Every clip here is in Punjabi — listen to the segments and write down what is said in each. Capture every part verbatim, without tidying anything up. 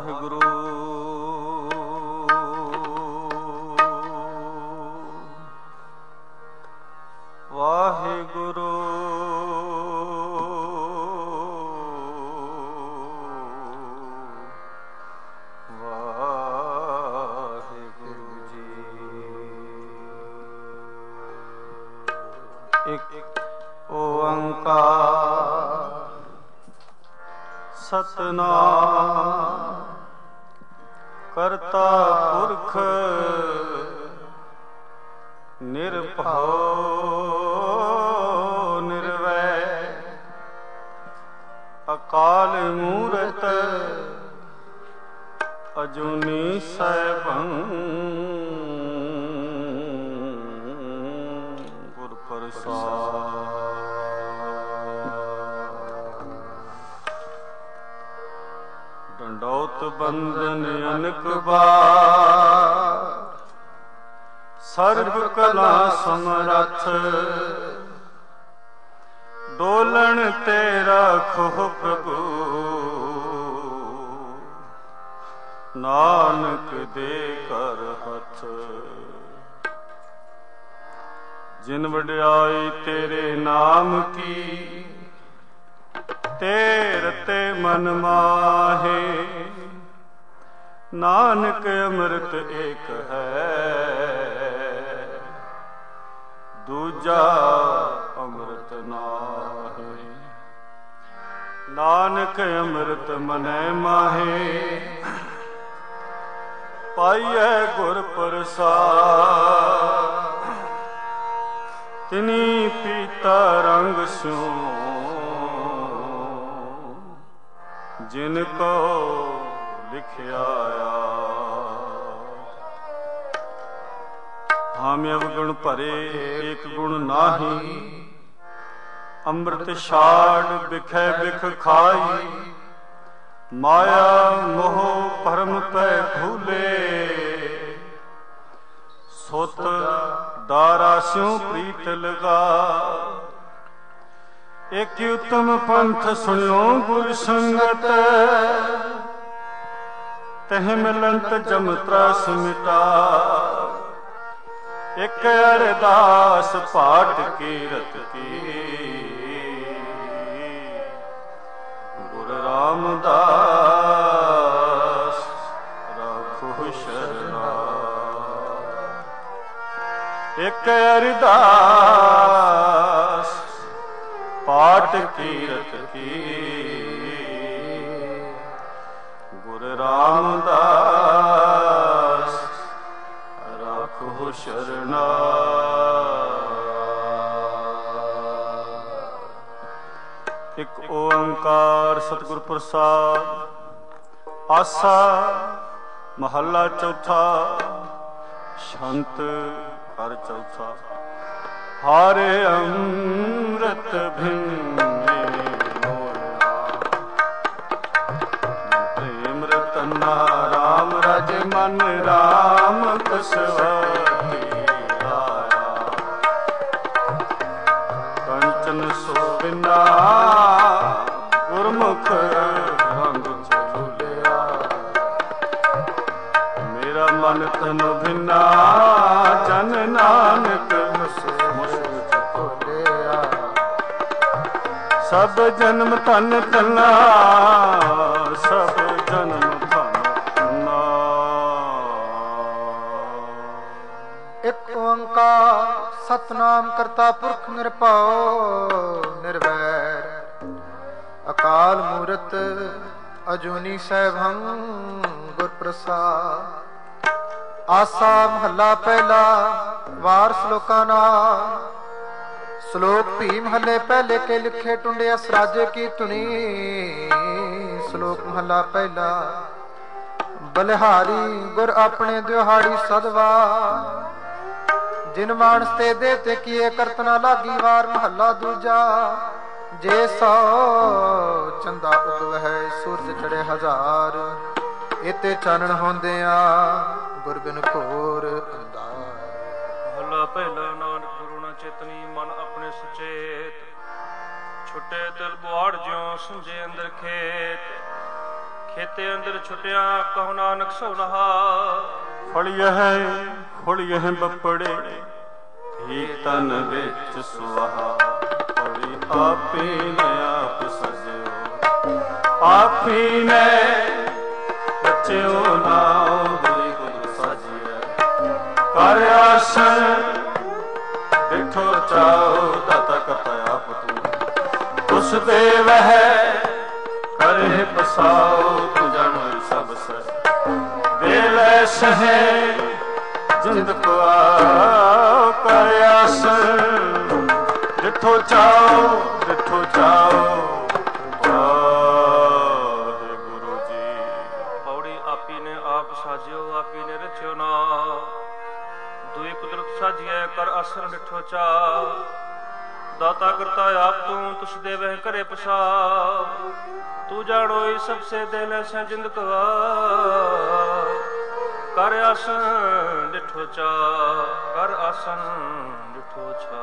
ਵਾਹਿਗੁਰੂ ਵਾਹਿਗੁਰੂ ਵਾਹਿਗੁਰੂ ਜੀ। ਇੱਕ ਓੰਕਾਰ ਸਤਿਨਾਮ ਕਰਤਾ ਪੁਰਖ ਨਿਰਭਉ ਨਿਰਵੈਰ ਅਕਾਲ ਮੂਰਤ ਅਜੂਨੀ ਸੈਭੰ ਗੁਰ ਪ੍ਰਸਾਦਿ। ਡੰਡੌਤ ਬੰਦਨ ਅਨਕ ਬਾਰ ਸਰਬ ਕਲਾ ਸਮਰੱਥ ਡੋਲਣ ਤੇ ਰਾਖੋ ਪ੍ਰਭੂ ਨਾਨਕ ਦੇ ਕਰ ਹੱਥ। ਜਿਨ ਵਡਿਆਈ ਤੇਰੇ ਨਾਮ ਕੀ ਤੇਰ ਤੇ ਮਨ ਮਾਹੇ ਨਾਨਕ ਅੰਮ੍ਰਿਤ ਏਕ ਹੈ ਦੂਜਾ ਅੰਮ੍ਰਿਤ ਨਾਹੀ। ਨਾਨਕ ਅੰਮ੍ਰਿਤ ਮਨੈ ਮਾਹੇ ਪਾਈਐ ਗੁਰ ਪ੍ਰਸਾਦਿ। ਤਿਨੀ ਪੀਤਾ ਰੰਗ ਸਿਉ ਜਿਨ ਕੋ ਲਿਖਿਆ ਆ। ਹਾਮਿ ਅਵਗੁਣ ਭਰੇ ਏਕ ਗੁਣ ਨਾਹੀ ਅੰਮ੍ਰਿਤ ਛਾੜ ਬਿਖੈ ਬਿਖ ਖਾਈ। ਮਾਇਆ ਮੋਹ ਭਰਮ ਪੈ ਭੂਲੇ ਸੁਤ ਦਾਰਾ ਸਿਉ ਪ੍ਰੀਤ ਲਗਾ। ਇਕ ਉਤਮ ਪੰਥ ਸੁਣਿਓ ਗੁਰ ਸੰਗਤ ਤਹ ਮਿਲੰਤ ਜਮ ਤਰਾਸ ਮਿਟਾ। ਇਕ ਅਰਦਾਸ ਪਾਠ ਕੀਰਤ ਕੀ ਗੁਰ ਰਾਮਦਾਸ ਰਾਖੋ ਸ਼ਰਨਾ। ਇਕ ਅਰਦਾਸ ਪਾਠ ਕੀਰਤ ਕੀ ਗੁਰ ਰਾਮਦਾਸ ਰਾਖੋ ਸ਼ਰਨਾ। ਇੱਕ ਓੰਕਾਰ ਸਤਿਗੁਰ ਪ੍ਰਸਾਦਿ। ਆਸਾ ਮਹੱਲਾ ਚੌਥਾ ਛੰਤ ਘਰ ਚੌਥਾ। ਹਰ ਅੰਮ੍ਰਿਤ ਭਿੰਨੇ ਪ੍ਰੇਮ ਰਤਨਾ ਰਾਮ ਰਜ ਮਨ ਰਾਮ ਕਸਵਤੀ ਆਇਆ। ਕੰਚਨ ਸੋ ਬਿਨਾ ਗੁਰਮੁਖ ਰੰਗ ਝੂਲਿਆ। ਮੇਰਾ ਮਨ ਤਨ ਭਿੰਨਾ ਜਨ ਨਾਨਕ ਸਭ ਜਨਮ ਧਨ ਧਨਾ ਸਭ ਜਨਮ ਧਨ ਧਨਾ। ਇੱਕ ਓੰਕਾਰ ਸਤਿਨਾਮ ਕਰਤਾ ਪੁਰਖ ਨਿਰਭਉ ਨਿਰਵੈਰ ਅਕਾਲ ਮੂਰਤ ਅਜੂਨੀ ਸੈਭੰ ਗੁਰ ਪ੍ਰਸਾਦਿ। ਆਸਾ ਮਹੱਲਾ ਪਹਿਲਾ ਵਾਰ ਸ਼ਲੋਕਾਂ ਨਾਲ। ਸ਼ਲੋਕ ਭੀ ਮਹੱਲੇ ਪਹਿਲੇ ਕੇ ਲਿਖੇ ਟੁੰਡੇ ਅਸਰਾਜੇ ਕੀ ਧੁਨੀ। ਸ਼ਲੋਕ ਮਹੱਲਾ ਪਹਿਲਾ। ਬਲਿਹਾਰੀ ਗੁਰ ਆਪਣੇ ਦਿਹਾੜੀ ਸਦਵਾ ਜਿਨ ਮਾਨਸ ਤੇ ਦੇ ਤੇ ਕੀਏ ਕਰਤਨਾ ਲਾਗੀ ਵਾਰ। ਮਹੱਲਾ ਦੂਜਾ। ਜੇ ਸੋ ਚੰਦਾ ਉਗਵਹਿ ਸੂਰਜ ਚੜੇ ਹਜ਼ਾਰ ਇਤੇ ਚਾਨਣ ਹੁੰਦਿਆਂ ਗੁਰ ਬਿਨ ਘੋਰ ਅੰਧਾਰ। ਮਹੱਲਾ ਪਹਿਲਾ। ਨਾਨਕ ਗੁਰੂ ਨਾ ਚੇਤਨੀ ਮਨ ਆਪਣੇ ਸੁਚੇਤ ਛੁੱਟੇ ਦਿਲ ਪੁਆੜ ਜਿਉ ਸੁਝੇ ਅੰਦਰ ਖੇਤ। ਖੇਤੇ ਅੰਦਰ ਛੁਟਿਆ ਕਹੋ ਨਾਨਕ ਸੋ ਨਹਾ। ਫੜਿਆ ਫੜਿਆ ਬੱਪੜੇ ਹੀ ਤਨ ਵਿੱਚ ਸੁਆਹਾ। ਫੜੀ ਆਪੀ ਨੇ ਆਪ ਸਜਿਓ ਆਪੀ ਨੇ ਰਚਿਓ ਨਾਉ ਦੁਈ ਗੁਰ ਸਾਜੀਐ। ਕਰ ਆਸਣ ਦੇਖੋ ਚਾਓ ਦਾਤਾ ਕਰਤਾ ਆਪ ਤੂੰ। ਉਸ ਦੇ ਵਹਿ ਕਰੇ ਪਸਾਓ ਤੂੰ ਜਾਣੋ ਸਭ ਸੈ। ਦੇ ਲੈ ਸਹੇ ਜਿੰਦ ਕੋ ਆਓ ਕਰ ਆਸਣ ਜਿੱਥੋਂ ਚਾਓ ਜਿੱਥੋਂ ਚਾਓ। ਵਾਹਿ ਗੁਰੂ ਜੀ। ਪੌੜੀ ਆਪੀ ਨੇ ਆਪ ਸਾਜਿਓ ਆਪੀ ਨੇ ਰਚਿਓ ਨਾ। ਦੁਈ ਕੁਦਰਤ ਸਾਜੀਐ ਕਰ ਆਸਣ ਡਿਠੋ ਚਾ। ਦਾਤਾ ਕਰਤਾ ਆਪ ਤੂੰ ਤੁਸ ਦੇ ਵਹਿ ਕਰੇ ਪਸਾ। ਤੂੰ ਜਾਣੋ ਇਹ ਸਭ ਸੇ ਦੇ ਲੈ ਸੈ ਜਿੰਦ ਕਵਾ। ਕਰ ਆਸਣ ਡਿਠੋ ਚਾ ਕਰ ਆਸਣ ਡਿਠੋ ਛਾ।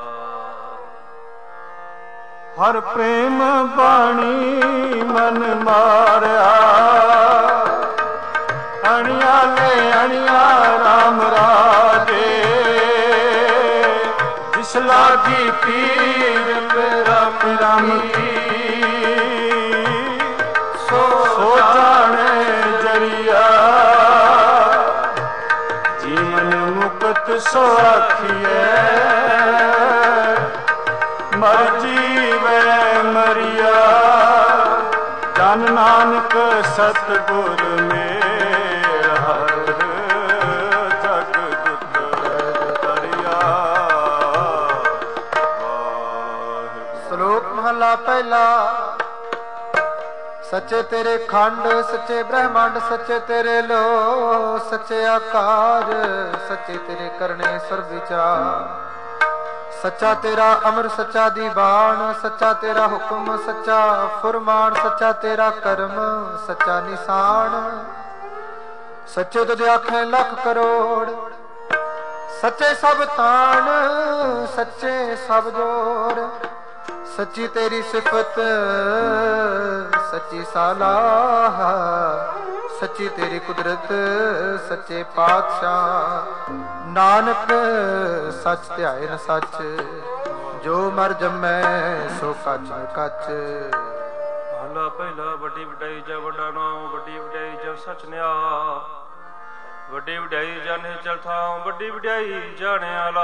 ਹਰ ਪ੍ਰੇਮ ਬਾਣੀ ਮਨ ਮਾਰਿਆ। ਅਣਿਆ ਲੈ ਅਣਿਆ ਰਾਮ ਰਾਜੇ। ਜਿਸ ਲਾਗੀ ਪੀਰ ਮੇਰਾ ਪਿਰਾਮੀ। ਸੋ ਸੋ ਜਾਣੇ ਜਰੀਆ। ਜੀਵਨ ਮੁਕਤ ਸੋ ਆਖੀਐ। ਮਰ ਜੀਵੈ ਮਰੀਆ। ਜਨ ਨਾਨਕ ਸਤਿਗੁਰ ਮੇਰਾ ਹਰਿ ਜਗ ਦੁਤ ਤਰਿਆ। ਸ਼ਲੋਕ ਮਹਲਾ ਪਹਿਲਾ। ਸੱਚੇ ਤੇਰੇ ਖੰਡ ਸੱਚੇ ਬ੍ਰਹਮੰਡ ਸੱਚੇ ਤੇਰੇ ਲੋ। ਸੱਚੇ ਆਕਾਰ ਸੱਚੇ ਤੇਰੇ ਕਰਨੇ ਸਰਬ ਵਿਚਾਰ। ਸੱਚਾ ਤੇਰਾ ਅਮਰ ਸੱਚਾ ਦੀਵਾਨ। ਸੱਚਾ ਤੇਰਾ ਹੁਕਮ ਸੱਚਾ ਫੁਰਮਾਨ। ਸੱਚਾ ਤੇਰਾ ਕਰਮ ਸੱਚਾ ਨਿਸ਼ਾਨ। ਸੱਚੇ ਤੁਧ ਆਖੇ ਲੱਖ ਕਰੋੜ। ਸੱਚੇ ਸਭ ਤਾਣ ਸੱਚੇ ਸਭ ਜੋੜ। ਸੱਚੀ ਤੇਰੀ ਸਿਫਤ ਸੱਚੀ ਸਾਲਾਹ। ਸੱਚੀ ਤੇਰੀ ਕੁਦਰਤ ਸੱਚੇ ਪਾਤਸ਼ਾਹ। ਨਾਨਕ ਸੱਚ ਧਿਆਏ ਨ ਸੱਚ। ਜੋ ਮਰ ਜੰਮੈ ਸੋ ਕੱਚ ਕੱਚ। ਮਹਲਾ ਪਹਿਲਾ। ਵੱਡੀ ਵਡਾਈ ਜਾ ਵੱਡਾ ਨਾਮ ਵੱਡੀ ਵਡਾਈ ਜਾ ਸੱਚ ਨਿਆ। ਵੱਡੀ ਵਡਾਈ ਜਾਣੇ ਚਲ ਥਾਂ ਵੱਡੀ ਵਡਾਈ ਜਾਣੇ ਆਲਾ।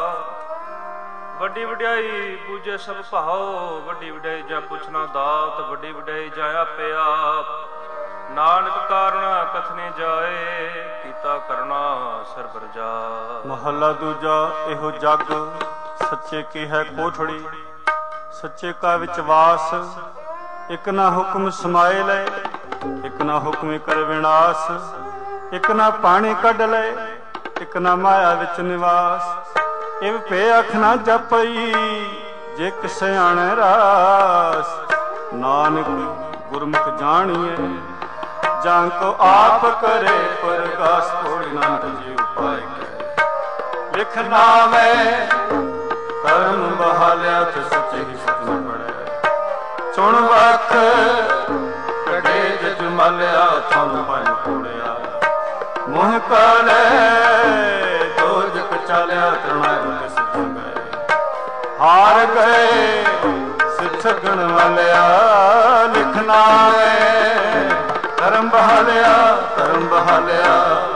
ਵੱਡੀ ਵਡਿਆਈ ਬੂਝੇ ਸਭ ਭਾਓ। ਵੱਡੀ ਵਡਿਆਈ ਜਾਂ ਪੁੱਛਣਾ ਦਾਤ। ਵੱਡੀ ਵਡਿਆਈ ਜਾਂ ਆਪੇ ਆਪ। ਨਾਨਕ ਕਾਰਣਾ ਕਥਨੇ ਜਾਏ ਕੀਤਾ ਕਰਨਾ ਸਰਬਰ ਜਾ। ਮਹੱਲਾ ਦੂਜਾ। ਇਹੋ ਜਗ ਸੱਚੇ ਕੀ ਹੈ ਕੋਠੜੀ। ਸੱਚੇ ਕਾ ਵਿੱਚ ਵਾਸ। ਇੱਕ ਨਾ ਹੁਕਮ ਸਮਾਏ ਲੈ ਇੱਕ ਨਾ ਹੁਕਮ ਕਰ ਵਿਨਾਸ਼। ਇੱਕ ਨਾ ਪਾਣੀ ਕੱਢ ਲੈ ਇੱਕ ਨਾ ਮਾਇਆ ਵਿੱਚ ਨਿਵਾਸ। ਇਵ ਭੇ ਅਖ ਨਾ ਜਪਈ ਜੇ ਕਿਸੇ ਆਣੇ ਰਾਸ। ਨਾਨਕ ਗੁਰਮੁਖ ਜਾਣੀਏ ਜਾਂ ਕੋ ਆਪ ਕਰੇ ਪ੍ਰਗਾਸ। ਥੋੜੀ ਨਾਨਕ ਜੀ ਉਪਾਇ ਕੈ ਲਿਖ ਨਾਮੈ। ਕਰਮ ਬਹਾਲਿਆ ਤੇ ਸੱਚੇ ਹੀ ਸੱਚ ਨ ਪੜਿਆ। ਚੁਣ ਵਖ ਕਢੇ ਜਜ ਮਲਿਆ ਥਨ ਪਾਇ ਕੋੜਿਆ। ਮੋਹ ਕਾਲੇ ਦੋਜਕ ਚਾਲਿਆ ਤਰਣਾਇ ਕਿਸ ਗਏ। ਹਾਰ ਗਏ ਸਿੱਛਗਣ ਵਾਲਿਆ। ਲਿਖਣਾ ਵੇ ਧਰਮ ਬਹਾਲਿਆ ਧਰਮ ਬਹਾਲਿਆ।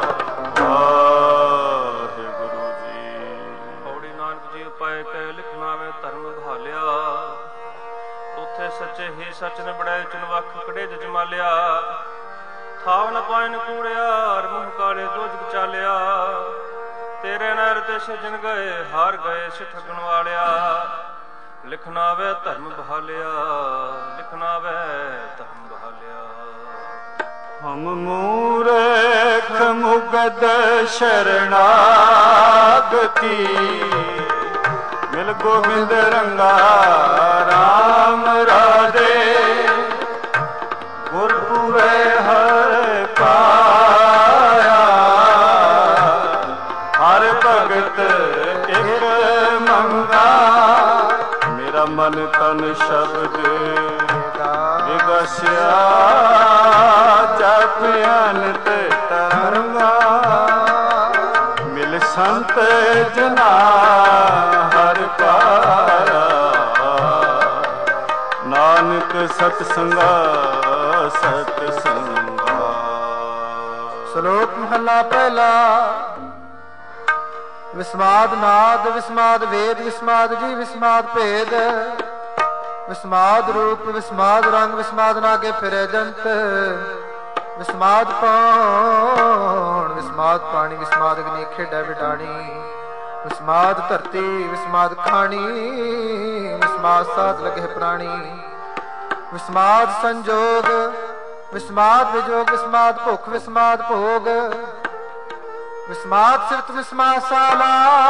ਵਾਹਿਗੁਰੂ ਜੀ। ਪੌੜੀ ਨਾਨਕ ਜੀ ਉਪਾਇ ਕੈ ਲਿਖਣਾ ਵੇ ਧਰਮ ਬਹਾਲਿਆ। ਉਥੇ ਸੱਚੇ ਹੀ ਸੱਚ ਨੇ ਬੜਾਏ ਚੁਣ ਵੱਖ ਕੜੇ ਜਜ ਮਾਲਿਆ। ਥਾਵ ਨ ਪਾਇਨ ਕੂੜਿਆ ਮੂੰਹ ਕਾਲੇ ਦੋਜਕ ਚਾਲਿਆ। ਤੇਰੇ ਨਹਿਰ ਤੇ ਸਜਣ ਗਏ ਹਾਰ ਗਏ ਸਿੱਠਗਣ ਵਾਲਿਆ। ਲਿਖਣਾ ਵੇ ਧਰਮ ਬਹਾਲਿਆ ਲਿਖਣਾ ਵੇ ਧਰਮ ਬਹਾਲਿਆ। ਹਮ ਮੂਰਖ ਮੁਗਦ ਸ਼ਰਣਾਗਤੀ। ਮਿਲ ਗੋਬਿੰਦ ਰੰਗਾ ਰਾਮ ਰਾਜੇ। ਗੁਰਪੂਰੇ ਹਰਿ ਪਾਇਆ। ਹਰ ਭਗਤ ਇੱਕ ਮੰਗਾ। ਮੇਰਾ ਮਨ ਤਨ ਸ਼ਬਦ ਮੇਰਾ ਵਿਗਸਿਆ ਜਪ ਅਨੰਤ ਤਰੰਗਾ ਮਿਲ ਸੰਤ ਜਨਾ ਹਰ ਪਾਇਆ ਨਾਨਕ ਸਤ ਸੰਗਾ ਸਤ ਸੰਗਾ। ਸ਼ਲੋਕ ਮਹਲਾ ਪਹਿਲਾ। ਵਿਸਮਾਦ ਨਾਦ ਵਿਸਮਾਦ ਵੇਦ ਵਿਸਮਾਦ ਜੀ ਵਿਸਮਾਦ ਭੇਦ ਵਿਸਮਾਦ ਰੂਪ ਵਿਸਮਾਦ ਰੰਗ ਵਿਸਮਾਦ ਨਾਗੇ ਫਿਰੇ ਜੰਤ ਵਿਸਮਾਦ ਪੌਣ ਵਿਸਮਾਦ ਪਾਣੀ ਵਿਸਮਾਦ ਅਗਨੀ ਖੇਡੈ ਵਿਡਾਣੀ ਵਿਸਮਾਦ ਧਰਤੀ ਵਿਸਮਾਦ ਖਾਣੀ ਵਿਸਮਾਦ ਸਾਧ ਲਗੇ ਪ੍ਰਾਣੀ ਵਿਸਮਾਦ ਸੰਜੋਗ ਵਿਸਮਾਦ ਵਿਜੋਗ ਵਿਸਮਾਦ ਭੁੱਖ ਵਿਸਮਾਦ ਭੋਗ ਵਿਸਮਾਦ ਸਿਫਤ ਵਿਸਮਾਦ ਸਾਲਾ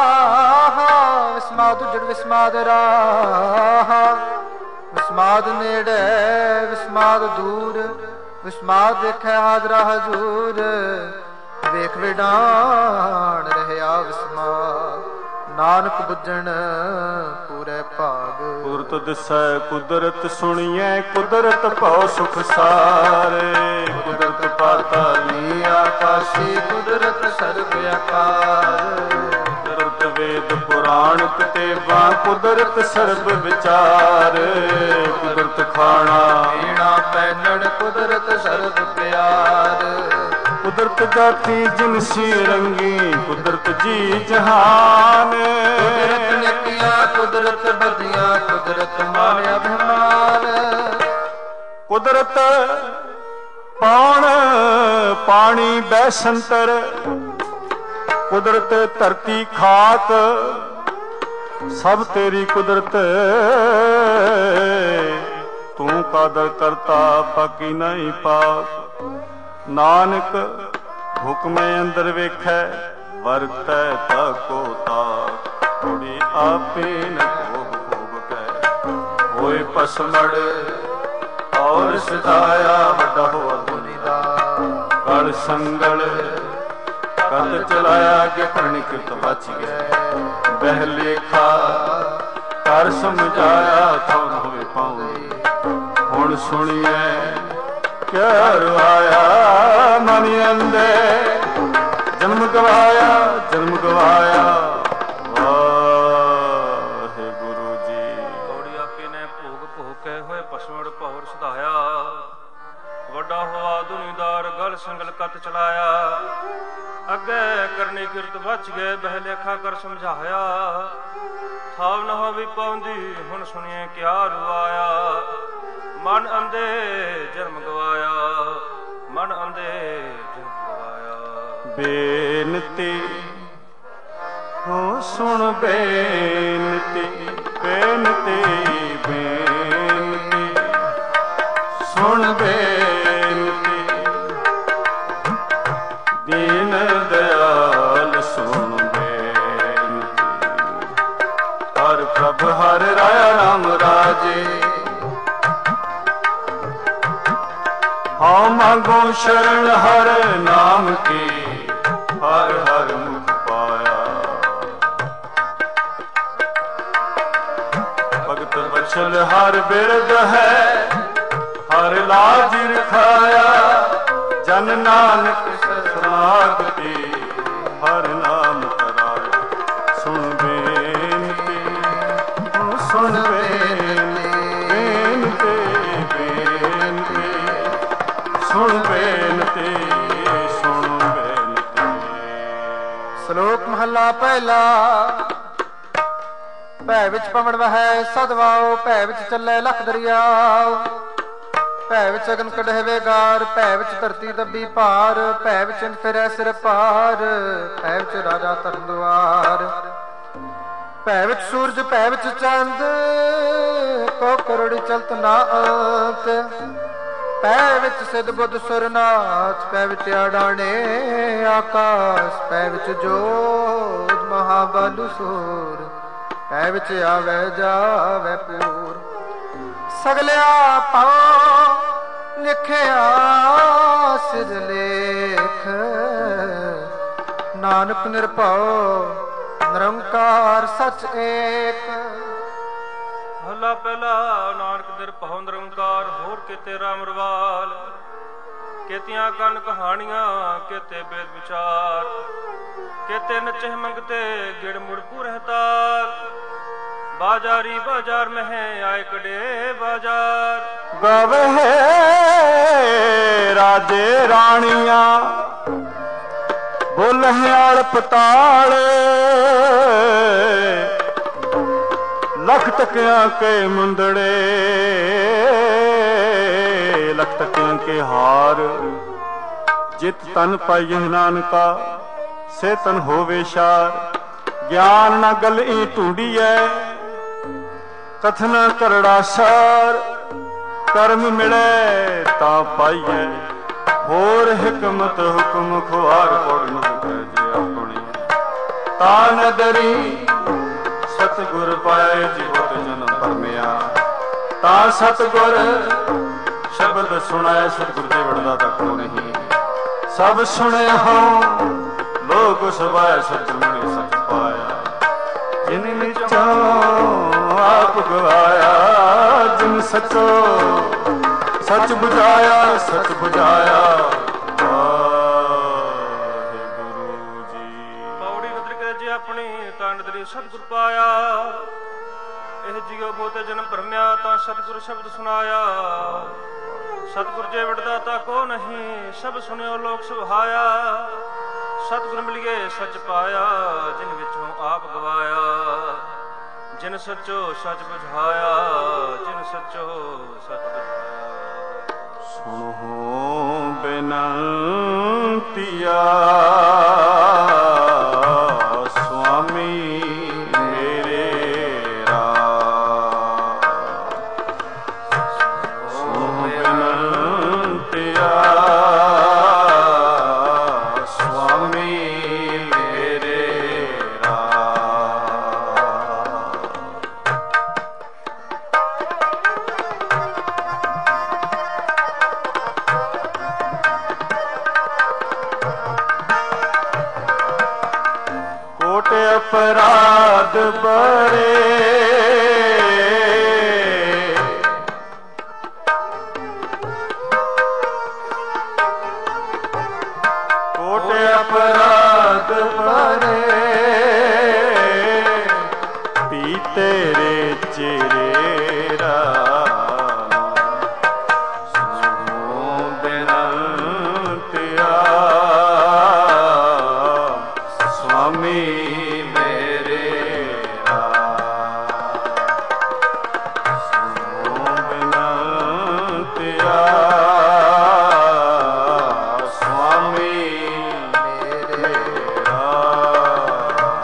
ਵਿਸਮਾਦ ਉਜੜ ਵਿਸਮਾਦ ਰਾਹ ਵਿਸਮਾਦ ਨੇੜੇ ਵਿਸਮਾਦ ਦੂਰ ਵਿਸਮਾਦ ਦੇਖੈ ਹਾਜ਼ਰਾ ਹਜ਼ੂਰ ਵੇਖ ਵਿਡਾਣ ਰਹਿਆ ਵਿਸਮਾਦ ਨਾਨਕ ਬੁੱਝਣ ਪੂਰੇ ਭਾਗ। ਕੁਦਰਤ ਦਿਸੈ ਕੁਦਰਤ ਸੁਣੀਐ ਕੁਦਰਤ ਭਉ ਸੁਖ ਸਾਰੇ ਕੁਦਰਤ ਪਾਤਾਲੀ ਆਕਾਸ਼ੀ ਕੁਦਰਤ ਸਰਬ ਆਕਾਰ ਕੁਦਰਤ ਵੇਦ ਪੁਰਾਣ ਕਿਤਾਬਾਂ ਕੁਦਰਤ ਸਰਬ ਵਿਚਾਰ ਕੁਦਰਤ ਖਾਣਾ ਪੀਣਾ ਪਹਿਨਣ ਕੁਦਰਤ ਸਰਬ ਪਿਆਰ ਕੁਦਰਤ ਜਾਤੀ ਜਿਨਸੀ ਰੰਗੀ ਕੁਦਰਤ ਜੀ ਜਹਾਨ ਕੁਦਰਤ ਨੇਕੀਆਂ ਕੁਦਰਤ ਬਦੀਆਂ ਕੁਦਰਤ ਮਾਨ ਅਭਿਮਾਨ ਕੁਦਰਤ ਪਾਣ ਪਾਣੀ ਬੈਸੰਤਰ ਕੁਦਰਤ ਧਰਤੀ ਖਾਕ ਸਭ ਤੇਰੀ ਕੁਦਰਤ ਤੂੰ ਕਾਦਰ ਕਰਤਾ ਬਾਕੀ ਨਹੀਂ ਪਾਕ ਨਾਨਕ ਹੁਕਮੇ ਅੰਦਰ ਵੇਖੈ ਵਰਤੈ ਤਾਕੋ ਤਾਕ ਥੋੜੀ ਆਪੇ ਨ ਭੋਗ ਭੋਗ ਕੈ ਹੋਏ ਪਸਮੜ ਔਰ ਸਦਾਇਆ ਵੱਡਾ ਹੋ ਦੁਨੀ ਦਾ ਗਲ ਸੰਗਲ ਕਦ ਚਲਾਇਆ ਕਿ ਪ੍ਰਣਿਕਤ ਬਚ ਗਏ ਬਹਿ ਲੇਖਾ ਕਰ ਸਮਝਾਇਆ ਥੋਨ ਹੋਵੇ ਪਾਉ ਹੁਣ ਸੁਣੀਐ ਕਿਆ ਰਵਾਇਆ ਮਨ ਅੰਦੇ ਜਨਮ ਗਵਾਇਆ ਜਨਮ ਗਵਾਇਆ ਵਾਹਿ ਗੁਰੂ ਜੀ। ਕੌੜੀ ਆਪੇ ਨੇ ਭੋਗ ਭੋਗ ਕੇ ਹੋਏ ਪਸਵੜ ਭੌਰ ਸੁਧਾਇਆ ਵੱਡਾ ਹੋਆ ਦੁਨੀਦਾਰ ਗਲ ਸੰਗਲ ਕਤ ਚਲਾਇਆ ਅੱਗੇ ਕਰਨੀ ਕਿਰਤ ਬਚ ਗਏ ਬਹਿ ਲੇਖਾ ਕਰ ਸਮਝਾਇਆ ਥਾਵ ਨਾ ਹੋਵੀ ਪਾਉਂਦੀ ਹੁਣ ਸੁਣੀਏ ਕਿਆ ਰਵਾਇਆ ਮਨ ਅੰਦੇ ਜਨਮ ਗਵਾਇਆ ਮਨ ਅੰਦੇ ਜਨਮ ਗਵਾਇਆ। ਬੇਨਤੀ ਹੋ ਸੁਣ ਬੇਨਤੀ ਬੇਨਤੀ ਬੇਨਤੀ ਸੁਣ ਬੇਨਤੀ ਦੀਨ ਦਇਆਲ ਸੁਣ ਬੇਨਤੀ ਹਰ ਪ੍ਰਭ ਹਰ ਰਾਇਆ ਰਾਮ ਰਾਜੇ ਹਾਂ ਮੰਗੋ ਸ਼ਰਨ ਹਰ ਨਾਮ ਕੀ ਹਰ ਹਰ ਮੁਖ ਪਾਇਆ ਭਗਤ ਵਛਲ ਹਰ ਬਿਰਦ ਹੈ ਹਰ ਲਾਜ ਰਖਾਇਆ ਜਨ ਨਾਨਕ ਸਮਾਗਤੀ ਹਰ ਨਾਮ ਤਰਾਇਆ ਸੁਣ ਬੇਨਤੀ ਸੁਣ ਬੇਨਤੀ ਬੇਨਤੀ ਬੇਨਤੀ ਸੁਣ ਬੇਨਤੀ ਸੁਣ ਬੇਨਤੀ। ਸ਼ਲੋਕ ਮਹਲਾ ਪਹਿਲਾ। ਭੈ ਵਿੱਚ ਪਵਣ ਵਹੈ ਸਦਵਾਓ ਭੈ ਵਿੱਚ ਚੱਲੇ ਲਖ ਦਰਿਆਓ ਭੈ ਵਿੱਚ ਅਗਨ ਕਢੇਵੇ ਗਾਰ ਭੈ ਵਿੱਚ ਧਰਤੀ ਦੱਬੀ ਭਾਰ ਭੈ ਵਿੱਚ ਫਿਰੈ ਸਿਰ ਭਾਰ ਭੈ ਵਿੱਚ ਰਾਜਾ ਧਰਨ ਦੁਆਰ ਭੈ ਵਿੱਚ ਸੂਰਜ ਭੈ ਵਿੱਚ ਚੰਦ ਕੋ ਕਰੋੜੀ ਚਲਤ ਨਾ ਅੰਤ ਭੈ ਵਿੱਚ ਸਿੱਧ ਬੁੱਧ ਸੁਰਨਾਥ ਭੈ ਵਿੱਚ ਅਡਾਣੇ ਆਕਾਸ਼ ਭੈ ਵਿੱਚ ਜੋਤ ਮਹਾਬਲ ਸੂਰ ਭੈ ਵਿੱਚ ਆਵੇ ਜਾਵੇ ਪੂਰ ਸਗਲਿਆ ਪਾਉ ਲਿਖਿਆ ਸਿਰ ਲੇਖ ਨਾਨਕ ਨਿਰਭਉ ਨਿਰੰਕਾਰ ਸਚ ਏਕ। ਮਹੱਲਾ ਪਹਿਲਾ। ਨਾਨਕ ਦਿਰ ਪਹੁ ਨਿਰੰਕਾਰ ਹੋਰ ਕਿਤੇ ਰਾਮ ਰਵਾਲ, ਕਿਤਿਆਂ ਕੰਨ ਕਹਾਣੀਆਂ ਕਿਤੇ ਬੇਦ ਵਿਚਾਰ, ਕਿਤੇ ਨਚੇ ਮੰਗਤੇ ਗਿੜ ਮੁੜ ਪੂਰਹਿ ਤਾਲ, ਬਾਜ਼ਾਰੀ ਬਾਜ਼ਾਰ ਮਹਿ ਆਏ ਕੜੇ ਬਾਜ਼ਾਰ। ਗਾਵੇ ਰਾਜੇ ਰਾਣੀਆਂ ਬੋਲਹਿਆਲ ਪਤਾਲ, ਲੱਖ ਟਕਿਆਂ ਕੇ ਮੁੰਦੜੇ ਲੱਖ ਟਕਿਆਂ ਕੇ ਹਾਰ। ਜਿਤ ਤਨ ਪਾਈਏ ਨਾਨਕਾ ਸੇ ਤਨ ਹੋਵੇ ਸ਼ਾਰ। ਗਿਆਨ ਨਾ ਗਲ ਈ ਢੂੰਡੀਐ ਕਥਨਾ ਕਰੜਾ ਸਾਰ। ਕਰਮ ਮਿਲੇ ਤਾਂ ਪਾਈਐ ਹੋਰ ਹਿਕਮਤ ਹੁਕਮ ਖੁਆਰ। ਪੜਨ ਜੇ ਆਪਣੀ ਤਾਂ ਨਦਰੀ ਸਤਿਗੁਰ ਪਾਏ ਜੀਵਤ ਜਨਮ ਭਰਮਿਆ। ਤਾਂ ਸਤਿਗੁਰ ਸ਼ਬਦ ਸੁਣਾਏ ਸਤਿਗੁਰ ਦੇ ਵੜਦਾ ਤੱਕ ਨਹੀਂ। ਸਭ ਸੁਣੇ ਹੋ ਲੋਕ ਸਭਾਏ ਸਤਿਗੁਰ ਨੇ ਸਚ ਪਾਇਆ। ਜਿਨ ਵਿੱਚੋਂ ਆਪ ਗਵਾਇਆ ਜਿਨ ਸਚੋ ਸਚ ਬੁਝਾਇਆ ਸਚ ਬੁਝਾਇਆ। ਵਾਹਿਗੁਰੂ ਜੀ। ਪੌੜੀ ਨਦਰ ਕੇ ਜੇ ਆਪਣੀ ਤਾਂ ਨਦਰੀ ਸਤਿਗੁਰ ਪਾਇਆ। ਇਹ ਜੀਉ ਬਹੁਤੇ ਜਨਮ ਭਰਮਿਆ ਤਾਂ ਸਤਿਗੁਰ ਸ਼ਬਦ ਸੁਣਾਇਆ। ਸਤਿਗੁਰ ਜੇ ਵਡਦਾ ਤਾਂ ਕੋ ਨਹੀਂ ਸਭ ਸੁਣਿਓ ਲੋਕ ਸੁਭਾਇਆ। ਸਤਿਗੁਰ ਮਿਲੀਏ ਸੱਚ ਪਾਇਆ ਜਿਨ ਵਿੱਚੋਂ ਆਪ ਗਵਾਇਆ। ਜਿਨ ਸੱਚੋ ਸੱਚ ਬੁਝਾਇਆ ਜਿਨ ਸੱਚੋ ਸੱਚ ਬੁਝਾਇਆ। ਸੁਣੋ ਬੇਨੰਤੀਆ ਸੁਆਮੀ ਮੇਰੇ ਰਾਮ। ਸੁਣੋ ਬੇਨੰਤੀਆ ਸੁਆਮੀ ਮੇਰੇ ਰਾਮ। ਕੋਟ ਅਪਰਾਧ ਬੜੇ ਕੋਟ ਅਪਰਾਧ ਬੜੇ ਪੀ ਤੇਰੇ ਚਿਹਰੇ ਰਾਮ। ਸੁਣੋ ਬੇਨੰਤੀਆ ਸੁਆਮੀ ਮੇਰੇ ਰਾਮ। ਸੁਣੋ ਬੇਨੰਤੀਆ ਸੁਆਮੀ ਮੇਰੇ ਰਾਮ।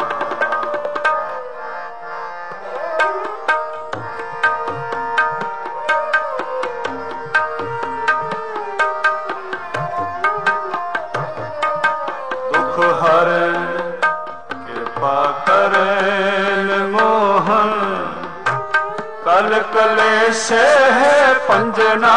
ਦੁਖ ਹਰਨ ਕਿਰਪਾ ਕਰਨ ਮੋਹਨ ਕਲ ਕਲੇਸ਼ੇ ਪੰਜਨਾ।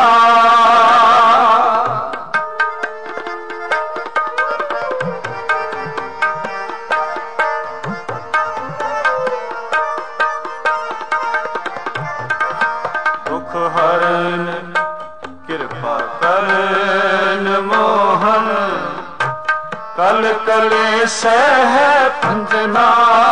ਦੁਖ ਹਰਨ ਕਿਰਪਾ ਕਰਨ ਮੋਹਨ ਕਲ ਕਲੇਸ਼ੇ ਪੰਜਨਾ।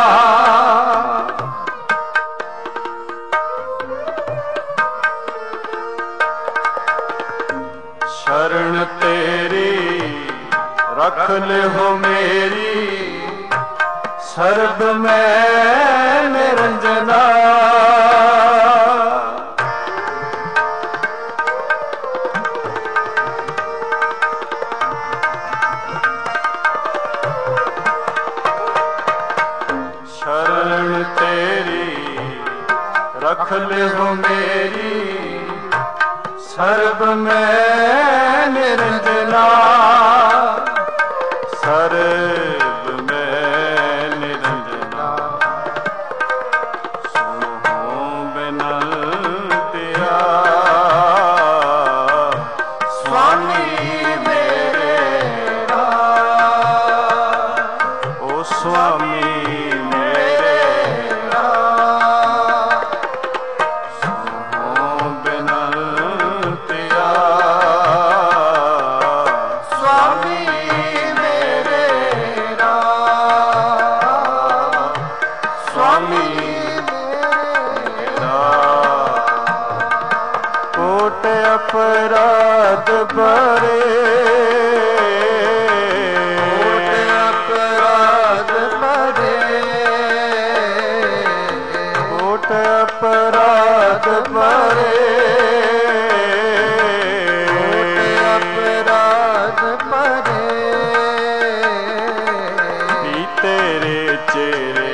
ਸ਼ਰਨ ਤੇਰੀ ਰਖ ਲਿਓ ਮੇਰੀ ਸਰਬ ਮੈਂ ਨਿਰੰਜਨਾ। ਸ਼ਰਨ ਤੇਰੀ ਰਖ ਲਿਓ ਮੇਰੀ ਸਰਬ ਮੈਂ ਨਿਰੰਜਨਾ। ਸਰਬ ਮੈਂ ਨਿਰੰਜਨਾ। ਸੁਣੋ ਬੇਨੰਤੀਆ ਸੁਆਮੀ ਮੇਰੇ ਰਾਮ। ਓ ਸੁਆਮੀ ਮੇਰੇ ਰਾਮ। अपराध भरे कोट अपराध भरे कोट अपराध भरे अपराध भरे भी तेरे चेरे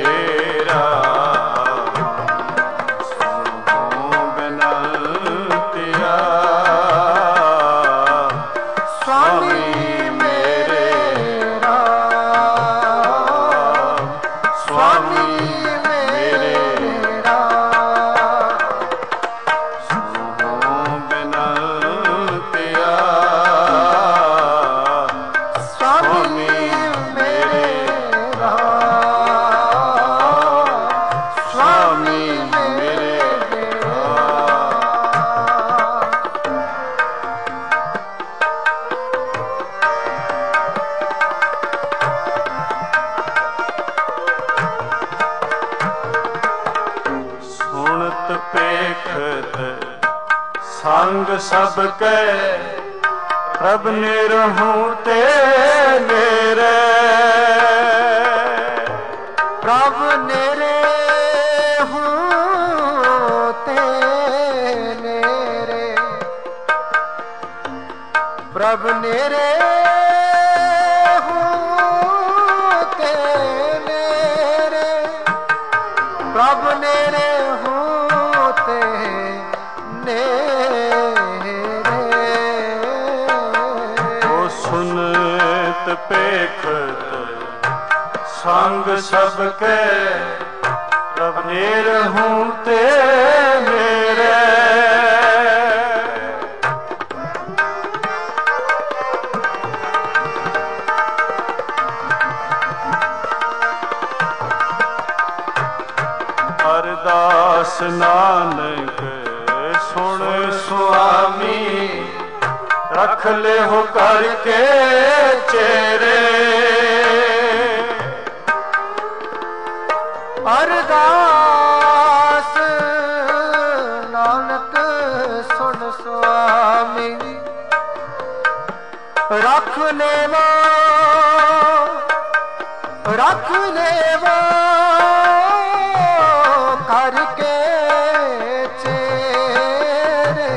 संग सबके प्रभ निरहूं ते मेरे प्रभ नेरे हूँ ते नेरे प्रभ नेरे हूँ ते नेरे प्रभ नेरे हूँ ते सुनत पेखत संग सबके प्रभ निरहूं ते मेरे अरदास नानक सुन स्वामी रख ले हो करके चेरे अरदास नानक सुन स्वामी रख लेवा रख लेवा करके चेरे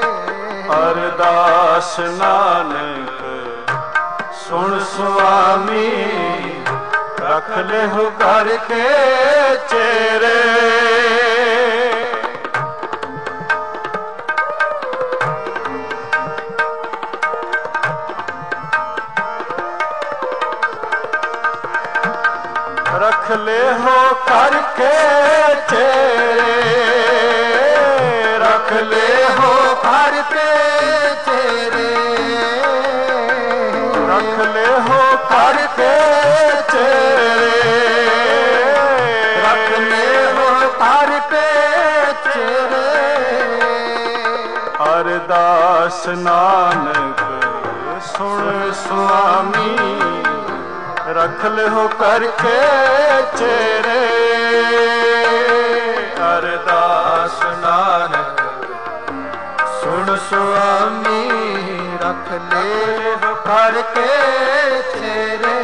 अरदास नानक सुन स्वामी रख ले हो करके चेरे रख ले हो करके चेरे रख ले हो करके चेरे रख ले हो करके चेरे रख ले हो करके चेरे अरदास नानक सुन स्वामी रख ले हो करके चेरे अरदास नानक सुन स्वामी रख ले हो करके चेरे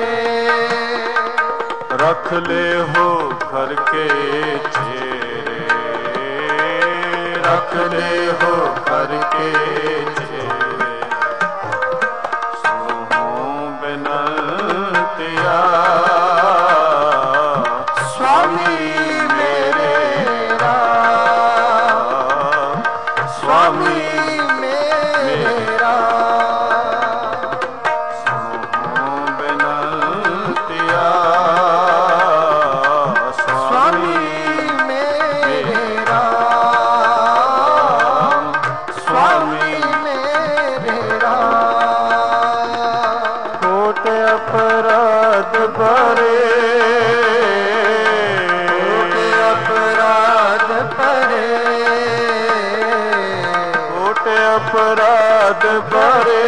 रख ले हो करके चेरे रख ले हो करके चेरे सुनो बिनतिया स्वामी मेरे स्वामी मेरा सुनो बिनतिया स्वामी मेरा स्वामी मेरा कोट अपराध भरे कोट अपराध भरे कोट अपराध भरे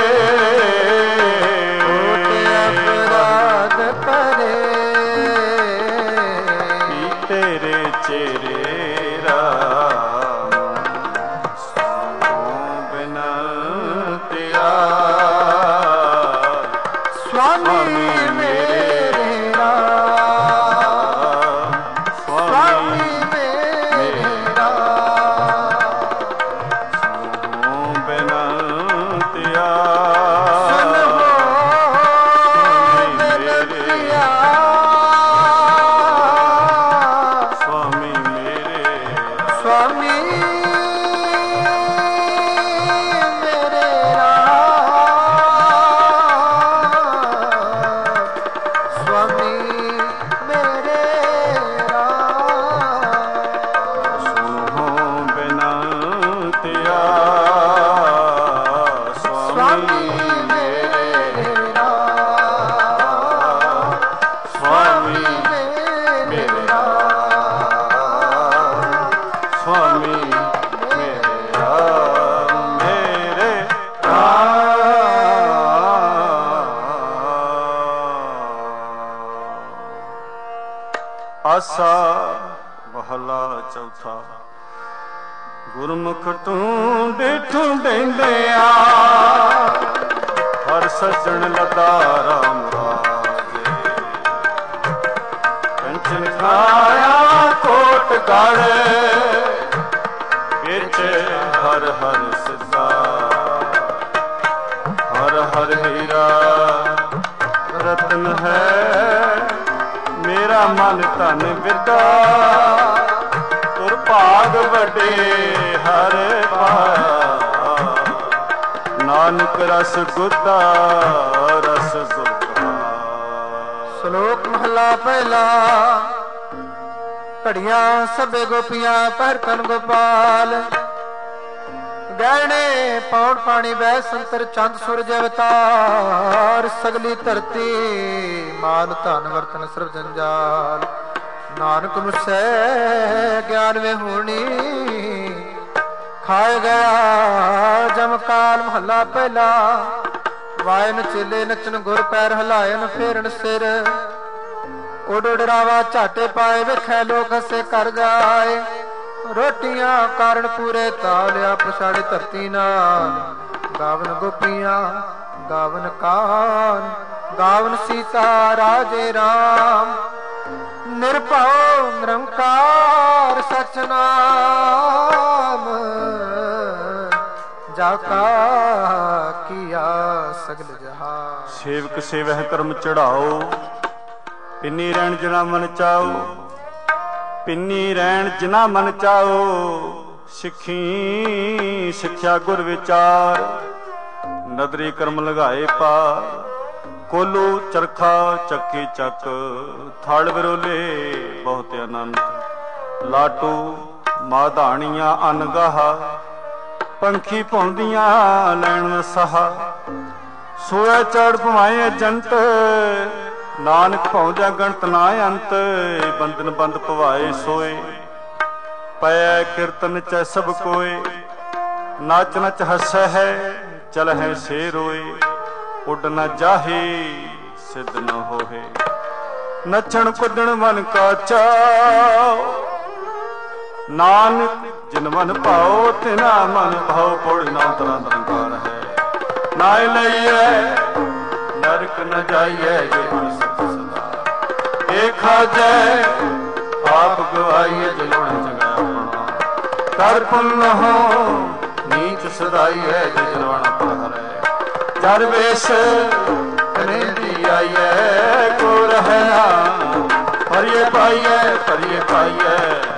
कोट अपराध भरे तेरे चेरे राम सुनो बिना ਆਸਾ ਮਹਲਾ ਚੌਥਾ। ਗੁਰਮੁਖ ਢੂੰਡੇ ਢੂੰਡਿਆ ਹਰ ਸੱਜਣ ਲਦਾ ਰਾਮ ਰਾਜੇ। ਕੰਚਨ ਖਾਇਆ ਕੋਟ ਗੜ ਵਿੱਚ ਹਰ ਹਰ ਸਦਾ। ਹਰ ਹਰ ਹੀਰਾ ਰਤਨ ਹੈ ਮੇਰਾ ਮਨ ਧਨ ਵਿਦਾ। ਤੁਰ ਭਾਗ ਵੱਡੇ ਹਰ ਪਾਇਆ ਨਾਨਕ ਰਸ ਗੁੱਦਾ ਰਸ ਗੁੱਦਾ। ਸ਼ਲੋਕ ਮਹਲਾ ਪਹਿਲਾ। ਘੜੀਆਂ ਸਭੇ ਗੋਪੀਆਂ ਪਹਿਰ ਕਨ ਗੋਪਾਲ। ਗਹਿਣੇ ਪੌਣ ਪਾਣੀ ਬਹਿ ਸੰਤਰ ਚੰਦ ਸੂਰਜ ਅਵਤਾਰ। ਸਗਲੀ ਧਰਤੀ ਮਾਲ ਧਨ ਵਰਤਨ ਸਰਬ ਜੰਜਾਲ। ਨਾਨਕ ਮੁਸੈ ਗਿਆਨ ਵੇ ਹੋਣੀ ਖਾਏ ਗਿਆ ਜਮਕਾਲ। ਮਹੱਲਾ ਪਹਿਲਾ। ਵਾਇਨ ਚੇਲੇ ਨਚਨ ਗੁਰ ਪੈਰ ਹਲਾਇਨ ਫੇਰਨ ਸਿਰ। ਉਡ ਉਡ ਰਾਵਾ ਝਾਟੇ ਪਾਏ ਵੇਖੈ ਲੋਕ ਹਸੇ ਕਰ ਜਾਏ। ਰੋਟੀਆਂ ਕਾਰਨ ਪੂਰੇ ਤਾਲਿਆ ਪਛਾੜੇ ਧਰਤੀ ਨਾਲ। ਗਾਵਨ ਗੋਪੀਆਂ ਗਾਵਨ ਕਾਨ ਗਾਵਨ ਸੀਤਾ ਰਾਜੇ ਰਾਮ। ਨਿਰਭਉ ਨਿਰੰਕਾਰ ਸਚ ਨਾਮ ਜਾ ਕਾ ਕੀਆ ਸਗਲ ਜਹਾਨ। ਸੇਵਕ ਸੇਵਹਿ ਕਰਮ ਚੜਾਓ ਪਿੰਨੀ ਰਹਿਣ ਜਿਨਾ ਮਨ ਚਾਓ। ਪਿੰਨੀ ਰਹਿਣ ਜਿਨਾ ਮਨ ਚਾਓ ਸਿੱਖੀ ਸਿੱਖਿਆ ਗੁਰ ਵਿਚਾਰ। ਨਦਰੀ ਕਰਮ ਲਗਾਏ ਪਾਰ ਕੋਲੂ ਚਰਖਾ ਚੱਕੀ ਚੱਕ। ਥੜ ਵਿਰੋਲੇ ਬਹੁਤ ਆਨੰਦ ਲਾਟੂ ਮਾਧਾਣੀਆਂ ਅਨਗਾਹਾ। ਪੰਖੀ ਭੁੰਦੀਆਂ ਲੈਣ ਸਹਾ ਸੋਇਆ ਚੜ ਭਵਾਏ ਜੰਟ। ਨਾਨਕ ਭੌਂਦਿਆ ਗਣਤ ਨਾ ਅੰਤ ਬੰਦਨ ਬੰਦ ਭਵਾਏ ਸੋਏ। ਪੈ ਕੀਰਤਨ ਚ ਸਭ ਕੋਏ ਨਾਚ ਨਚ ਹੱਸੈ ਹੈ ਚਲ ਹੈ ਸੇ ਰੋਏ। ਉੱਡ ਨ ਜਾਹੇ ਸਿੱਧ ਨ ਹੋਏ ਨੱਚਣ ਕੁੱਦਣ ਮਨ ਕਾ ਚਾਉ। ਨਾਨਕ ਜਿਨ ਮਨ ਭਾਉ ਤਿਨਾ ਮਨ ਭਾਉ। ਪੌੜੀ ਨਾ ਤਰਾ ਨਿਰੰਕਾਰ ਹੈ ਨਾ ਲਈਐ ਨਰਕ ਨ ਜਾਈਐ ਜੇ ਮਨ ਸਤ ਸਦਾ। ਏ ਖਾਜੈ ਆਪ ਗਵਾਈਐ ਜਲੋਣ ਚੰਗਾ ਆਪਣਾ। ਕਰ ਪੁੰਨ ਹੋ ਨੀਚ ਸਦਾਈਐ ਜੇ ਜਲਵਾਣਾ ਪਰਹਰੈ। ਜਰ ਵੇਸ ਕਨੇਂਦੀ ਆਈਐ ਕੋ ਰਹਿ ਨਾ। ਪਰਿਏ ਪਾਈਐ ਪਰਿਏ ਪਾਈਐ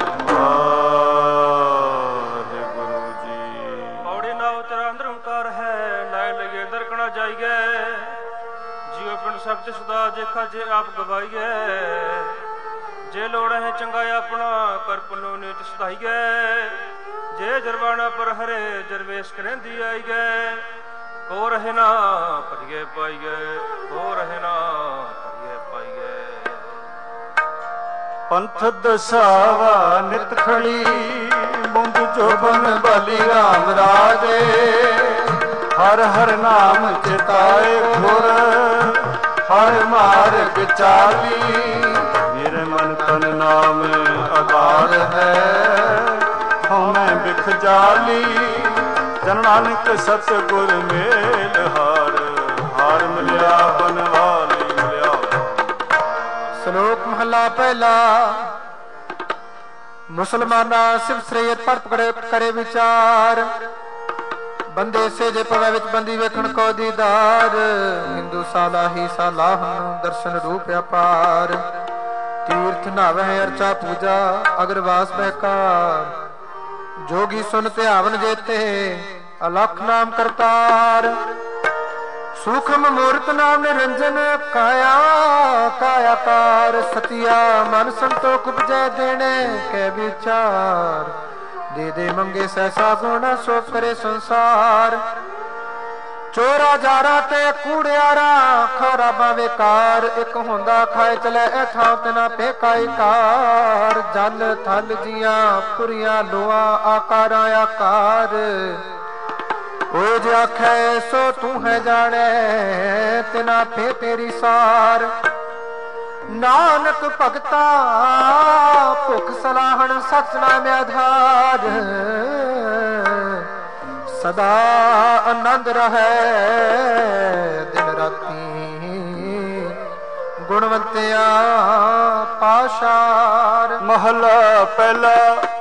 ਵਾਹਿਗੁਰੂ ਜੀ। ਪੌੜੀ ਨਾਉ ਤੇਰਾ ਨਿਰੰਕਾਰ ਹੈ ਲੈ ਲਈਏ ਦਰਕਣਾ ਜਾਈਏ। ਜੀਉ ਪਿੰਡ ਸਬਦ ਸਦਾ ਜੇਖਾ ਜੇ ਆਪ ਗਵਾਈਏ। ਜੇ ਲੋੜ ਹੈ ਚੰਗਾ ਆਪਣਾ ਕਰ ਪੁੰਨੋ ਨੀਤ ਸਦਾਈਏ। ਜੇ ਜਰਵਾਣਾ ਪਰ ਹਰੇ ਜਰਵੇਸ਼ ਕਰੇਂਦੀ ਆਈਏ। ਕੋ ਰਹੇ ਨਾ ਪਰਿਏ ਪਾਈਏ ਕੋ ਰਹੇ ਨਾ ਪਰਿਏ ਪਾਈਏ। ਪੰਥ ਦਸਾਵਾ ਨਿਤ ਖੜੀ ਮੁੰਦ ਜੋਬਨ ਬਾਲੀ ਰਾਮ ਰਾਜੇ। ਹਰ ਹਰ ਨਾਮ ਚਿਤਾਏ ਗੁਰ ਹਰ ਮਾਰਗ ਚਾਲੀ। ਮੇਰੇ ਮਨ ਤਨ ਨਾਮ ਆਧਾਰ ਹੈ ਹਉ ਮੈਂ ਬਿਖ ਜਾਲੀ। ਜਨ ਨਾਨਕ ਸਤ ਗੁਰ ਮੇਲ ਹਾਰ ਹਾਰ ਮਿਲਿਆ ਬਨਵਾਲੀ ਮਿਲਿਆ। ਸ਼ਲੋਕ ਮਹਲਾ ਪਹਿਲਾ। ਮੁਸਲਮਾਨਾ ਸਿਵ ਸਰੇਤ ਪਰ ਪਕੜੇ ਕਰੇ ਵਿਚਾਰ। ਬੰਦੇ ਸੇ ਜੇ ਪਵੇ ਵਿੱਚ ਬੰਦੀ ਵੇਖਣ ਕੋ ਦੀਦਾਰ। ਹਿੰਦੂ ਸਾਲਾਹੀ ਸਾਲਾਹਨ ਦਰਸ਼ਨ ਰੂਪ ਅਪਾਰ। ਤੀਰਥ ਨਾਵਹਿ ਅਰਚਾ ਪੂਜਾ ਅਗਰਵਾਸ ਬਹਿਕਾਰ। ਜੋਗੀ ਸੁਨ ਧਿਆਵਨ ਜੇਤੇ ਅਲਖ ਨਾਮ ਕਰਤਾਰ। ਸੂਖਮ ਮੂਰਤ ਨਾਮ ਨਿਰੰਜਨ ਕਾਇਆ ਕਾਇਆਕਾਰ। ਸਤਿਆ ਮਨ ਸੰਤੋਖ ਉਪਜੈ ਦੇਣੇ ਕੈ ਵਿਚਾਰ। ਦੇ ਦੇ ਮੰਗੇ ਸੈਸਾ ਗੁਣਾ ਸੋ ਕਰੇ ਸੰਸਾਰ। ਚੋਰਾ ਜਾਰਾ ਤੇ ਕੂੜਿਆਰਾ ਖਰਾਬਾ ਵੇਕਾਰ। ਇੱਕ ਹੁੰਦਾ ਖਾਏ ਚਲੇ ਇਹ ਥਾਂ ਤੇ ਨਾ ਪੇਕਾਈ ਕਾਰ। ਜਲ ਥਲ ਜੀਆਂ ਪੁਰੀਆਂ ਲੋਆ ਆਕਾਰਾਂ ਆਕਾਰ। ਉਹ ਜੇ ਆਖੈ ਸੋ ਤੂੰ ਹੈ ਜਾਣੈ ਤਿਨਾ ਫੇ ਤੇਰੀ ਸਾਰ। ਨਾਨਕ ਭਗਤਾ ਭੁਖ ਸਲਾਹਣ ਸਤਨਾਮ ਆਧਾਰ ਸਦਾ ਆਨੰਦ ਰਹੈ ਦਿਨ ਰਾਤੀ ਗੁਣਵੰਤਿਆ ਪਾਸ਼ਾਰ। ਮਹਲਾ ਪਹਿਲਾ।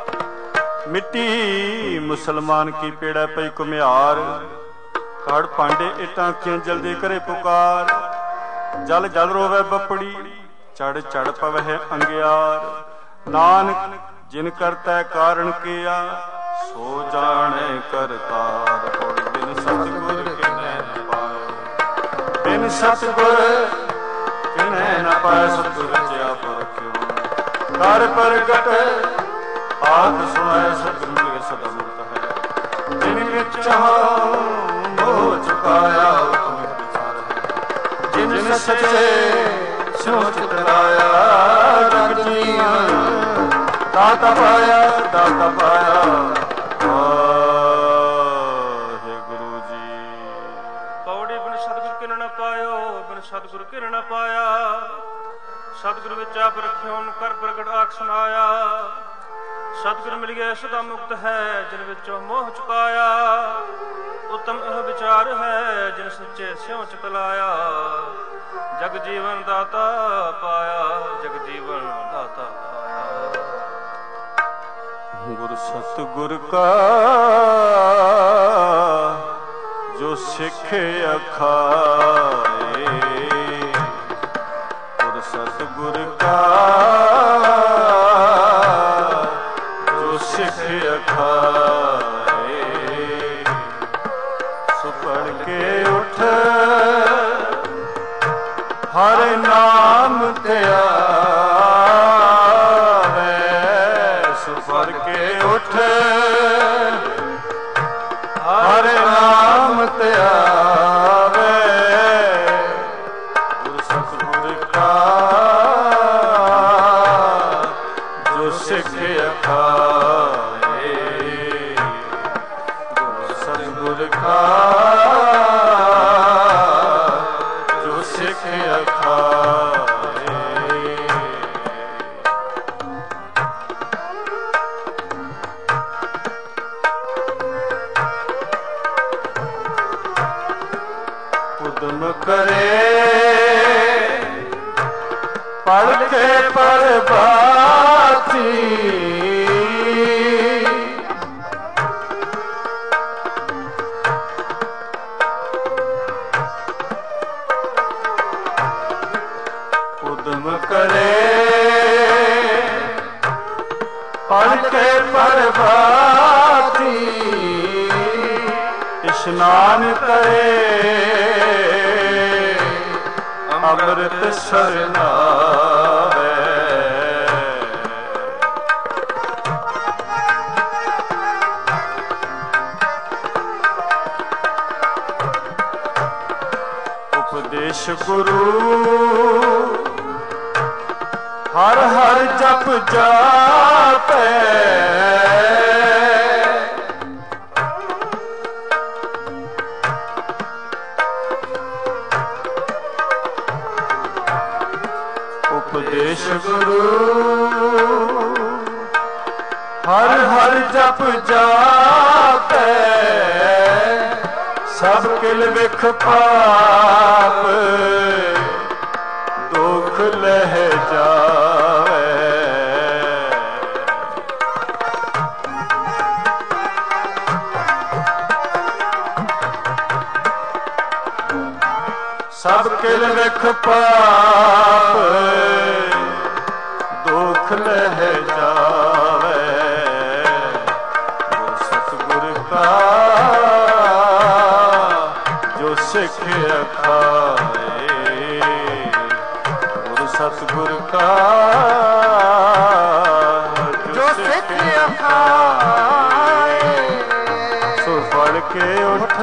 ਮਿੱਟੀ ਮੁਸਲਮਾਨ ਕੀ ਪੇੜਾ ਪਈ ਘੁਮਿਆਰ, ਕੜ ਭਾਂਡੇ ਇਟਾਂ ਕਿਉਂ ਜਲਦੀ ਕਰੇ ਪੁਕਾਰ। ਜਲ ਜਲ ਰੋਵੇ ਬੱਪੜੀ, ਚੜ ਚੜ ਪਵਹਿ ਅੰਗਿਆਰ। ਨਾਨਕ ਜਿਨ ਕਰਤਾ ਕਾਰਨ ਕੀਆ, ਸੋ ਜਾਣੇ ਕਰਤਾਰ। ਹੋੜੀ ਬਿਨ ਸਤਿਗੁਰ ਕਿਨੈ ਨ ਪਾਇ, ਬਿਨ ਸਤਿਗੁਰ ਕਿਨੈ ਨ ਪਾਇ। ਸਤਿਗੁਰ ਰਚਿਆ ਪੁਰਖਿਓ ਕਰ ਪ੍ਰਗਟ, ਆਖ ਸੁਣਾਇ ਸਤਿਗੁਰ ਮਿਲਿ ਸਦਾ ਮੁਕਤ ਹੈ। ਜਿਨ ਵਿੱਚ ਚਾਹੁ ਮੋਹ ਚੁਕਾਇਆ, ਹੁਕਮ ਵਿਚਾਰ ਹੈ। ਜਿਨ ਸੱਚੇ ਸੋ ਚਿਤ ਲਾਇਆ, ਜਗ ਜੀਵਨ ਦਾਤਾ ਪਾਇਆ, ਦਾਤਾ ਪਾਇਆ। ਵਾਹਿਗੁਰੂ ਜੀ। ਪੌੜੀ ਬਿਨ ਸਤਿਗੁਰ ਕਿਨ ਨ ਪਾਇਓ, ਬਿਨ ਸਤਿਗੁਰ ਕਿਨ ਨ ਪਾਇਆ। ਸਤਿਗੁਰ ਵਿੱਚ ਆਪ ਰਖਿਓ ਕਰ ਪ੍ਰਗਟ ਆਖ ਸੁਣਾਇਆ। ਸਤਿਗੁਰ ਮਿਲ ਗਿਆ ਸਦਾ ਮੁਕਤ ਹੈ, ਜਿਨ ਵਿੱਚੋਂ ਮੋਹ ਚੁਕਾਇਆ। ਉਤਮ ਇਹ ਵਿਚਾਰ ਹੈ, ਜਿਨ ਸੱਚੇ ਸਿਉ ਚਿਤ ਲਾਇਆ। ਜਗ ਜੀਵਨ ਦਾਤਾ ਪਾਇਆ, ਜਗ ਜੀਵਨ ਦਾਤਾ ਪਾਇਆ। ਗੁਰ ਸਤਿਗੁਰ ਕਾ ਜੋ ਸਿੱਖ ਅਖਾਏ, ਗੁਰ ਸਤਿਗੁਰ ਕਾ ਜੋ ਸਿੱਖ ਅਖਾਏ। ਸੋ ਪੜ ਕੇ ਉਠ ਹਰ ਨਾਮ ਧਿਆਵੇ, ਸੋ ਪੜ ਕੇ ਉਠ ਹਰ ਨਾਮ ਧਿਆਵੇ। ਗੁਰ ਸਤਿਗੁਰ ਕਾ ਜੋ ਸਿੱਖ ਅਖਾਏ, ਗੁਰ ਸਤਿਗੁਰ ਕਾ ਜੋ ਸਿੱਖ ਅਖਾਏ। ਉਦਮ ਕਰੇ ਪੜ ਕੇ ਪ੍ਰਭਾਤੀ, ਉਦਮ ਕਰੇ ਪੜ ਕੇ ਪ੍ਰਭਾਤੀ। ਇਸ਼ਨਾਨ ਕਰੇ ਅੰਮ੍ਰਿਤ ਸਰਨਾਵੇ, ਉਪਦੇਸ਼ ਗੁਰੂ ਹਰ ਹਰ ਜਪ ਜਾਪੈ। ਉਪਦੇਸ਼ ਗੁਰੂ ਹਰ ਹਰ ਜਪ ਜਾਪੈ। ਸਭ ਕਿਲ ਵਿਖ ਪਾਪ ਦੁਖ ਲਹਿ ਜਾਵੇ। ਸਭ ਕਿਲ ਵਿਖ ਪਾਪ ਦੁਖ ਲਹਿ ਜਾਵੇ। ਗੁਰ ਸਤਿਗੁਰ ਕਾ ਜੋ ਸਿੱਖ ਅਖਾਏ, ਗੁਰ ਸਤਿਗੁਰ ਕਾ ਜੋ ਸਿੱਖ ਅਖਾਏ। ਸੋ ਫੜ ਕੇ ਉਠ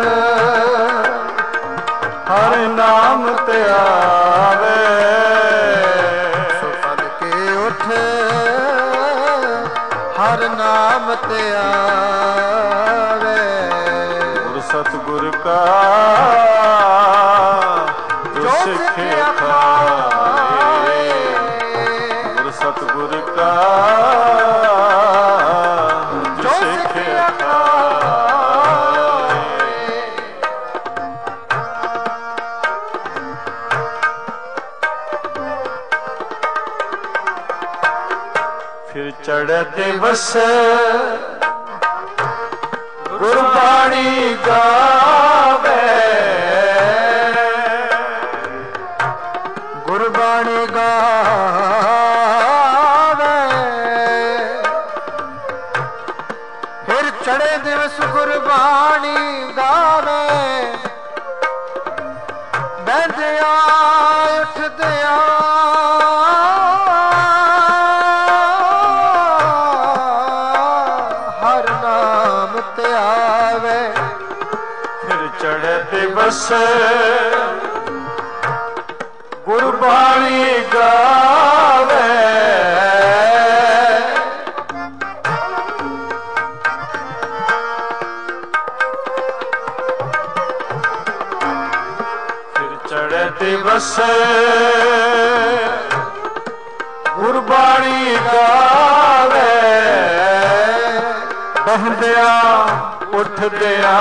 ਹਰ ਨਾਮ ਧਿਆਵੇ, ਸੋ ਫੜ ਕੇ ਉਠ ਹਰ ਨਾਮ ਧਿਆਵੇ। ਗੁਰ ਸਤਿਗੁਰ ਕਾ ਜੋ ਸਿੱਖ ਅਖਾਏ, ਦਿਵਸ ਗੁਰਬਾਣੀ ਗਾਵੇ ਗੁਰਬਾਣੀ ਗਾਵੇ ਫਿਰ ਚੜੇ ਦਿਵਸ ਗੁਰਬਾਣੀ ਗਾਵੇ ਬਹਿੰਦਿਆਂ ਉੱਠਦਿਆਂ ਹਰ ਨਾਮ ਤੇ ਆਵੇ ਫਿਰ ਚੜੇ ਦਿਵਸ ਗੁਰਬਾਣੀ ਗਾਵੇ ਫਿਰ ਚੜੇ ਦਿਵਸ ਗੁਰਬਾਣੀ ਗਾਵੇ ਬਹਿੰਦਿਆਂ ਉੱਠਦਿਆਂ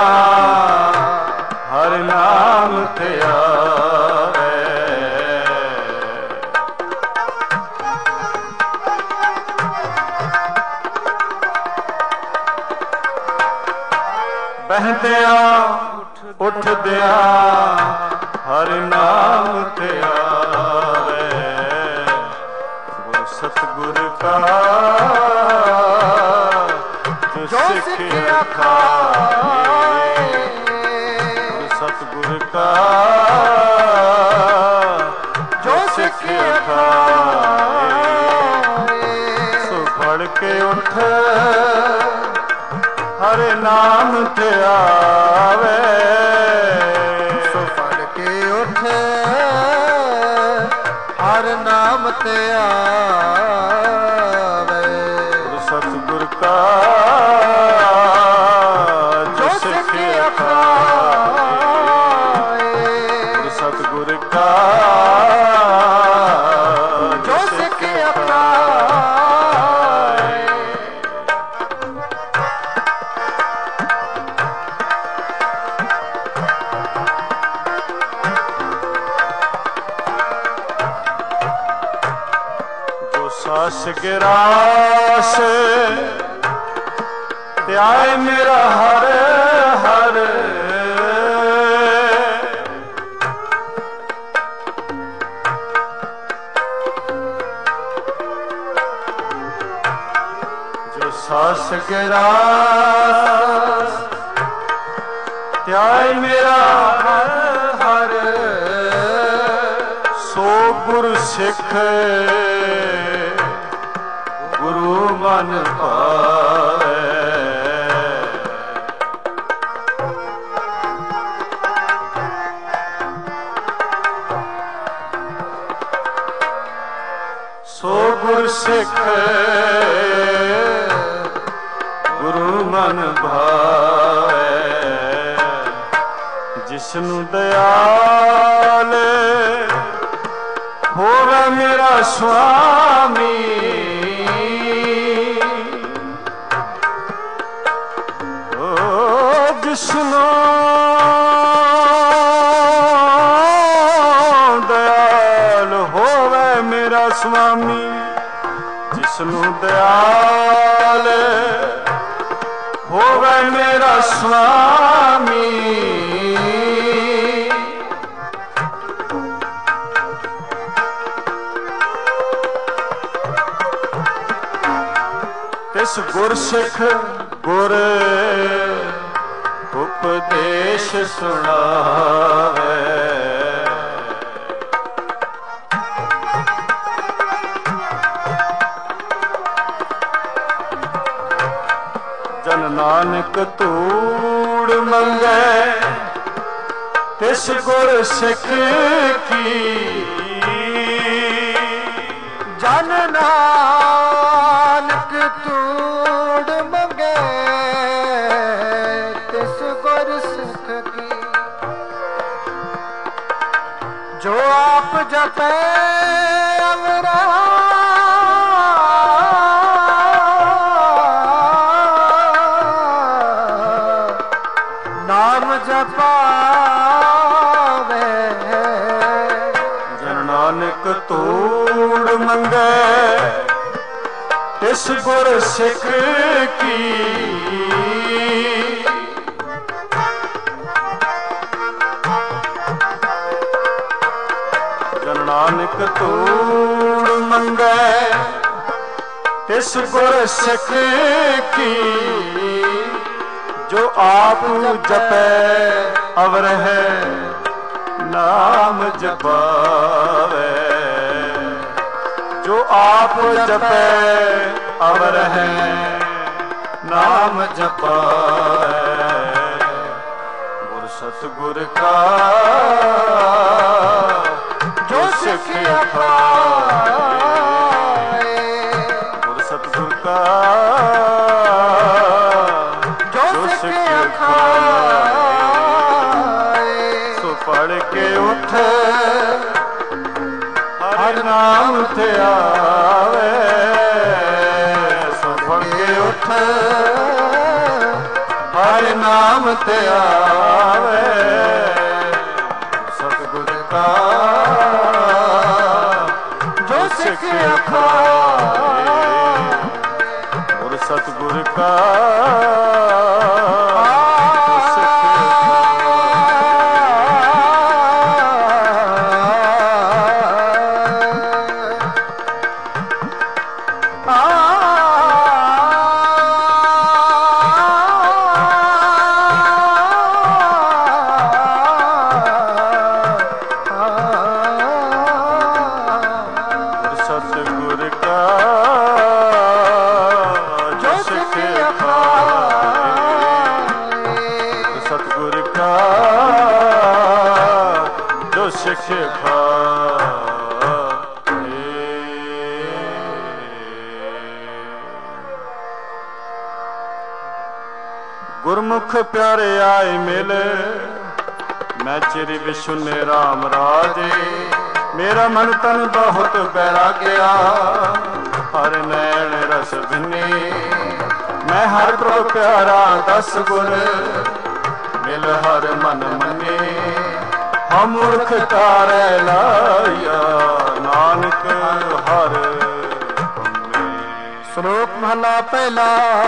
ਹਰ ਨਾਮ ਤੇ ਆਵੇ ਬਹਿੰਦਿਆਂ ਉੱਠਦਿਆਂ ਹਰ ਨਾਮ ਤੇ ਆਵੇ ਗੁਰ ਸਤਿਗੁਰ ਕਾ ਜੋ ਸਿੱਖਿਆ ਖਾਏ ਗੁਰ ਸਤਿਗੁਰ ਕਾ ਜੋ ਸਿੱਖਿਆ ਖਾਏ ਸੋ ਫੜ ਕੇ ਉੱਠ ਹਰੇ ਨਾਮ ਤੇ ਆਵੇ ਸੋ ਫੜ ਕੇ ਉੱਠ ਹਰ ਨਾਮ ਤੇ ਆਵੇ ਗੁਰ ਸਤਿਗੁਰ ਕਾ ਜੋ ਸਿੱਖਿਆ ਖਾਏ ਗੁਰ ਸਤਿਗੁਰ ਕਾ ਜੋ ਸਿੱਖਿਆ ਖਾਏ ਸਾਸ ਗਿਰਾਸ ਧਿਆਏ ਮੇਰਾ ਹਰ ਹਰ ਜੋ ਸਾਸ ਗਿਰਾਸ ਧਿਆਏ ਮੇਰਾ ਹਰ ਹਰ ਸੋ ਗੁਰ ਸਿੱਖ ਗੁਰੂ ਮਨ ਭਾਵੇ ਸੋ ਗੁਰ ਸਿੱਖ ਗੁਰੂ ਮਨ ਭਾਵੇ ਜਿਸਨੂੰ ਦਇਆਲ ਹੋਵੇ ਮੇਰਾ ਸੁਆਮੀ ਜਿਸਨੂੰ ਦਇਆਲ ਹੋਵੇ ਮੇਰਾ ਸੁਆਮੀ ਜਿਸਨੂੰ ਦਇਆਲ ਹੋਵੇ ਮੇਰਾ ਸੁਆਮੀ ਤਿਸ ਗੁਰਸਿੱਖ ਗੁਰ ਉਪਦੇਸ਼ ਸੁਣਾਵੇ ਜਨ ਨਾਨਕ ਧੂੜ ਮੰਗੈ ਤਿਸ ਗੁਰ ਸਿੱਖ ਕੀ ਜਨ ਨਾਨਕ ਧੂੜ ਮੰਗੇ ਤਿਸ ਗੁਰ ਸਿੱਖ ਕੀ ਜੋ ਆਪ ਜਪੈ ਅਮਰਾ ਨਾਮ ਜਪਾਵੇ ਜਨ ਨਾਨਕ ਧੂੜ ਮੰਗੇ ਤਿਸ ਗੁਰ ਸਿੱਖ ਕੀ ਜਨ ਨਾਨਕ ਧੂੜ ਮੰਗੈ ਤਿਸ ਗੁਰ ਸਿੱਖ ਕੀ ਜੋ ਆਪ ਜਪੈ ਅਵਰ ਹੈ ਨਾਮ ਜਪਾਵੇ ਜੋ ਆਪ ਜਪੈ ਅਵਰ ਹੈ ਨਾਮ ਜਪਾਵੇ ਗੁਰ ਸਤਿਗੁਰ ਕਾ ਜੋ ਸਿੱਖਿਆ ਪਾਏ ਗੁਰ ਸਤਿਗੁਰ ਕਾ ਜੋ ਸਿੱਖਿਆ ਪਾਏ ਸੋ ਪੜ ਕੇ ਉਠ ਹਰਿ ਨਾਮ ਤੇ ਆਵੇ ਸੋ ਪੜ ਕੇ ਉਠ ਹਰਿ ਨਾਮ ਤੇ ਆਵੇ ਸਤਿਗੁਰ ਕਾ ਜੋ ਸਿੱਖਿਆ ਖਾਏ ਗੁਰ ਸਤਿਗੁਰ ਕਾ ਗੁਰਮੁਖ ਪਿਆਰੇ ਆਏ ਮਿਲ ਮੈਂ ਚਿਰ ਵਿਸ਼ੁਨੇ ਰਾਮ ਰਾਜੇ ਮੇਰਾ ਮਨ ਤਨ ਬਹੁਤ ਬੈਰਾਗਿਆ ਹਰ ਨੈਣ ਰਸ ਬਿਨੇ ਮੈਂ ਹਰ ਪ੍ਰਭ ਪਿਆਰਾ ਦਸ ਗੁਰ ਮਿਲ ਹਰ ਮਨ ਮੰਨੇ ਹਮ ਮੂਰਖ ਤਾਰੈ ਲਾਇਆ ਨਾਨਕ ਹਰ ਸ਼ਲੋਕ ਮਹਲਾ ਪਹਿਲਾ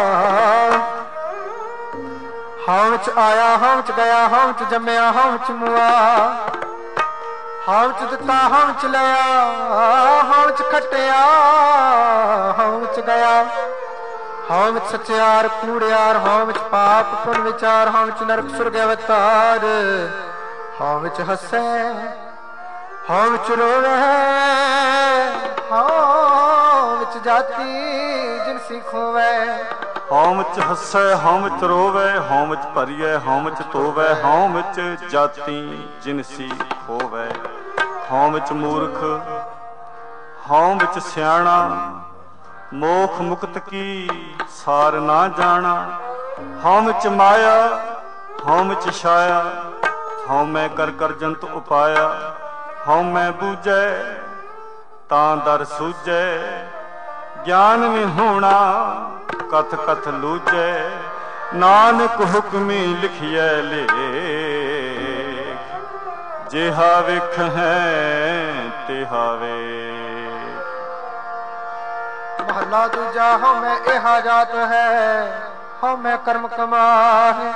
ਹਉ ਚ ਆਇਆ ਹਉ ਚ ਗਿਆ ਹਉ ਚ ਜੰਮਿਆ ਹਉ ਚ ਮੁਆ ਹਉ ਚ ਦਿੱਤਾ ਹਉ ਚ ਲਿਆ ਹਉ ਚ ਖਟਿਆ ਹਉ ਚ ਗਿਆ ਹਉ ਵਿੱਚ ਸਚਿਆਰ ਕੂੜਿਆਰ ਹਉ ਵਿੱਚ ਪਾਪ ਪੁੰਨ ਵਿਚਾਰ ਹਉ ਵਿੱਚ ਨਰਕ ਸੁਰਗ ਅਵਤਾਰ ਹਉ ਵਿੱਚ ਹੱਸੈ ਹਉ ਵਿੱਚ ਰੋਵੇ ਹਉ ਵਿੱਚ ਜਾਤੀ ਜਿਨਸੀ ਖੋਵੇ ਹਉ ਵਿੱਚ ਹੱਸੈ ਹਉ ਵਿੱਚ ਰੋਵੇ ਹਉ ਵਿੱਚ ਭਰੀਐ ਹਉ ਵਿੱਚ ਧੋਵੈ ਹਉ ਵਿੱਚ ਜਾਤੀ ਜਿਨਸੀ ਖੋਵੈ ਹਉ ਵਿੱਚ ਮੂਰਖ ਹਉ ਵਿੱਚ ਸਿਆਣਾ ਮੋਖ ਮੁਕਤ ਕੀ ਸਾਰ ਨਾ ਜਾਣਾ ਹਉ ਵਿੱਚ ਮਾਇਆ ਹਉ ਵਿੱਚ ਛਾਇਆ ਹਉ ਮੈਂ ਕਰ ਕਰ ਜੰਤ ਉਪਾਇਆ ਹਉ ਮੈਂ ਬੂਝੈ ਤਾਂ ਦਰ ਸੂਝੈ ਗਿਆਨ ਵੀ ਹੋਣਾ ਕਥ ਕਥ ਲੂਝੈ ਨਾਨਕ ਹੁਕਮੀ ਲਿਖਿਐ ਲੇਖ ਜਿਹਾ ਵੇਖ ਹੈ ਤਿਹਾ ਵੇ ਮਹਲਾ ਦੂਜਾ ਹਉ ਮੈਂ ਇਹਾ ਜਾਤ ਹੈ ਹਉ ਮੈਂ ਕਰਮ ਕਮਾਹੇ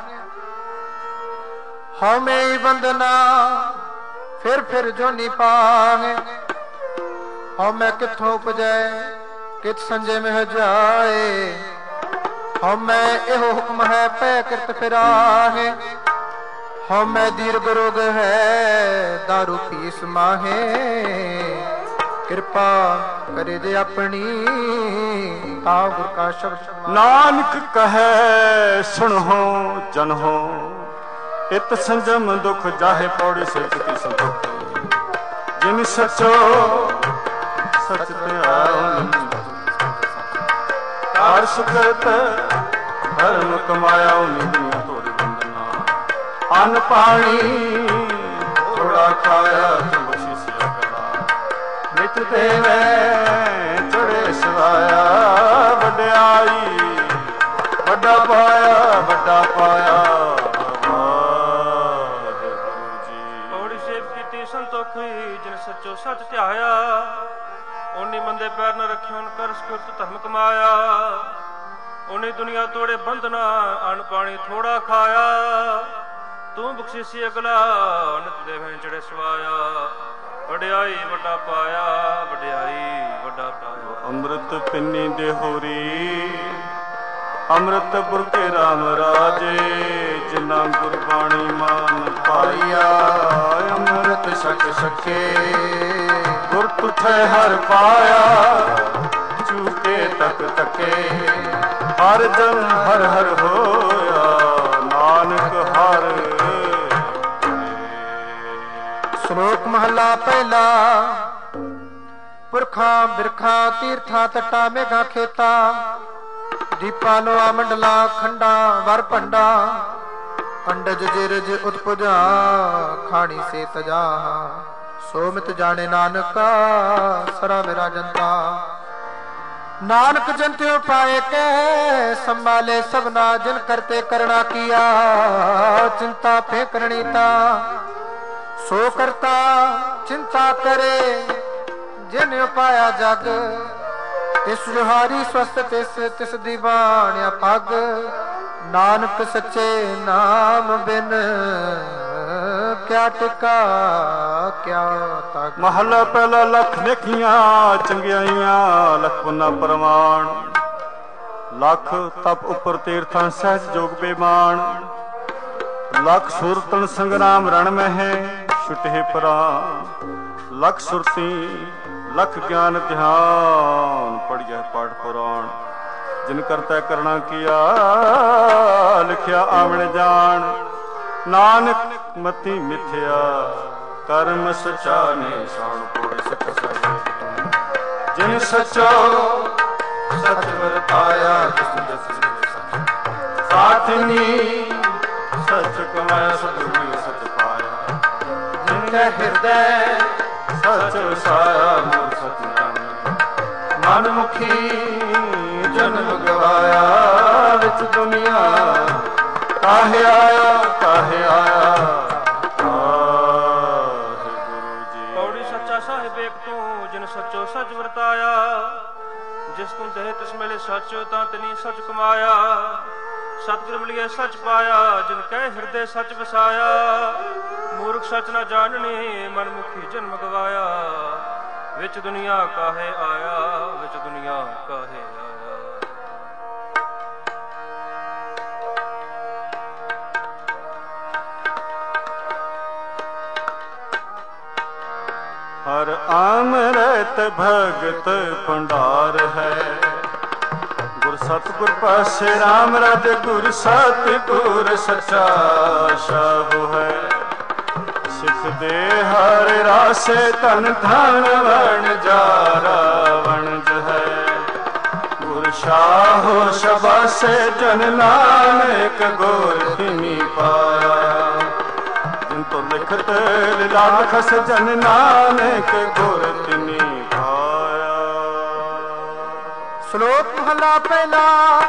ਹਉ ਮੈਂ ਬੰਦਨਾ ਫਿਰ ਫਿਰ ਜੋਨੀ ਪਾਹੇ ਹਉ ਮੈਂ ਕਿੱਥੋਂ ਉਪਜੈ ਕਿਤ ਸੰਜੇ ਮਹਿ ਜਾਏ ਹਉ ਮੈਂ ਇਹੋ ਹੁਕਮ ਹੈ ਪੈ ਕਿਰਤ ਫਿਰਾਹੇ ਹਉ ਮੈਂ ਦੀਰਘ ਰੋਗ ਹੈ ਦਾਰੂ ਪੀਸ ਮਾਹੇ ਕਿਰਪਾ ਕਰੇ ਜੇ ਆਪਣੀ ਤਾ ਗੁਰ ਕਾ ਸ਼ਬਦ ਨਾਨਕ ਕਹੈ ਸੁਣੋ ਜਨੋ ਇਤ ਸੰਜਮ ਦੁਖ ਜਾਹੇ ਪੌੜੀ ਸਿਰਤੀ ਸੰਤੋਖ ਜਿਨ ਸਚੋ ਸਚ ਧਿਆਨ ਕਾਰ ਸੁਕਰਤ ਧਰਮ ਕਮਾਇਆ ਉਨੀ ਦੁਨੀਆ ਤੋੜੀ ਬੰਦਨਾ ਅੰਨ ਪਾਣੀ ਥੋੜਾ ਖਾਇਆ ਤੁਮਸੀ ਸਿਆ ਕਰਾ ਨਿਤ ਦੇਵੇ ਚੜੇ ਸਵਾਇਆ ਵਡਿਆਈ ਵੱਡਾ ਪਾਇਆ ਵੱਡਾ ਪਾਇਆ ਪੌੜੀ ਸੇਵ ਕੀਤੀ ਸੰਤੋਖੀ ਜਿਨ ਸੱਚੋ ਸੱਚ ਧਿਆਇਆ ਓਨੀ ਮੰਦੇ ਪੈਰ ਨ ਰੱਖਿਓ ਕਰ ਸੁਕਰਤ ਧਰਮ ਕਮਾਇਆ। ਓਨੀ ਦੁਨੀਆ ਤੋੜੇ ਬੰਧਨਾ ਅਨ ਪਾਣੀ ਥੋੜਾ ਖਾਇਆ। ਤੂੰ ਬਖਸ਼ੀਸੀ ਅਗਲਾ ਨਿਤ ਦੇਵੇਂ ਚੜੇ ਸਵਾਇਆ। ਵਡਿਆਈ ਵੱਡਾ ਪਾਇਆ ਵਡਿਆਈ ਵੱਡਾ ਪਾਇਆ। ਅੰਮ੍ਰਿਤ ਪਿੰਨੀ ਦੇ ਹੋਰੀ ਅੰਮ੍ਰਿਤ ਬੁਰਕੇ ਰਾਮ ਰਾਜੇ ਜਿਨਾ ਗੁਰਬਾਣੀ ਮਾਨ ਪਾਇਆ। ਅੰਮ੍ਰਿਤ ਛਕ ਛਕੇ ਗੁਰ ਤੁਠੈ ਹਰ ਪਾਇਆ। ਚੂਕੇ ਤਕ ਤਕੇ ਹਰ ਜਨ ਹਰ ਹਰ ਹੋਇਆ। ਨਾਨਕ ਹਰ ਸ਼ਲੋਕ ਮਹੱਲਾ ਪਹਿਲਾ। ਪੁਰਖਾਂ ਬਿਰਖਾਂ ਤੀਰਥਾਂ ਤੱਟਾਂ ਮੇਘਾਂ ਖੇਤਾਂ ਦੀਪਾਂ ਲੋਆ ਮੰਡਲਾਂ ਖੰਡਾਂ ਵਰ ਭੰਡਾ। ਅੰਡਜ ਜਿਰਜ ਉਤਪੁਜਾ ਖਾਣੀ ਸੇ ਤਜਾ। ਸੋ ਮਿਤ ਜਾਣੇ ਨਾਨਕਾ ਸਰਾ ਮੇਰਾ ਜਨਤਾ। ਨਾਨਕ ਜੰਤਿਓ ਪਾਏ ਕੇ ਸੰਭਾਲੇ ਸਭਨਾ ਜਿਨ ਕਰਤੇ ਕਰਣਾ ਕੀਆ। ਚਿੰਤਾ ਫੇ ਕਰਣੀ ਤਾ ਸੋ ਕਰਤਾ ਚਿੰਤਾ ਕਰੇ ਜਿਨ ਉਪਾਇਆ ਜਗ। ਤਿਸ ਜੁਹਾਰੀ ਸਵਸਤ ਤਿਸ ਤਿਸ ਦੀ ਬਾਣਿਆ ਪੱਗ। ਨਾਨਕ ਸੱਚੇ ਨਾਮ ਬਿਨ ਕਿਆ ਟਿਕਾ ਕਿਆ ਤੱਕ। ਮਹਲਾ ਪਹਿਲਾ ਲੱਖ ਨੇਕੀਆਂ ਚੰਗਿਆਈਆਂ ਲਖ ਪੁੰਨਾ ਪ੍ਰਮਾਣ। ਲੱਖ ਤਪ ਉੱਪਰ ਤੀਰਥਾਂ ਸਹਿਜ ਜੋਗ ਬੇਮਾਨ। ਲੱਖ ਸੁਰਤਨ ਸੰਗਰਾਮ ਰਣ ਮਹਿ ਛੁਟੇ ਪ੍ਰਾਨ। ਲੱਖ ਸੁਰਤੀ ਲੱਖ ਗਿਆਨ ਧਿਆਨ ਪੜ੍ਹਿਆ ਪਾਠ ਪੁਰਾਣ। ਜਿਨ ਕਰਤਾ ਕਰਣਾ ਕੀਆ ਲਿਖਿਆ ਆਵਣ ਜਾਣ। ਨਾਨਕ ਮਤੀ ਮਿਥਿਆ ਕਰਮ ਸਚਾ ਨੇ ਸਾਣ ਕੋੜੇ ਸਚ ਸਚ। ਜਿਨ ਸਚੋ ਸਚ ਵਰਤਾਇਆ ਜਿਸ ਜਸ ਸਾਥਨੀ ਸਚ ਕਮਾਇਆ ਸਤਿਗੁਰੂ ਸਚ ਪਾਇਆ। ਜਿਨ ਕੈ ਹਿਰਦੈ ਸਚ ਵਸਾਇਆ ਮੂਲ ਸਚ ਜਾਣਿਆ। ਮਨ ਮੁਖੀ ਜਨਮ ਗਵਾਇਆ ਵਿੱਚ ਦੁਨੀਆ ਕਾਹੇ ਆਇਆ ਕਾਹੇ ਆਇਆ। ਵਾਹਿਗੁਰੂ ਜੀ। ਪੌੜੀ ਸੱਚਾ ਸਾਹਿਬ ਏਕ ਤੂੰ ਜਿਨ ਸੱਚੋ ਸਚ ਵਰਤਾਇਆ। ਜਿਸ ਤੂੰ ਦੇਹ ਤਿਸ ਮੇਲੇ ਸੱਚ ਤਾਂ ਤਨੀ ਸੱਚ ਕਮਾਇਆ। ਸਤਿਗੁਰ ਮਿਲਿਆ ਸੱਚ ਪਾਇਆ ਜਿਨ ਕਹਿ ਹਿਰਦੇ ਸੱਚ ਵਸਾਇਆ। ਮੂਰਖ ਸੱਚ ਨਾ ਜਾਣਨੀ ਮਨ ਮੁਖੀ ਜਨਮ ਗਵਾਇਆ। ਵਿੱਚ ਦੁਨੀਆ ਕਾਹੇ ਆਇਆ ਵਿੱਚ ਦੁਨੀਆ ਕਾਹੇ ਆਇਆ। ਹਰ ਅੰਮ੍ਰਿਤ ਭਗਤ ਭੰਡਾਰ ਹੈ। ਗੁਰ ਸਤਿਗੁਰ ਪਾਸੇ ਰਾਮ ਰਾਜੇ ਗੁਰ ਸਤਿਗੁਰ ਸੱਚਾ ਸ਼ਾਹੂ ਹੈ। ਸਿੱਖ ਦੇ ਹਰ ਰਾਸੇ ਧਨ ਧਨ ਵਣ ਜਾਰਾ ਵਣਜ ਹੈ। ਗੁਰ ਸ਼ਾਹੋ ਸ਼ਬਾਸੇ ਜਨ ਨਾਨਕ ਗੁਰ ਧਿਮੀ ਪਾਇਆ। ਜਿਨ ਤੋਂ ਲਿਖਤ ਲੀਲਾ ਖਸ ਜਨ ਨਾਨਕ ਗੁਰ ਧਿਮੀ ਪਾਇਆ। ਸ਼ਲੋਕ ਮਹਲਾ ਪਹਿਲਾ।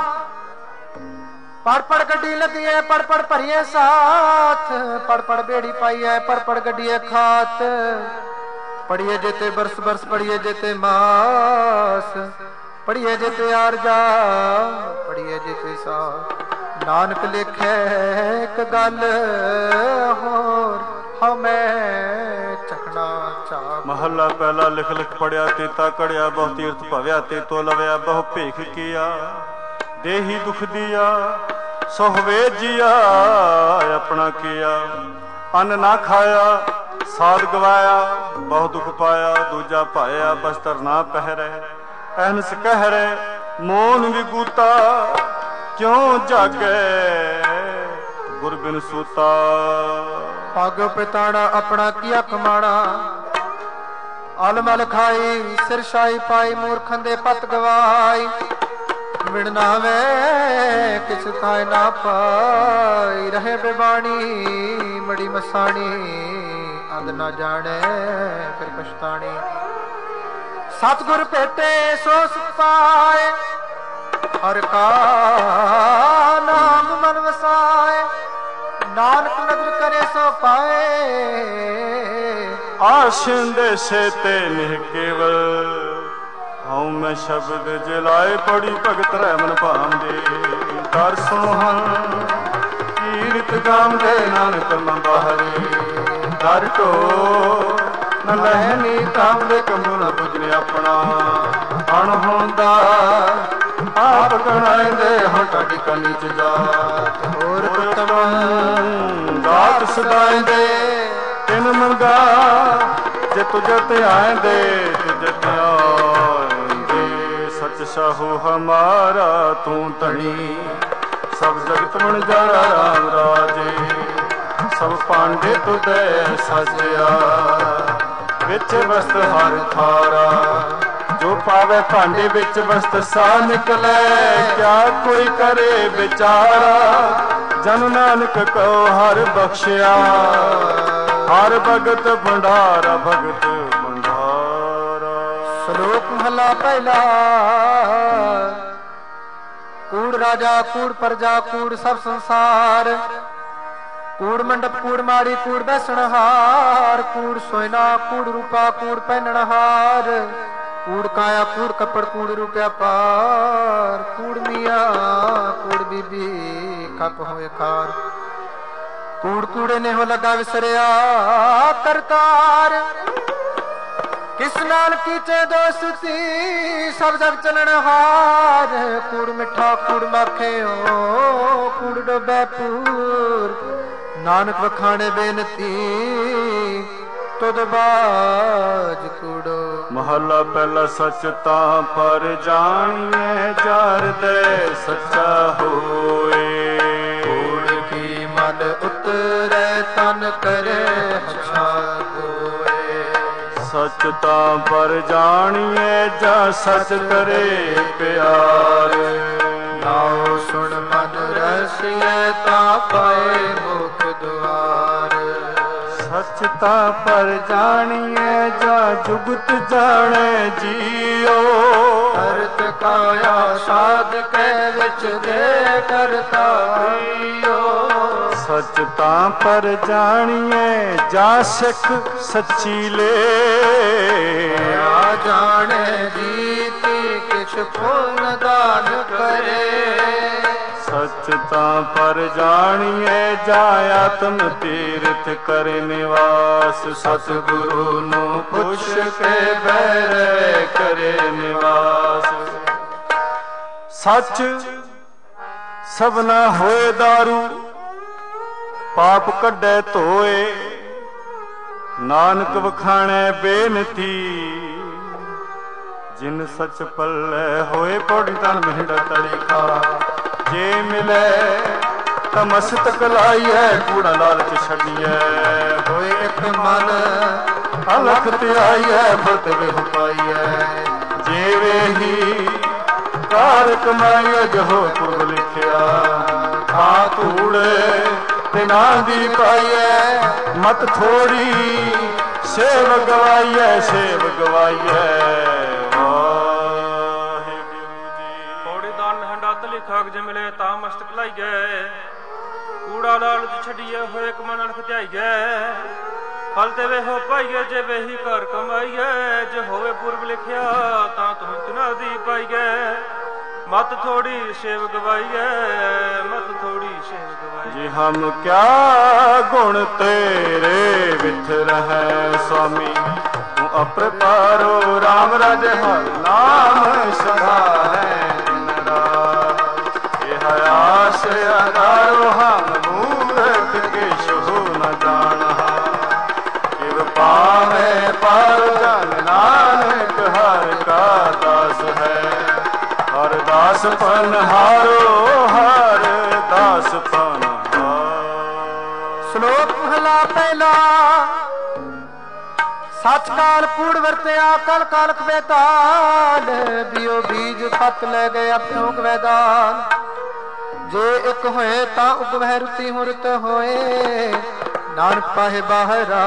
ਪੜ ਪੜ ਗੱਡੀ ਲੱਦੀਏ ਪੜ ਪੜ ਭਰੀਏ ਸਾਥ। ਪੜ ਪੜ ਬੇੜੀ ਪਾਈਏ ਪੜ ਪੜ ਗੱਡੀਏ ਖਾਤ। ਪੜੀਏ ਜੇਤੇ ਬਰਸ ਬਰਸ ਪੜੀਏ ਜੇਤੇ ਮਾਸ। ਪੜੀਏ ਜੇਤੇ ਆਰਜਾ ਪੜੀਏ ਜੇਤੇ ਸਾ। ਨਾਨਕ ਲਿਖੇ ਇੱਕ ਗੱਲ ਹੋਰ ਹਮੇ ਚਖਣਾ ਚਾਹ। ਮਹੱਲਾ ਪਹਿਲਾ ਲਿਖ ਲਿਖ ਪੜਿਆ ਤੇਤਾ ਕੜਿਆ ਬਹੁ ਤੀਰਥ ਭਵਿਆ ਤੇ ਤੋ ਲਵਿਆ ਬਹੁ ਭੇਖ ਕੀਆ। ਦੇਹੀ ਦੁਖ ਦੀਆ ਸੋਹਵੇ ਜੀਆ ਆਪਣਾ ਕੀਆ। ਅੰਨ ਨਾ ਖਾਇਆ ਸਾਧ ਗਵਾਇਆ ਬਹੁ ਦੁਖ ਪਾਇਆ। ਦੂਜਾ ਭਾਇਆ ਬਸਤਰ ਨਾ ਪਹਿਰੈ ਅਹਨਸ ਕਹਿਰੈ। ਮੋਨ ਵਿਗੂਤਾ ਕਿਉਂ ਜਾਗੈ ਗੁਰ ਬਿਨ ਸੂਤਾ। ਪੱਗ ਪਿਤਾਣਾ ਆਪਣਾ ਕੀਆ ਕਮਾਣਾ। ਅਲਮਲ ਖਾਈ ਸਿਰ ਸ਼ਾਈ ਪਾਈ ਮੂਰਖਾਂ ਦੇ ਪਤ ਗਵਾਈ। ਮਿਣਨਾ ਵੇ ਕਿਸ ਥਾਇ ਨਾ ਪਾਈ। ਰਹੇ ਬੇਬਾਣੀ ਮੜੀ ਮਸਾਣੀ ਅੰਦ ਨਾ ਜਾਣੇ ਫਿਰ ਪਛਤਾਣੀ। ਸਤਿਗੁਰ ਭੇਟੇ ਸੋ ਸੁਖ ਪਾਏ। ਹਰ ਕਾ ਨਾਮ ਮਨ ਵਸਾਏ। ਨਾਨਕ ਨਦਰ ਕਰੇ ਸੋ ਪਾਏ। ਆਸ਼ਿੰਦੇ ਸੇ ਤੇ ਨਿਹ ਕੇਵਲ ਹਉ ਮੈਂ ਸ਼ਬਦ ਜਲਾਏ ਪੜੀ ਭਗਤ ਰਹਿ ਮਨ ਭਾਂਦੇ ਦਰ ਸੁਣੋ ਹਨ ਕੀਰਤ ਗਾਉਂਦੇ ਨਾਨਕ ਮਨ ਬਾਹਰੇ ਦਰ ਢੋ ਨ ਲਹਿਨੀ ਤਾਂਬੇ ਕੰਬੂ ਨ ਪੁੱਜਨੇ ਆਪਣਾ ਅਣ ਹੁੰਦਾ ਆਪ ਕਣਾਇਂਦੇ ਹਾਂ ਟਾਡੀ ਕਨੀ ਚ ਜਾਤ ਹੋਰ ਕੁਤਮ ਜਾਤ ਸਦਾਇਂਦੇ ਤਿਨ ਮੰਗਾ ਜੇ ਤੁਝੇ ਤੇ ਆਇਂਦੇ ਤੁਝੇ ਤੇ ਆਇਂਦੇ ਸਚ ਸਾਹੂ ਹਮਾਰਾ ਤੂੰ ਧਣੀ ਸਭ ਜਗਤ ਮਣ ਜਾਰਾ ਰਾਮ ਰਾਜੇ ਸਭ ਪਾਂਡੇ ਤੁਧੇ ਸਾਜਿਆ ਵਿੱਚ ਵਸਤ ਹਰ ਥਾਰਾ ਜੋ ਪਾਵੇ ਭਾਂਡੇ ਵਿੱਚ ਵਸਤ ਸਾ ਨਿਕਲੇ ਕਿਆ ਕੋਈ ਕਰੇ ਵਿਚਾਰਾ ਜਨ ਨਾਨਕ ਕਉ ਹਰ ਬਖਸ਼ਿਆ ਹਰ ਭਗਤ ਭੰਡਾਰਾ ਭਗਤ ਭੰਡਾਰਾ। ਸ਼ਲੋਕ ਮਹਲਾ ਪਹਿਲਾ। ਕੂੜ ਰਾਜਾ ਕੂੜ ਪ੍ਰਜਾ ਕੂੜ ਸਭ ਸੰਸਾਰ ਕੂੜ ਮੰਡਪ ਕੂੜ ਮਾੜੀ ਕੂੜ ਬੈਸਣਹਾਰ ਕੂੜ ਸੋਇਨਾ ਕੂੜ ਰੂਪਾ ਕੂੜ ਪਹਿਨਣਹਾਰ ਕੂੜ ਕਾਇਆ ਕੂੜ ਕੱਪੜ ਕੂੜ ਰੁਪਿਆ ਪਾਰ ਕੂੜ ਮੀਆਂ ਕੂੜ ਬੀਬੀ ਖਪ ਹੋਏ ਖਾਰ ਕੂੜ ਕੂੜੇ ਨੇ ਹੋ ਲੱਗਾ ਵਿਸਰਿਆ ਕਰਤਾਰ ਕਿਸ ਨਾਲ ਕੀਤੇ ਦੋਸਤੀ ਸਭ ਜਗ ਚਲਣ ਹਾਰ ਕੂੜ ਮਿੱਠਾ ਕੂੜ ਮਾਖਿਓ ਕੂੜ ਡੋਬੈ ਪੂਰ ਨਾਨਕ ਵਖਾਣੇ ਬੇਨਤੀ ਤੁਧ ਬਾਜ ਕੂੜੋ। ਮਹਲਾ ਪਹਿਲਾ। ਸੱਚ ਤਾਂ ਪਰ ਜਾਣੀਏ ਜਰ ਦੇ ਸੱਚਾ ਹੋਏ ਕੂੜ ਕੀ ਮਨ ਉਤਰੈ ਤਨ ਕਰੇ ਹਛਾ ਹੋਏ ਸੱਚ ਤਾਂ ਪਰ ਜਾਣੀਏ ਜਾਂ ਸੱਚ ਕਰੇ ਪਿਆਰ ਨਾਉ ਸੁਣ ਮਨ ਰਸੀਏ ਤਾਂ ਪਾਏ ਮੁਖ ਦੁਆਰ ਸੱਚ ਤਾਂ ਪਰ ਜਾਣੀਏ ਜਾਂ ਜੁਗਤ ਜਾਣੇ ਜੀਓ ਕਰਤ ਕਾਇਆ ਸਾਧ ਕੇ ਵਿੱਚ ਦੇ ਕਰਤਾ ਪ੍ਰਿਓ ਸੱਚ ਤਾਂ ਪਰ ਜਾਣੀਏ ਜਾਂ ਸਿੱਖ ਸੱਚੀ ਲੈ ਆ ਜਾਣੇ ਜੀਤੀ ਕਿਛ ਪੁੰਨ ਦਾਨ ਕਰੇ ਸੱਚ ਤਾਂ ਪਰ ਜਾਣੀਏ ਜਾਂ ਆਤਮ ਤੀਰਥ ਕਰੇ ਨਿਵਾਸ ਸਤਿਗੁਰੂ ਨੂੰ ਪੁੱਛ ਕੇ ਬਹਿਰੇ ਕਰੇ ਨਿਵਾਸ ਸੱਚ ਸਭਨਾ ਹੋਏ ਦਾਰੂ ਪਾਪ ਕੱਢੇ ਧੋਏ ਨਾਨਕ ਵਖਾਣੇ ਬੇਨਤੀ ਜਿਨ ਸੱਚ ਪੱਲੇ ਹੋਏ ਪੌੜੀ ਤਨ ਮਿਹੜਾ ਤੜੀ ਖਾ ਜੇ ਮਿਲੇ ਤਾਂ ਮਸਤਕ ਲਾਈਐ ਕੂੜਾ ਲਾਲਚ ਛੱਡੀਐ ਹੋਏ ਇੱਕ ਮਨ ਅਲਖ ਤੇ ਆਈਐ ਫਤ ਵਿਹੁ ਪਾਈਐ ਜੀਵੇ ਹੀ ਕਾਰ ਕਮਾਈਐ ਜਹੋ ਪੁਰਬ ਲਿਖਿਆ ਖਾ ਧੂੜੇ ਤੇ ਨਾ ਦੀ ਪਾਈਐ ਮਤ ਥੋੜੀ ਸੇਵ ਗਵਾਈਐ ਸੇਵ ਗਵਾਈਐ। ਕਾਗਜ ਮਿਲੇ ਤਾਂ ਮਸਤਕ ਲਾਈਏ ਕੂੜਾ ਲਾਲਚ ਛੱਡੀਏ ਹੋਏ ਇੱਕ ਮਨ ਅਣਖ ਧਿਆਈਏ ਫਲ ਤੇ ਵੇਹੋ ਪਾਈਏ ਜੇ ਵੇਹੀ ਘਰ ਕਮਾਈਏ ਜੇ ਹੋਵੇ ਪੁਰਬ ਲਿਖਿਆ ਤਾਂ ਤੁਮ ਤਿਨਾ ਦੀ ਪਾਈਏ ਮਤ ਥੋੜੀ ਸੇਵ ਗਵਾਈਏ ਮਤ ਥੋੜੀ ਸੇਵ ਗਵਾਈਏ। ਜੀ ਹਮ ਕਿਆ ਗੁਣ ਤੇਰੇ ਵਿਥ ਰਹੈ ਸੁਆਮੀ ਤੂੰ ਅਪਰਪਾਰੋ ਰਾਮ ਰਾਜੇ ਹਰ ਨਾਮ ਸਦਾ ਹੈ ਆਸ ਅਦਾਰੋ ਹਮ ਮੂਰਖ ਕਿਛੁ ਨ ਜਾਣਹਾ ਕਿਵ ਪਾਵੇ ਪਰ ਜਨ ਨਾਨਕ ਹਰ ਕਾ ਦਾਸ ਹੈ ਹਰ ਦਾਸ ਪਨਹਾਰੋ ਹਰ ਦਾਸ ਪਨਹਾਰ। ਸ਼ਲੋਕ ਮਹਲਾ ਪਹਿਲਾ। ਸੱਚ ਕਾਲ ਕੂੜ ਵਰਤਿਆ ਕਲ ਕਾਲਕ ਵੇਦਾਨ ਬਿਓ ਬੀਜ ਖਤ ਲੈ ਗਏ ਅਪਿਓਕ ਵੈਦਾਨ ਜੇ ਇੱਕ ਹੋਏ ਤਾਂ ਉਗਵਹਿ ਰੁਤੀ ਹੁਰਤ ਹੋਏ ਨਾਨਕ ਪਾਹੇ ਬਾਹਰਾ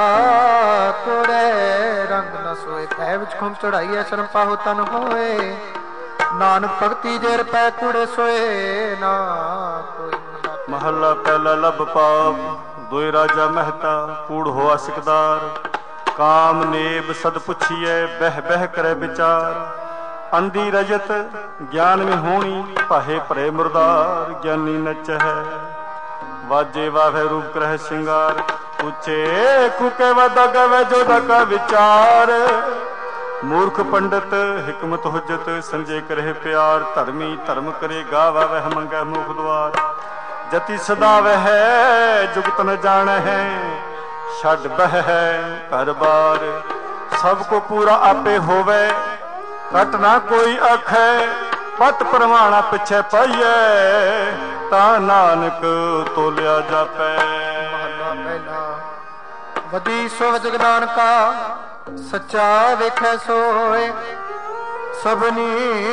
ਕੋੜੇ ਰੰਗ ਨ ਸੋਏ ਪੈ ਵਿੱਚ ਖੁੰਮ ਚੜਾਈਐ ਸ਼ਰਮ ਪਾਹੋ ਤਨ ਹੋਏ ਨਾਨਕ ਭਗਤੀ ਜੇਰ ਪੈ ਕੂੜੇ ਸੋਏ ਨਾ ਕੋਈ। ਮਹੱਲਾ ਪਹਿਲਾ। ਲੱਭ ਪਾਪ ਦੋਇ ਰਾਜਾ ਮਹਿਤਾ ਕੂੜ ਹੋਆ ਸਿਕਦਾਰ ਕਾਮ ਨੇਬ ਸਦ ਪੁੱਛੀਐ ਬਹਿ ਬਹਿ ਕਰੇ ਵਿਚਾਰ अंधी रजत ज्ञान में होनी, पाहे भरे मुरदार ज्ञानी नच है। वाजे वावे रूप ग्रह सिंगार, ऊंचे कुके वदा गवे जो का विचार। मूर्ख पंडित हिकमत हुज्जत, संजय करे प्यार। धर्मी धर्म करे गावा वह मंगे मुख द्वार। जति सदा वह जुगत न जाने है, छड़ बह है घर बार। सबको पूरा आपे होवे, कट ना कोई आखे। पत परवाना पिछे पाइए, ता नानक तोलिया जापै। महला पहला। वदी सो जगदान का, सच्चा वेखे सोए। सबनी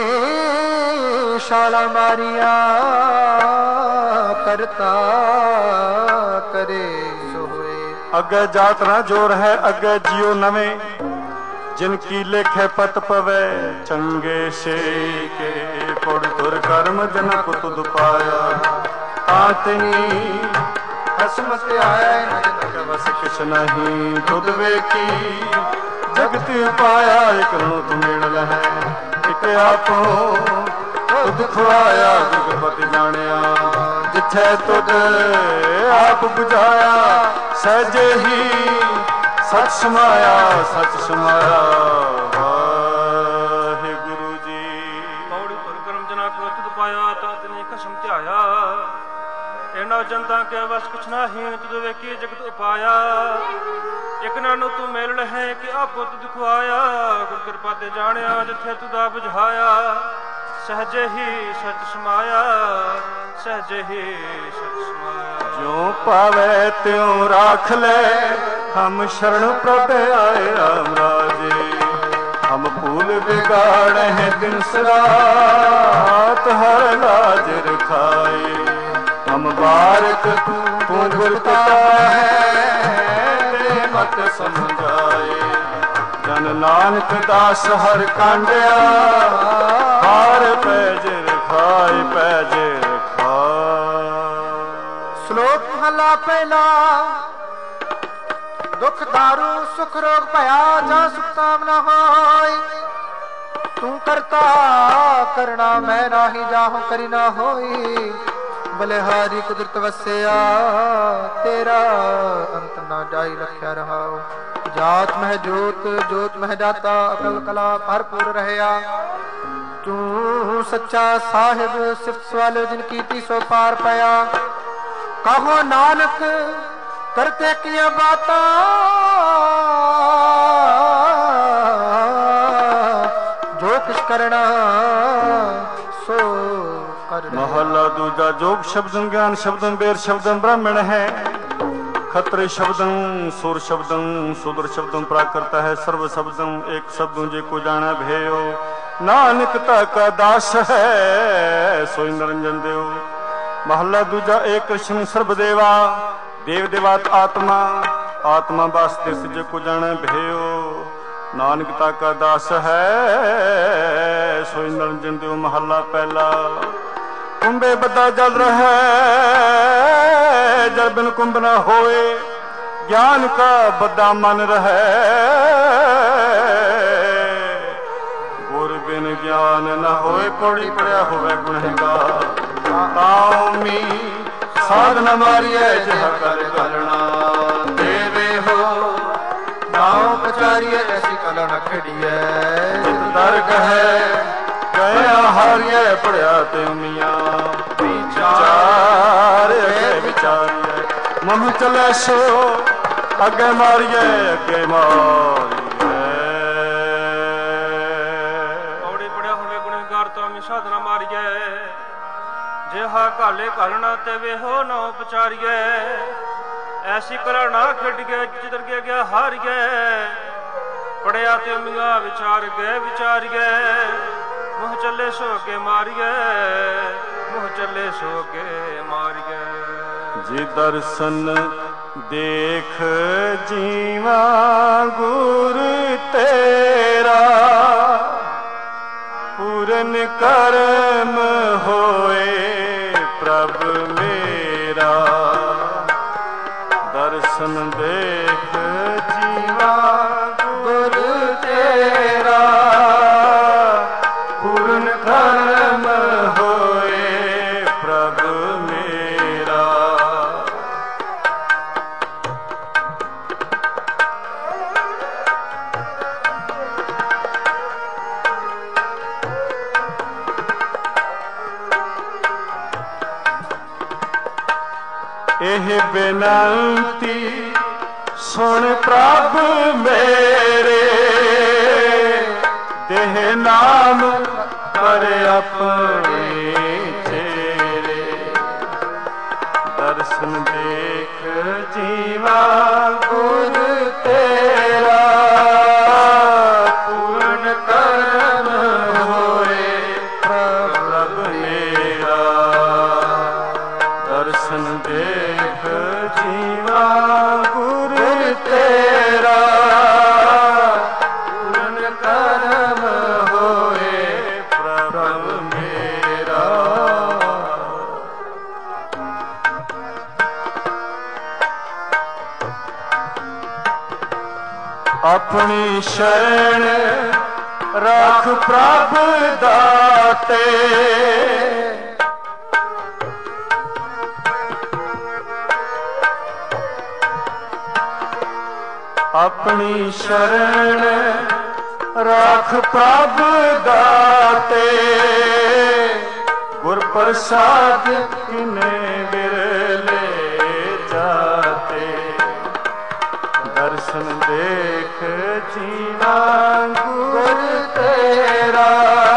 शाला मारिया, करता करे सोए। अगे जात ना जोर है, अगे जियो नवे। जिनकी लेखे पत पवे, चंगे से के पुर तुर कर्म जनक तुद पाया। आतनी हसमत आए, नजर बस किस नहीं तुद वेखी। जगत पाया एक नुत मिल है, एक आपो तुद खुआया। जुगपति जानिया जिथे तुद आप बुझाया। सहजे ही सच समाया, सच समाया। वाहे गुरु जी। पौड़ी तुर कर्म जना को तुद पाया, ता तने खसम ध्याया। एना जनता के बस कुछ नहीं, तुद वेखी जगत उपाया। एक नानू तू मेल है कि आपो तुद खुआया। गुर कृपा ते जानिया जिथे तुदा बुझाया। सहजे ही सच समाया, सहजे ही सच समाया। जो पावे त्यों राख ले, हम शरण प्रभ आए राम राजे। हम फूल बिगाड़े हैं दिन रात, हर लाज रखाए। हम बारक तू गुर पिता है, मत समझाए। जन नानक दास हर कांडिया, हार पैज रखाए पैज रखाए। श्लोक महला पहला। दुख दारू सुख रोग भया, जा सुख ताम न होय। तू करता करना, मैं नाही जाहूं करी ना होई। बलिहारी कुदरत वਸਿया, तेरा अंत ना जाई लख्या रहाओ। जात मह जोत जोत मह जाता, अकल कला भरपूर रहया। तू सच्चा साहिब सिफ्त सवालो, जिनकी ती सो पार पाया। कहो नानक करते किया बाता, जो कुछ करना सो करना। महला दूजा। जोग शब्दं ज्ञान शब्दं बेर शब्दं ब्राह्मण है। खत्र शब्दं सुर शब्दं सुदर शब्दं प्राकृत है। सर्व शब्दं एक शब्दों जे को जाना भयो। नानकता का दास है, सोई निरंजन देव। महला दूजा। एक कृष्ण सर्वदेवा, देव देवात आत्मा। आत्मा वास्ते जे को जाना भयो। नानकता का दास है, सोई निरंजन देव। महला पहला। कुंभे बदा जल रहे, जल बिन कुंभ न होए। ज्ञान का बदा मन रहे, गुर बिन ज्ञान न होए। पौड़ी पड़िया होवे गुनहगार, ताऊमी साधन मारिए जह कर कलना। देवे हो नाव पचारिए, ऐसी कला न खड़िए। जित दर्ग है गया हारिए, पड़िया ते मिया। विचार विचारिए, मनु चले सो अगे मारिए, अगे मारिए। पौड़ी पड़िया होवे गुनहगार, ताऊमी साधन मारिए। जेहा काले घालना ते वेहो ना पचारिए। ऐसी कला ना खड़िए, जिधर गया गया हारिए। पड़िया ते मिया विचार गए विचारिए। मुँह चले सो के मारिए, मुँह चले सो के मारिए। जी दर्शन देख जीवा गुर तेरा। पूरन कर्म होए प्रभ मेरा। दर्शन देख जीवा गुर तेरा। ਇਹ ਬੇਨੰਤੀ ਸੁਣ ਪ੍ਰਭ ਮੇਰੇ, ਦੇਹ ਨਾਮ ਪਰ ਆਪਣੇ ਚੇਰੇ। ਦਰਸ਼ਨ ਦੇਖ ਜੀਵਾ ਗੁਰ ਤੇਰਾ, ਪੂਰਨ ਕਰਮ ਹੋਏ ਪ੍ਰਭ ਮੇਰਾ। ਦਰਸ਼ਨ ਦੇਖ ਜੀਵਾ ਗੁਰ ਤੇਰਾ, ਪੂਰਨ ਕਰਮ ਹੋਏ ਪ੍ਰਭ ਮੇਰਾ। ਆਪਣੀ ਸ਼ਰਨ ਰੱਖ ਪ੍ਰਭ ਦਾਤੇ, ਆਪਣੀ ਸ਼ਰਨ ਰੱਖ ਪ੍ਰਭ ਦਾਤੇ। ਗੁਰ ਪ੍ਰਸਾਦ ਕਿਨੇ ਵਿਰਲੇ ਜਾਤੇ। ਦਰਸ਼ਨ ਦੇਖ ਜੀਵਾ ਗੁਰ ਤੇਰਾ,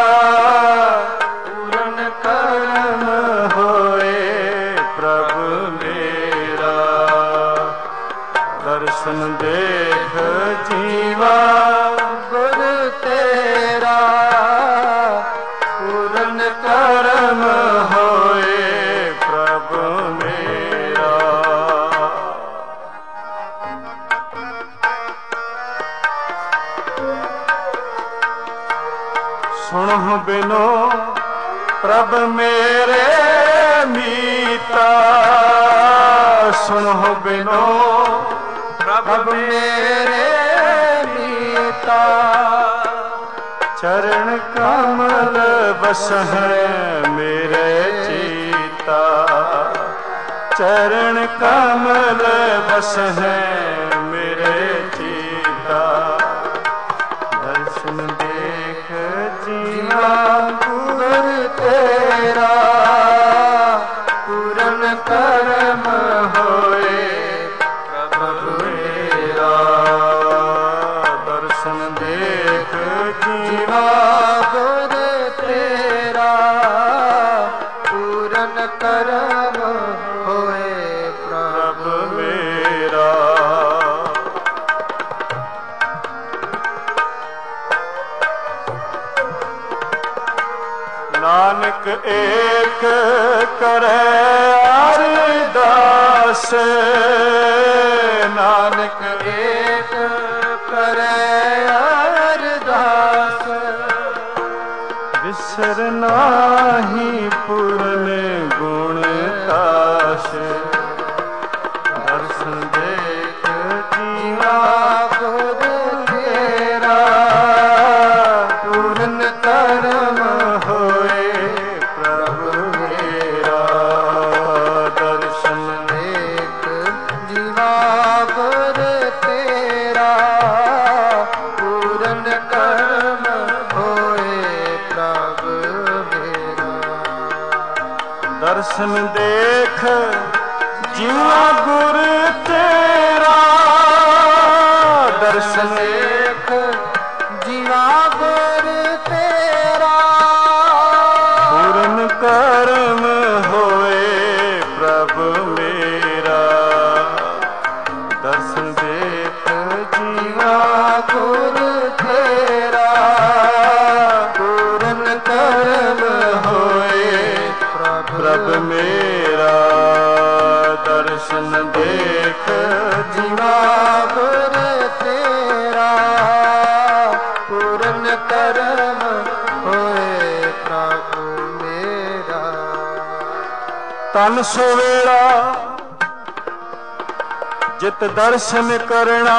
ਪੂਰਨ ਕਰਮ ਹੋਏ ਪ੍ਰਭ ਮੇਰਾ। ਦਰਸ਼ਨ ਦੇਖ ਜੀਵਾ ਗੁਰ ਤੇਰਾ, ਪੂਰਨ ਕਰਮ ਹੋਏ ਪ੍ਰਭ ਮੇਰਾ। ਸੁਣਹੁ ਬਿਨੋ ਪ੍ਰਭ ਮੇਰੇ ਮੀਤਾ, ਸੁਣਹੁ ਬਿਨੋ ਪ੍ਰਭ ਮੇਰੇ ਮੀਤਾ। ਚਰਨ ਕਮਲ ਬਸਹਿ ਮੇਰੇ ਚੀਤਾ, ਚਰਨ ਕਮਲ ਬਸਹਿ ਮੇਰੇ ਚੀਤਾ। ਦਰਸ਼ਨ ਦੇਖ ਜੀਵਾ ਗੁਰ ਤੇਰਾ, ਪੂਰਨ ਕਰਮ ਹੋਏ ਪ੍ਰਭ ਮੇਰਾ। ਦਰਸ਼ਨ ਦੇਖ ਜੀਵਾ ਗੁਰ ਤੇਰਾ, ਪੂਰਨ ਕਰਮ ਹੋਏ ਪ੍ਰਭ ਮੇਰਾ। ਨਾਨਕ ਏਕ ਕਰੈ ਅਰਦਾਸ, ਨਾਨਕ ਏਕ ਕਰੈ ਅਰਦਾਸ। ਵਿਸਰ ਨਾਹੀ ਪੂਰਨ ਗੁਣ ਕਾਸ਼। ਦਰਸ਼ਨ ਦੇਖ ਜੀਵਾ ਗੁਰ ਤੇਰਾ, ਪੂਰਨ ਕਰਮ ਹੋਏ ਪ੍ਰਭ ਮੇਰਾ। ਦਰਸ਼ਨ ਦੇਖ ਜੀਵਾ ਗੁਰ ਤੇਰਾ, ਪੂਰਨ ਕਰਮ ਹੋਏ ਪ੍ਰਭ ਮੇਰਾ। ਦਰਸ਼ਨ ਦੇਖ ਜੀਵਾ ਗੁਰ ਤੇਰਾ, ਦਰਸ਼ਨ ਦੇਖ ਜੀਵਾ ਗੁਰ ਤੇਰਾ, ਪੂਰਨ ਕਰਮ ਹੋਏ ਪ੍ਰਭ ਮੇਰਾ। ਦਰਸ਼ਨ ਦੇਖ ਜੀਵਾ ਗੁਰ ਤੇਰਾ, ਪੂਰਨ ਕਰਮ ਹੋਏ ਪ੍ਰਭ ਮੇਰਾ। ਦਰਸ਼ਨ ਦੇਖ ਜੀਵਾ ਗੁਰ ਤੇਰਾ, ਪੂਰਨ ਕਰਮ ਹੋਏ ਪ੍ਰਭ ਮੇਰਾ। ਤਨ ਸੋ ਵੇਲਾ ਜਿਤ ਦਰਸ਼ਨ ਕਰਨਾ,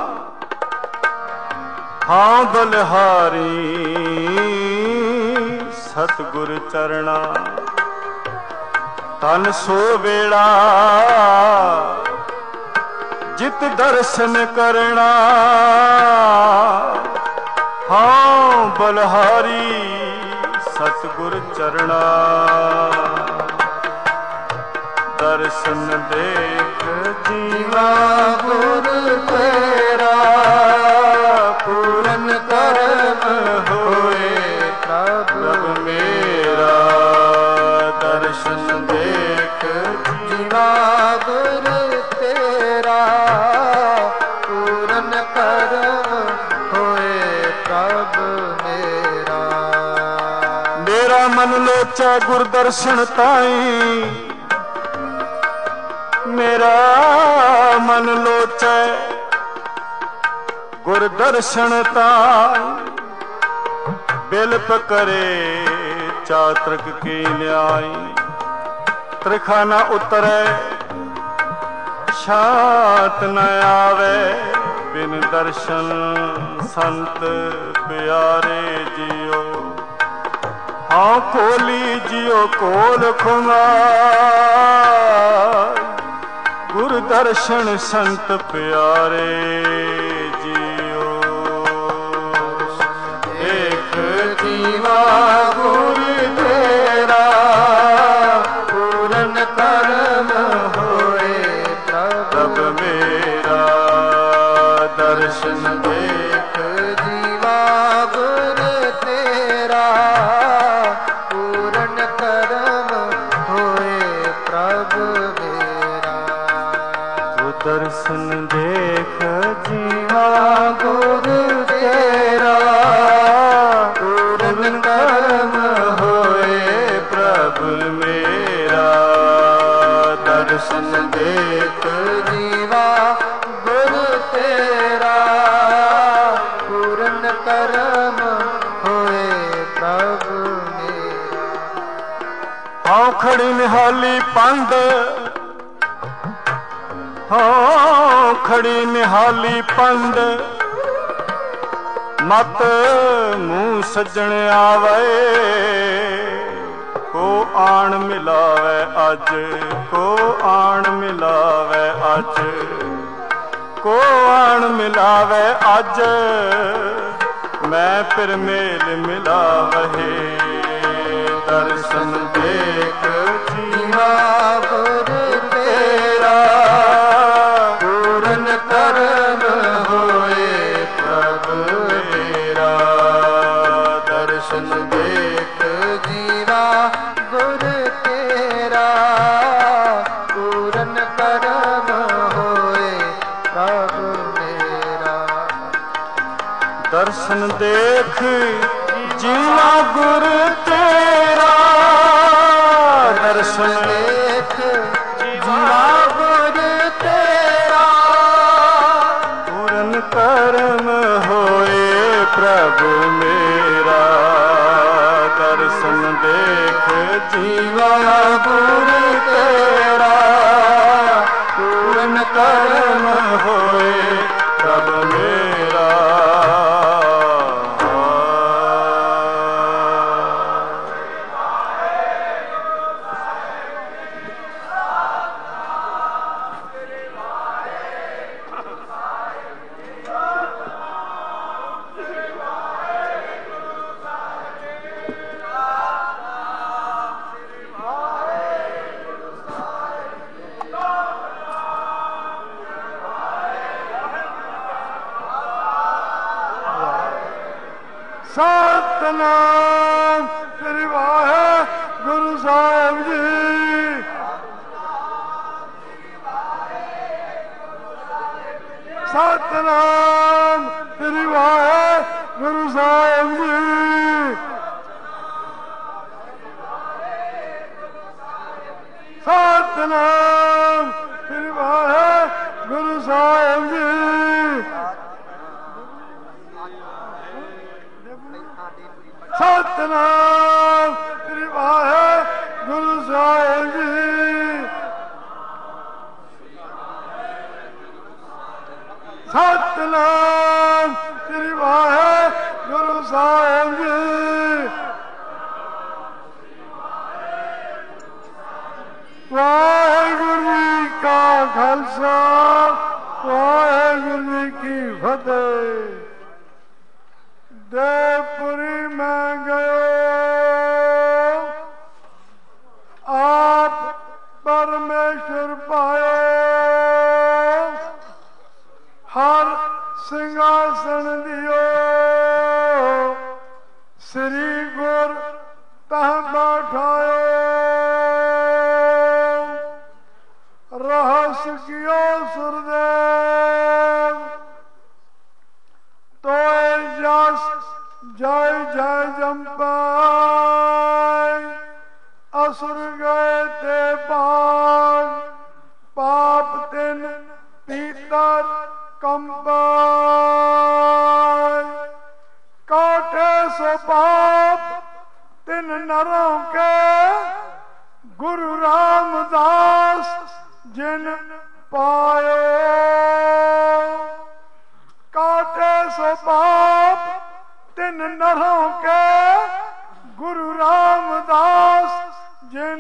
ਹਾਂ ਬਲਿਹਾਰੀ ਸਤਿਗੁਰ ਚਰਣਾ। ਤਨ ਸੋ ਵੇਲਾ ਜਿਤ ਦਰਸ਼ਨ ਕਰਨਾ, ਹਾਂ ਬਲਿਹਾਰੀ ਸਤਿਗੁਰ ਚਰਣਾ। दर्शन देख जीवा गुर तेरा पूरन करम होए प्रभु मेरा दर्शन देख जीवा गुर तेरा पूरन करम होए प्रभु मेरा। मेरा मन लोचा गुर दर्शन ताई मेरा मन लोचै गुर दर्शन ताई बिलप करे चातृक की न्याई त्रिखा न उतरे शात न आवे बिन दर्शन संत प्यारे जियो। हाँ खोली जियो कोल खुमार गुर दर्शन संत प्यारे जियो। देख जीवा गुर तेरा पूरन करम होए प्रभु मेरा दर्शन देख जीवा गुर तेरा पूरन करम होए प्रभु मेरा। दर्शन देख जीवा गुर तेरा पूरन करम होए प्रभु मेरा दर्शन देख जीवा गुर तेरा पूरन करम होए प्रभु मेरा। हाँ खड़ी निहाली पंड हाँ खड़ी निहाली पंड मत मुँह सजण आवे को आण मिलावे अज को आण मिलावे अज को आण मिलावे अज मैं फिर मेल मिलावे। दर्शन देख जीवा गुर तेरा पूरन करम होए प्रभु मेरा। दर्शन देख जीवा गुर तेरा पूरन करम होए प्रभु मेरा। दर्शन देख जीवा गुर तेरा दर्शन देख जीवा गुर तेरा पूरन करम होए प्रभु मेरा। दर्शन देख जीवा गुर तेरा पूरन करम होए प्रभु मेरा। सतनाम श्री वाहेगुरु साहिब जी। सतनाम श्री वाहेगुरु साहिब जी। सतनाम श्री वाहेगुरु साहिब जी। सतनाम श्री वाहेगुरु साहिब जी। सतनाम श्री वाहेगुरु साहिब जी। वाहेगुरु जी का खालसा वाहेगुरु जी की फतेह। देवपुरी में गयो आप परमेश्वर ਸਿੰਘਾਸਣ ਦਿਓ ਸ੍ਰੀ ਗੁਰ ਤਹ ਬੈਠਾਇਓ रहस कियो सुरदेव तोय जस जय जय जम्पाय असुर गए ते भाग पाप तिन पीतर कंपाय काटे सो पाप तिन नरों के गुरु रामदास जिन पायो काटे सो पाप तिन नरों के गुरु रामदास जिन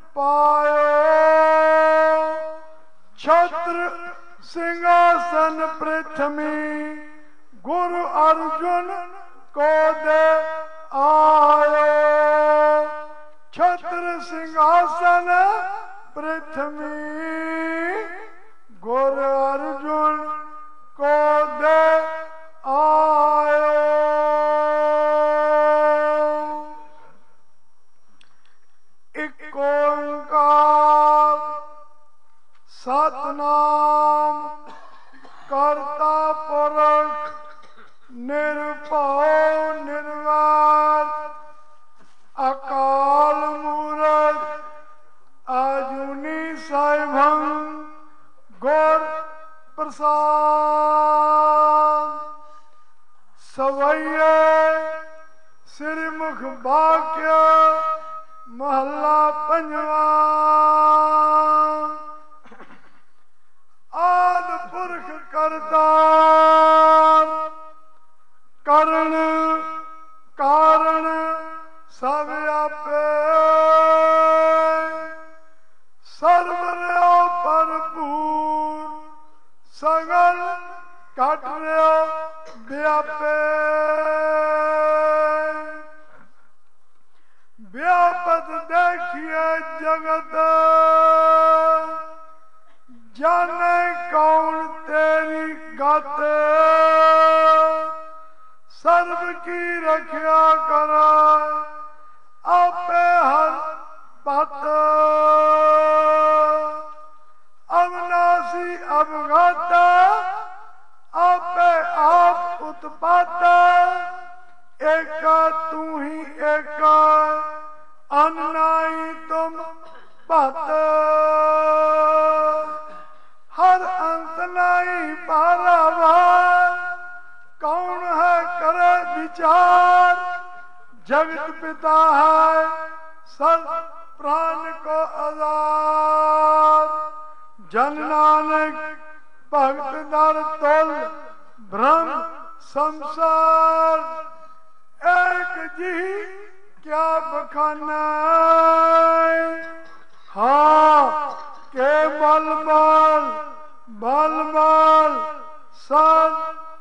पायो छत्र सिंहासन पृथ्वी गुरु अर्जुन को दे आयो छत्र सिंहासन पृथ्वी गुरु अर्जुन को दे आयो एक ओंकार सतनाम करता पुरख निर्भव निर्वार अकाल मूरत आजुनी साहिबं गौर प्रसाद सवैये श्रीमुख भाग्य महला पंजवा आद पुरख करतार करण कारण सब आपे सर्वरयो भरपूर सगल घट रहो व्यापे व्यापत देखिए जगत जाने कौन तेरी गत सर्व की रक्षा करा आपे हर पत अविनाशी अवगत आपे आप उत्पात एक तू ही एक अन्नाई तुम पत हर अंत नाई पारावार कौन है करे विचार जगत पिता है सर्व प्राण को आधार जन नानक भक्त दर तुल ब्रह्म संसार एक जी क्या बखाना हाँ के बल बल बल बल सद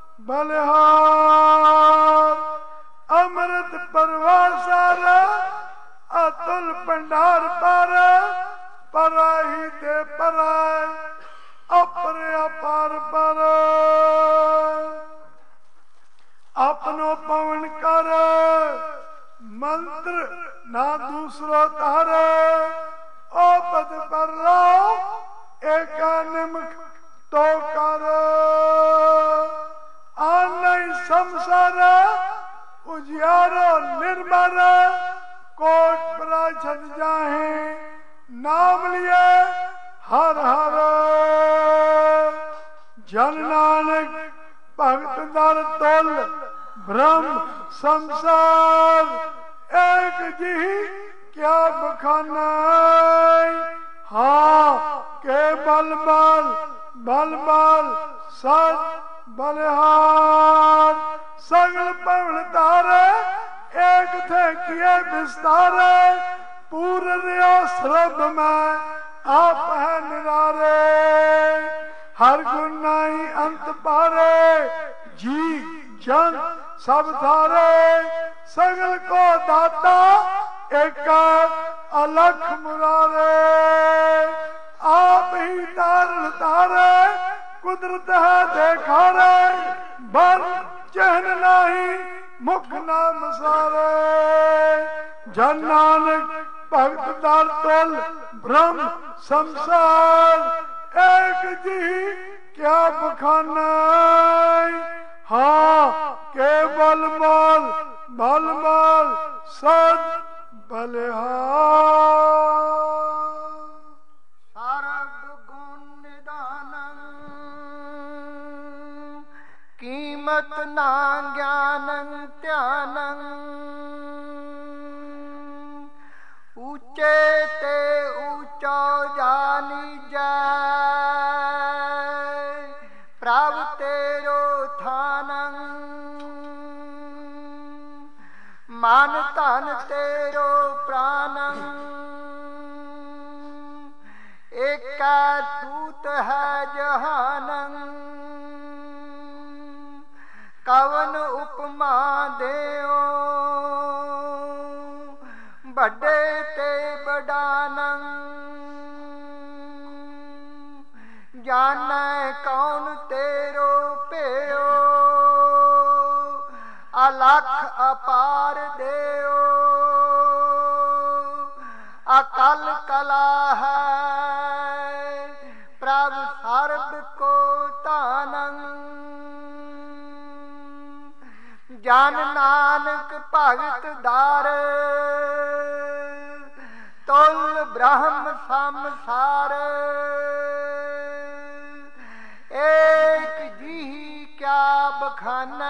बलिहार अमृत परवासार अतुल भंडार पर पराही दे पराय अपरे अपार पर अपनो पवन कर मंत्र ना दूसरो तार ओ पद पर लो एक निमक तो कर आनई संसार उजियारो निर्मल कोट प्राचन जाहे नाम लिए हर हर जन नानक भक्त दर तुल ब्रह्म संसार एक जी क्या बखाना हाँ के बल बल बल बल सद बलिहार सगल पवन तारे एक थे किए विस्तारे पूर्ण श्रभ में आप है निरारे हर गुण नहीं अंत पारे जी जन सब थारे सगल को दाता एक अलख मुरारे आप ही तारण तारे कुदरत है देखा रे ਬਨ ਚਹਿਨ ਨਾਹੀ ਮੁਖ ਨਾਮ ਸਾਰੇ। ਜਨ ਨਾਨਕ ਭਗਤ ਦਰ ਤੁਲ ਬ੍ਰਹਮ ਸੰਸਾਰ। ਏਕ ਜੀ ਕਿਆ ਬਖਾਨਾ ਹਾਂ ਕੇ ਬਲ ਮਾਲ ਬਲ ਮਾਲ ਸਦ ਬਲਿਹਾਰ। ਸਰਬ ਗੁਣ ਨਿਦਾਨੰ ਕੀਮਤ ਨਾ ਗਿਆਨੰ ਧਿਆਨੰ। ਊਚੇ ਤੇ ਊਚਾ ਜਾਨੀਜੈ ਪ੍ਰਭ ਤੇਰੋ ਥਾਨੰ। ਮਨ ਧਨ ਤੇਰੋ ਪ੍ਰਾਨੰ ਏਕੈ ਸੂਤ ਹੈ ਜਹਾਨੰ। ਕਵਨ ਉਪਮਾ ਦੇਓ ਵੱਡੇ ਤੇ ਬਡਾਨੰ। ਜਾਣੈ ਕੌਣ ਤੇਰੋ ਭੇਓ ਅਲਖ ਅਪਾਰ ਦੇਓ। ਅਕਲ ਕਲਾ ਹੈ ਪ੍ਰਭ ਸਰਬ ਕੋ ਧਾਨੰ। ਜਨ ਨਾਨਕ ਭਗਤ ਦਾਰ ਤੁਲ ਬ੍ਰਹਮ ਸੰਸਾਰ। ਏਕ ਜੀ ਕਿਆ ਬਖਾਨਾ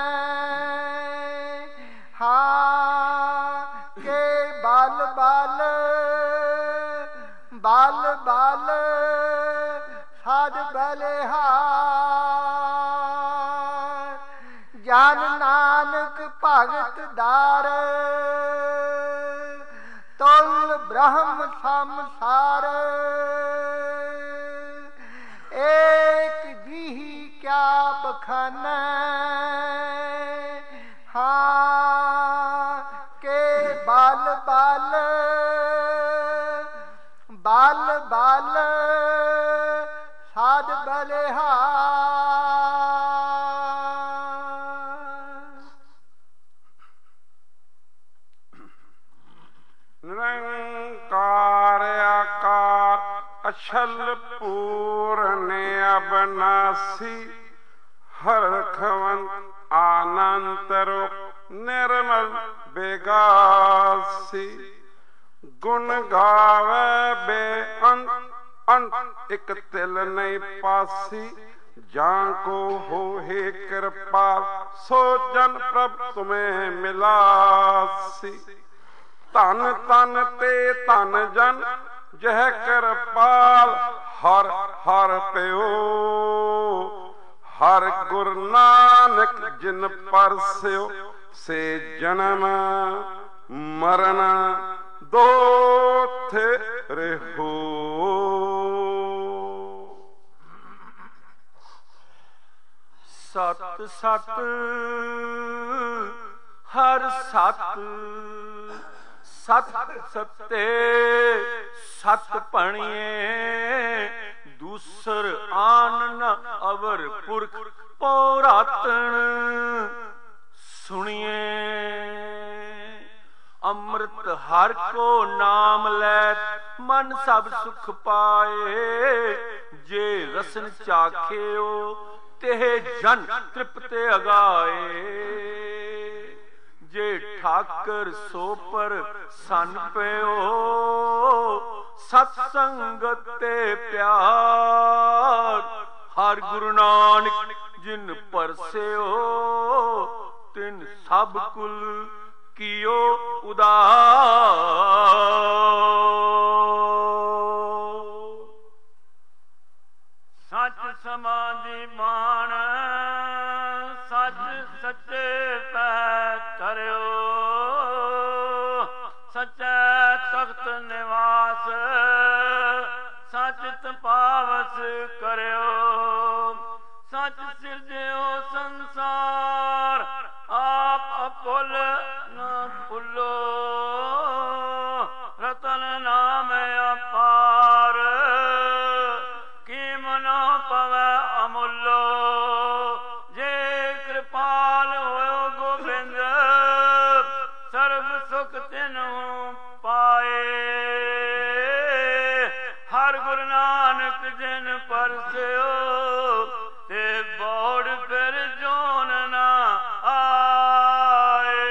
ਹਾਂ ਕੇ ਬਲ ਬਲ ਬਲ ਬਲ ਸਦ ਬਲਿਹਾਰ। ਜਨ ਨਾਨਕ ਭਗਤ ਦਾਰ ਤੁਲ ਬ੍ਰਹਮ ਸੰਸਾਰ। ਏਕ ਜੀ ਕਿਆ ਬਖਾਨਾ ਹਾਂ ਕੇ ਬਲ ਬਲ ਬਲ ਬਲ ਸਦ ਬਲਿਹਾਰ। ਨਿਰੰਕਾਰ ਆਕਾਰ ਅਛਲ ਪੂਰਨ ਅਬਨਾਸੀ। ਹਰਖਵੰਤ ਆਨੰਤ ਰੂਪ ਨਿਰਮਲ ਬੇਗਾਸੀ। ਗੁਣ ਗਾਵੇ ਬੇਅੰਤ ਅੰਤ ਇਕ ਤਿਲ ਨਹੀਂ ਪਾਸੀ। ਜਾਂ ਕੋ ਹੋਏ ਕਿਰਪਾਲ ਸੋ ਜਨ ਪ੍ਰਭ ਤੁਮੇ ਮਿਲਾਸੀ। ਧਨ ਤਨ ਤੇ ਧਨ ਜਨ ਜਹ ਕਿਰਪਾਲ ਹਰ ਹਰ ਪਿਓ। ਹਰ ਗੁਰ ਨਾਨਕ ਜਿਨ ਪਰਸਿਓ ਸੇ ਜਨਮ ਮਰਨ ਦੋਥ ਰਹੋ। ਸਤ ਸਤ ਹਰ ਸਤ ਸਤ ਸਤੇ ਸਤ ਭਣੀਏ। ਦੂਸਰ ਆਨ ਨ ਅਵਰ ਪੁਰਖ ਪੌਰਾਤਣ ਸੁਣੀਏ। ਅੰਮ੍ਰਿਤ ਹਰ ਕੋ ਨਾਮ ਲੈ ਮਨ ਸਭ ਸੁਖ ਪਾਏ। ਜੇ ਰਸਨ ਚਾਖਿਓ ਤੇ ਜਨ ਤ੍ਰਿਪਤ ਅਗਾਏ। ਜੇ ਠਾਕਰ ਸੋ ਪਰ ਸੰਨ ਪਿਓ ਸਤ ਸੰਗਤ ਤੇ ਪਿਆਰ। ਹਰ ਗੁਰੂ ਨਾਨਕ ਜਿਨ ਪਰਸਿਓ ਤਿਨ ਸਭ ਕੁਲ ਕੀਓ ਉਦਾਰ। ਸੱਚ ਸਮਾਧੀ ਮਾਣ ਸੱਚ ਸੱਚੇ ਪੈ ਕਰਿਓ। ਸੱਚੇ ਤਖਤ ਨਿਵਾਸ ਸੱਚ ਤਪਾਵਸ ਕਰਿਓ। ਸੱਚ ਸਿਰਜਿਓ ਸੰਸਾਰ ਆਪ ਅਪੁੱਲ ਨ ਭੁੱਲੋ। ਰਤਨ ਨਾਮ ਅਪਾਰ ਕੀਮ ਨ ਪਵੈ ਅਮੁੱਲੋ। ਜੇ ਸੁਖ ਤਿਨਹੁ ਪਾਏ। ਹਰ ਗੁਰੂ ਨਾਨਕ ਜਿਨ ਪਰਸਿਓ ਤੇ ਬੋੜ ਫਿਰ ਜੋਨ ਨਾ ਆਏ।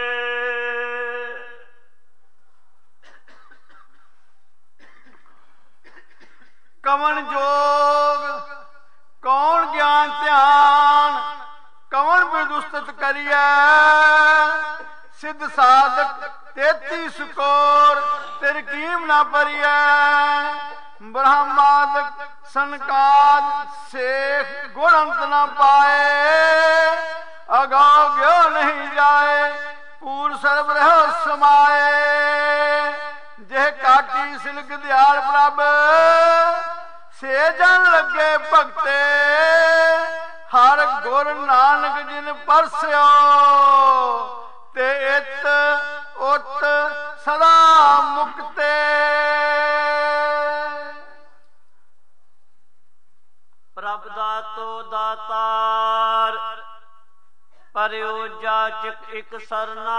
ਕਵਣ ਜੋਗ ਕੌਣ ਗਿਆਨ ਧਿਆਨ ਕਵਣ ਬਿਰਦੁਸਤਤ ਕਰੀਐ। ਸਿੱਧ ਸਾਧਕ ਤੇਤੀ ਸਕੋਰ ਤਿਰਕੀਮ ਨਾ ਭਰੀਐ। ਬ੍ਰਹਮਾਦਿਕ ਸੰਕਾਦ ਸੇਖ ਗੁਣ ਅੰਤ ਨਾ ਪਾਏ। ਅਗਾਉ ਗਿਓ ਨਹੀਂ ਜਾਏ ਪੂਰ ਸਰਬ ਰਹਿ ਸਮਾਏ। ਜੇ ਕਾਟੀ ਸਿਲਕ ਦਿਆਲ ਪ੍ਰਭ ਸੇ ਜਨ ਲੱਗੇ ਭਗਤੇ। ਹਰ ਗੁਰ ਨਾਨਕ ਜਿਨ ਪਰਸਿਓ ਤੇ ਇਤ ਉਤ ਸਦਾ ਮੁਕਤੇ। ਪ੍ਰਭ ਦਾਤੋ ਦਾਤਾਰ ਪਰਿਓ ਜਾਚਕ ਇਕ ਸਰਨਾ।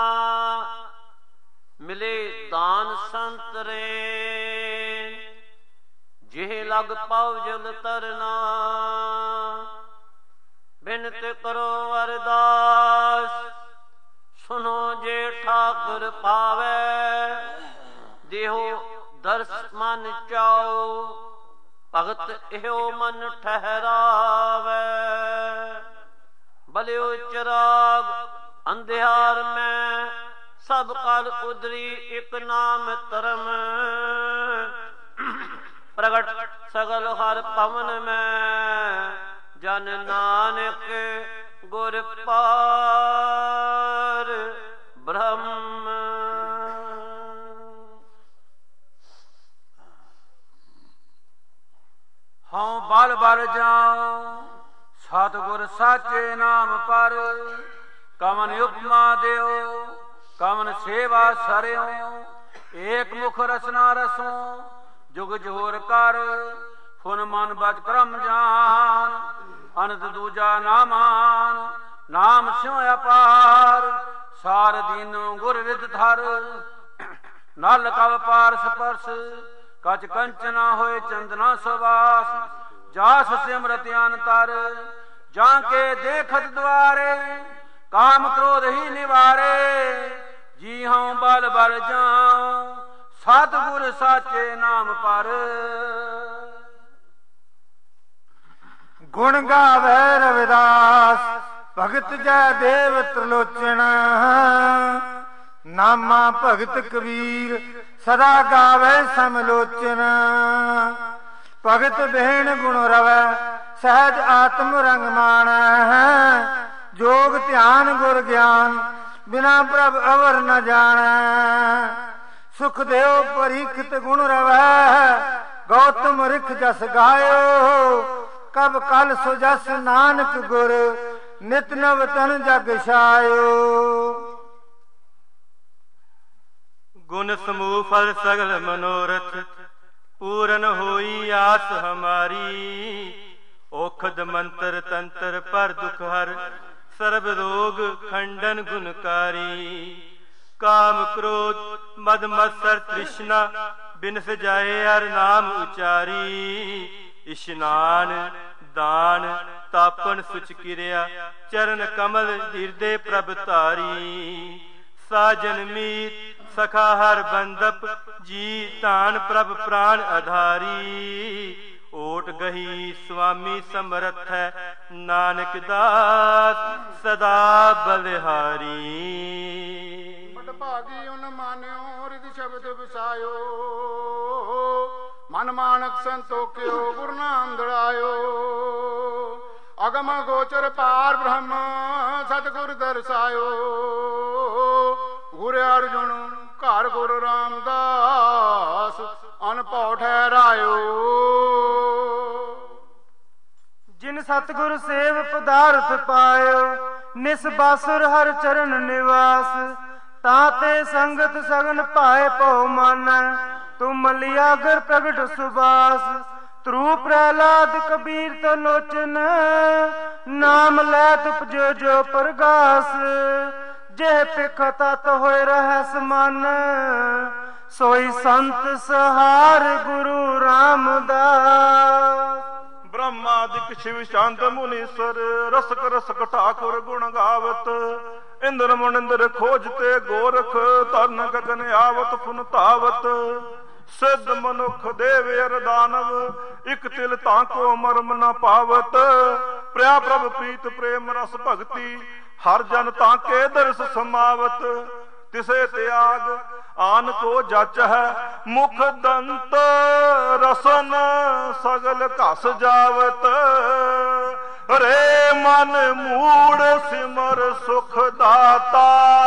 ਮਿਲੇ ਦਾਨ ਸੰਤਰੇ ਜਿਹ ਲਗ ਪਾਉ ਜਲ ਤਰਨਾ। ਬਿਨਤ ਕਰੋ ਅਰਦਾਸ ਸੁਨੋ ਜੇ ਠਾਕੁਰ ਪਾਵੈ। ਦੇਹੋ ਦਰਸ ਮਨ ਚਾਓ ਭਗਤ ਇਹੋ ਮਨ ਠਹਿਰਾਵੈ। ਬਲਿਓ ਚਰਾਗ ਅੰਧਿਆਰ ਮੈਂ ਸਭ ਕਲ ਉਦਰੀ ਇਕ ਨਾਮ ਧਰਮ। ਪ੍ਰਗਟ ਸਗਲ ਹਰ ਪਵਨ ਮੈਂ ਜਨ ਨਾਨਕ ਗੁਰ ਪਾਰ ਬ੍ਰਹਮ। ਹਉ ਬਲ ਬਲ ਜਾਉ ਸਤਿਗੁਰ ਸਾਚੇ ਨਾਮ ਪਰ। ਕਵਨ ਉਪਮਾ ਦਿਓ ਕਵਨ ਸੇਵਾ ਸਰਿਓ। ਏਕ ਮੁਖ ਰਸਨਾ ਰਸੋ ਜੁਗ ਜੋਰ ਕਰ। ਫੁਨ ਮਨ ਬਚ ਕਰਮ ਜਾਨ ਅਨੰਦ ਦੂਜਾ ਨਾਮਾਨ। ਨਾਮ ਸਿਉ ਅਪਾਰ ਸਾਰ ਦੀਨੋ ਗੁਰ ਰਿਦ ਧਰ। ਨਲ ਕਵ ਪਾਰ ਸਪਰਸ ਕਚ ਕੰਚਨਾ ਹੋਏ ਚੰਦਨਾ ਸੁਵਾਸ। ਜਾਸ ਸਿਮਰਤ ਅੰਤਰ ਜਾਂ ਕੇ ਦੇਖਤ ਦੁਆਰੇ। ਕਾਮ ਕ੍ਰੋਧ ਹੀ ਨਿਵਾਰੇ ਜੀ ਹਉ ਬਲ ਬਲ ਜਾਉ ਸਤਿਗੁਰ ਸਾਚੇ ਨਾਮ ਪਰ। ਗੁਣ ਗਾਵੇ ਰਵਿਦਾਸ ਭਗਤ ਜੈ ਦੇਵ ਤ੍ਰਿਲੋਚਨ। ਨਾਮਾ ਭਗਤ ਕਬੀਰ ਸਦਾ ਗਾਵੇ ਸਮਲੋਚਨ। ਭਗਤ ਬਿਨ ਗੁਣ ਰਵੈ ਸਹਿਜ ਆਤਮ ਰੰਗ ਮਾਣੈ। ਜੋਗ ਧਿਆਨ ਗੁਰ ਗਿਆਨ ਬਿਨਾ ਪ੍ਰਭ ਅਵਰ ਨ ਜਾਣੈ। ਸੁਖ ਦੇਉ ਪਰੀਖਿਤ ਗੁਣ ਰਵੈ ਗੌਤਮ ਰਿਖ ਜਸ ਗਾਇਓ। ਕਬ ਕਲ ਸੋ ਜਸ ਨਾਨਕ ਗੁਰ ਨਿਤ ਨਵ ਤਨ ਜਗ ਛਾਇਓ। ਗੁਣ ਸਮੂਹ ਫਲ ਸਗਲ ਮਨੋਰਥ ਪੂਰਨ ਹੋਈ ਆਸ ਹਮਾਰੀ। ਔਖਦ ਮੰਤਰ ਤੰਤਰ ਪਰ ਦੁਖ ਹਰ ਸਰਬ ਰੋਗ ਖੰਡਨ ਗੁਣਕਾਰੀ। ਕਾਮ ਕ੍ਰੋਧ ਮਦ ਮਤਸਰ ਤ੍ਰਿਸ਼ਨਾ ਬਿਨਸ ਜਾਏ ਹਰ ਨਾਮ ਉਚਾਰੀ। ਇਸ਼ਨਾਨ ਦਾਨ ਤਾਪਨ ਸੁਚ ਕਿਰਿਆ ਚਰਨ ਕਮਲ ਹਿਰਦੇ ਪ੍ਰਭ ਧਾਰੀ। ਸਾਜਨ ਮੀਤ ਸਖਾ ਹਰ ਬੰਦਪ ਜੀ ਧਾਨ ਪ੍ਰਭ ਪ੍ਰਾਨ ਆਧਾਰੀ। ਓਟ ਗਹੀ ਸੁਆਮੀ ਸਮਰਥ ਹੈ ਨਾਨਕ ਦਾਸ ਸਦਾ ਬਲਿਹਾਰੀ। ਬੜ ਭਾਗੀ ਉਨ ਮਾਨਿਓ ਰਿਦ ਸ਼ਬਦ ਵਿਸਾਇਓ। ਮਨ ਮਾਨਕ ਸੰਤੋਖਿਓ ਗੁਰ ਨਾਮ ਦੜਾਇਓ। ਅਗਮ ਗੋਚਰ ਪਾਰ ਬ੍ਰਹਮ ਸਤਿਗੁਰ ਦਰਸਾਇਓ। ਗੁਰ ਅਰਜੁਨ ਘਰ ਗੁਰ ਰਾਮਦਾਸ ਅਨਭਉ ਠਹਿਰਾਇਓ। ਜਿਨ ਸਤਿਗੁਰ ਸੇਵ ਪਦਾਰਥ ਪਾਇਓ। ਨਿਸ ਬਾਸੁਰ ਹਰ ਚਰਨ ਨਿਵਾਸ। ਤਾਂ ਤੇ ਸੰਗਤ ਸਗਨ ਭਾਏ ਭਉ ਮਾਨੈ। ਤੁਮ ਮਲਿਆਗਰ ਪ੍ਰਗਟ ਸੁਬਾਸ। ਧਰੂ ਪ੍ਰਹਿਲਾਦ ਕਬੀਰ ਤਲੋਚਨ ਨਾਮ ਲੈ ਤੁਪਜੋ ਜੋ ਪ੍ਰਗਾਸ। ਜੇ ਪਿਖ ਤਤ ਹੋਏ ਰਹਿ ਸਮਨ ਸੋਈ ਸੰਤ ਸਹਾਰ ਗੁਰੂ ਰਾਮਦਾਸ। ਬ੍ਰਹਮਾਦਿਕ ਸ਼ਿਵ ਸ਼ਾਂਤ ਮੁਨੀਸਰ ਰਸਕ ਰਸਕ ਠਾਕੁਰ ਗੁਣ ਗਾਵਤ। ਇੰਦਰ ਮੁਨਿੰਦਰ ਖੋਜ ਤੇ ਗੋਰਖ ਤਰਨ ਗਗਨ ਆਵਤ ਪੁਨ ਧਾਵਤ। ਸਿੱਧ ਮਨੁੱਖ ਦੇਵ ਅਰ ਦਾਨਵ ਇਕ ਤਿਲ ਤਾਂ ਕੋ ਮਰਮ ਨ ਪਾਵਤ। ਪ੍ਰਿਆ ਪ੍ਰਭ ਪ੍ਰੀਤ ਪ੍ਰੇਮ ਰਸ ਭਗਤੀ ਹਰ ਜਨ ਤਾਂ ਕੇ ਦਰਸ ਸਮਾਵਤ। ਤਿਸੇ ਤਿਆਗ ਆਨ ਕੋ ਜਚ ਹੈ ਮੁਖ ਦੰਤ ਰਸਨ ਸਗਲ ਘਸ ਜਾਵਤ। ਰੇ ਮਨ ਮੂੜ ਸਿਮਰ ਸੁਖ ਦਾਤਾ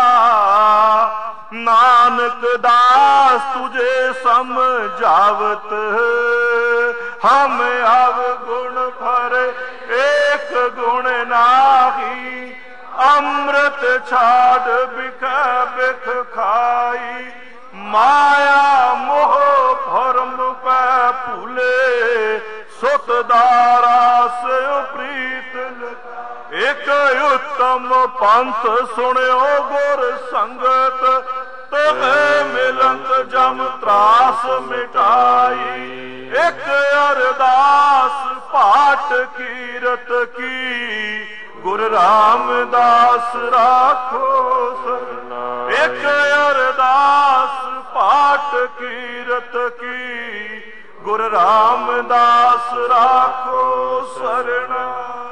ਨਾਨਕ ਦਾਸ ਤੁਝੇ ਸਮਝਾਵਤ। ਹਮ ਅਵਗੁਣ ਭਰੇ ਏਕ ਗੁਣ ਨਾਹੀ ਅੰਮ੍ਰਿਤ ਛਾੜ ਬਿਖੈ ਬਿਖ ਖਾਈ। ਮਾਇਆ ਮੋਹ ਭਰਮ ਪੈ ਭੂਲੇ ਸੁਤ ਦਾਰਾ ਸਿਉ ਪ੍ਰੀਤ ਲਗਾਈ। ਇਕ ਉਤਮ ਪੰਥ ਸੁਣਿਓ ਗੁਰ ਸੰਗਤ ਤਵੇ ਮਿਲੰਤ ਜਮ ਤਰਾਸ ਮਿਟਾਈ। ਇਕ ਅਰਦਾਸ ਪਾਠ ਕੀਰਤ ਕੀ ਗੁਰ ਰਾਮਦਾਸ ਰਾਖੋ ਸਰਨਾ। ਇਕ ਅਰਦਾਸ ਪਾਠ ਕੀਰਤ ਕੀ ਗੁਰ ਰਾਮਦਾਸ ਰਾਖੋ ਸਰਣਾ।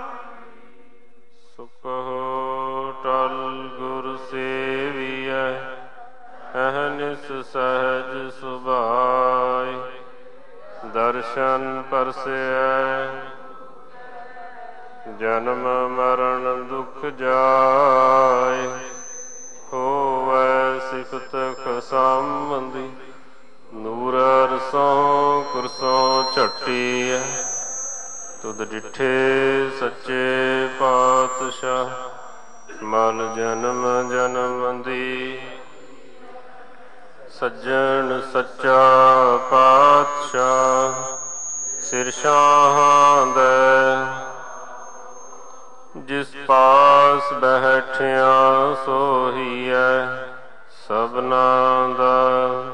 ਸੁਖੋ ਟਲ ਗੁਰ ਸੇਵੀਐ ਅਹਨਿਸ ਸਹਿਜ ਸੁਭਾਇ। ਦਰਸ਼ਨ ਪਰਸੈ ਜਨਮ ਮਰਨ ਦੁਖ ਜਾਇ। ਹੋਵੈ ਸਿਫਤ ਖਸੰਬੰਦੀ ਨੂਰ ਅਰਸੋਂ ਕੁਰਸੋਂ ਝੱਟੀ। ਤੁਧ ਡਿਠੇ ਸੱਚੇ ਪਾਤਸ਼ਾਹ ਮਨ ਜਨਮ ਜਨਮ ਦੀ। ਸੱਜਣ ਸੱਚਾ ਪਾਤਸ਼ਾਹ ਸਿਰ ਸ਼ਾਹਾਂ ਦੇ। ਜਿਸ ਪਾਸ ਬੈਠਿਆ ਸੋਹੀਐ ਸਭਨਾ ਦਾ।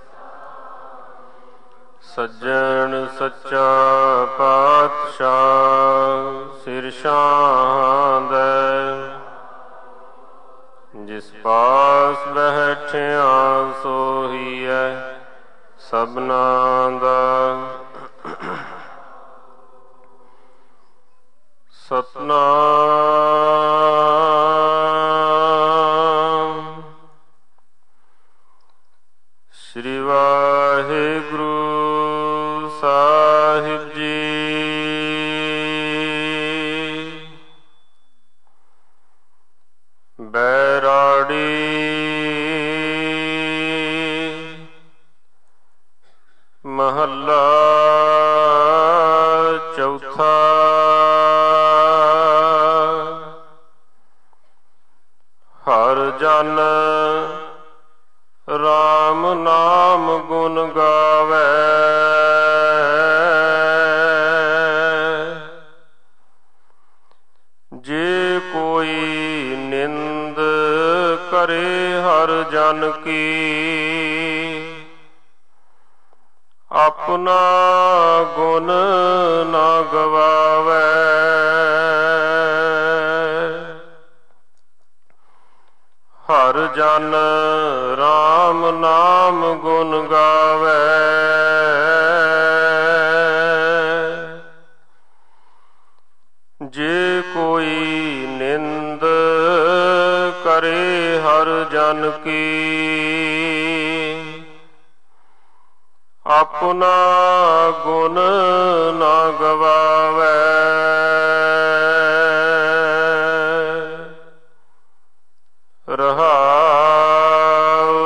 ਸੱਜਣ ਸੱਚਾ ਪਾਤਸ਼ਾਹ ਸਿਰ ਸ਼ਾਹਾਂ ਦੇ। ਜਿਸ ਪਾਸ ਬੈਠਿਆ ਸੋਹੀਐ ਸਭਨਾ ਦਾ। ਸਤਨਾਮ ਸ੍ਰੀ ਵਾਹਿਗੁਰੂ ਸਾਹਿਬ ਜੀ। ਬੈਰਾੜੀ ਮਹੱਲਾ ਚੌਥਾ। ਹਰ ਜਨ ਰਾਮ ਨਾਮ ਗੁਣ ਗਾਵੇ। ਜੇ ਕੋਈ ਨਿੰਦ ਕਰੇ ਹਰ ਜਨ ਕੀ। ਆਪਣਾ ਗੁਣ ਨਾ ਗਵਾਵੇ। ਹਰ ਜਨ ਰਾਮ ਨਾਮ ਗੁਣ ਗਾਵੇ। ਜੇ ਕੋਈ ਨਿੰਦ ਕਰੇ ਹਰ ਜਨ ਕੀ। ਆਪਣਾ ਗੁਣ ਨਾ ਗਵਾਵੇ। ਰਹਾਉ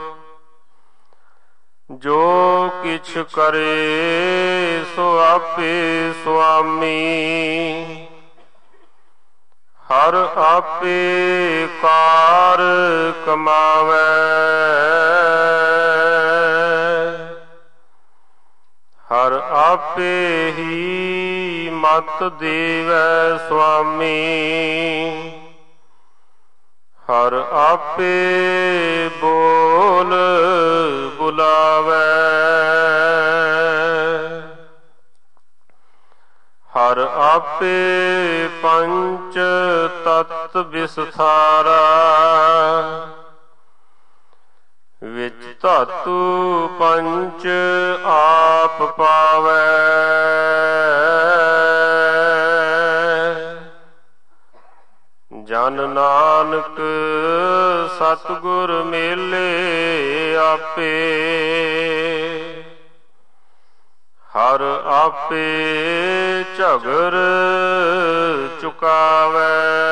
ਜੋ ਕਿਛ ਕਰੇ ਸੋ ਆਪੇ ਸੁਆਮੀ। ਹਰ ਆਪੇ ਕਾਰ ਕਮਾਵੇ। ਹਰ ਆਪੇ ਹੀ ਮਤ ਦੇਵੈ ਸੁਆਮੀ। ਹਰ ਆਪੇ ਬੋਲ ਬੁਲਾਵੇ, ਹਰ ਆਪੇ ਪੰਚ ਤਤ ਵਿਸਥਾਰਾ, ਵਿੱਚ ਧਾਤੂ ਪੰਚ ਆਪ ਪਾਵੈ, ਜਨ ਨਾਨਕ ਸਤਿਗੁਰ ਮੇਲੇ ਆਪੇ, ਹਰ ਆਪੇ ਝਗਰ ਚੁਕਾਵੈ,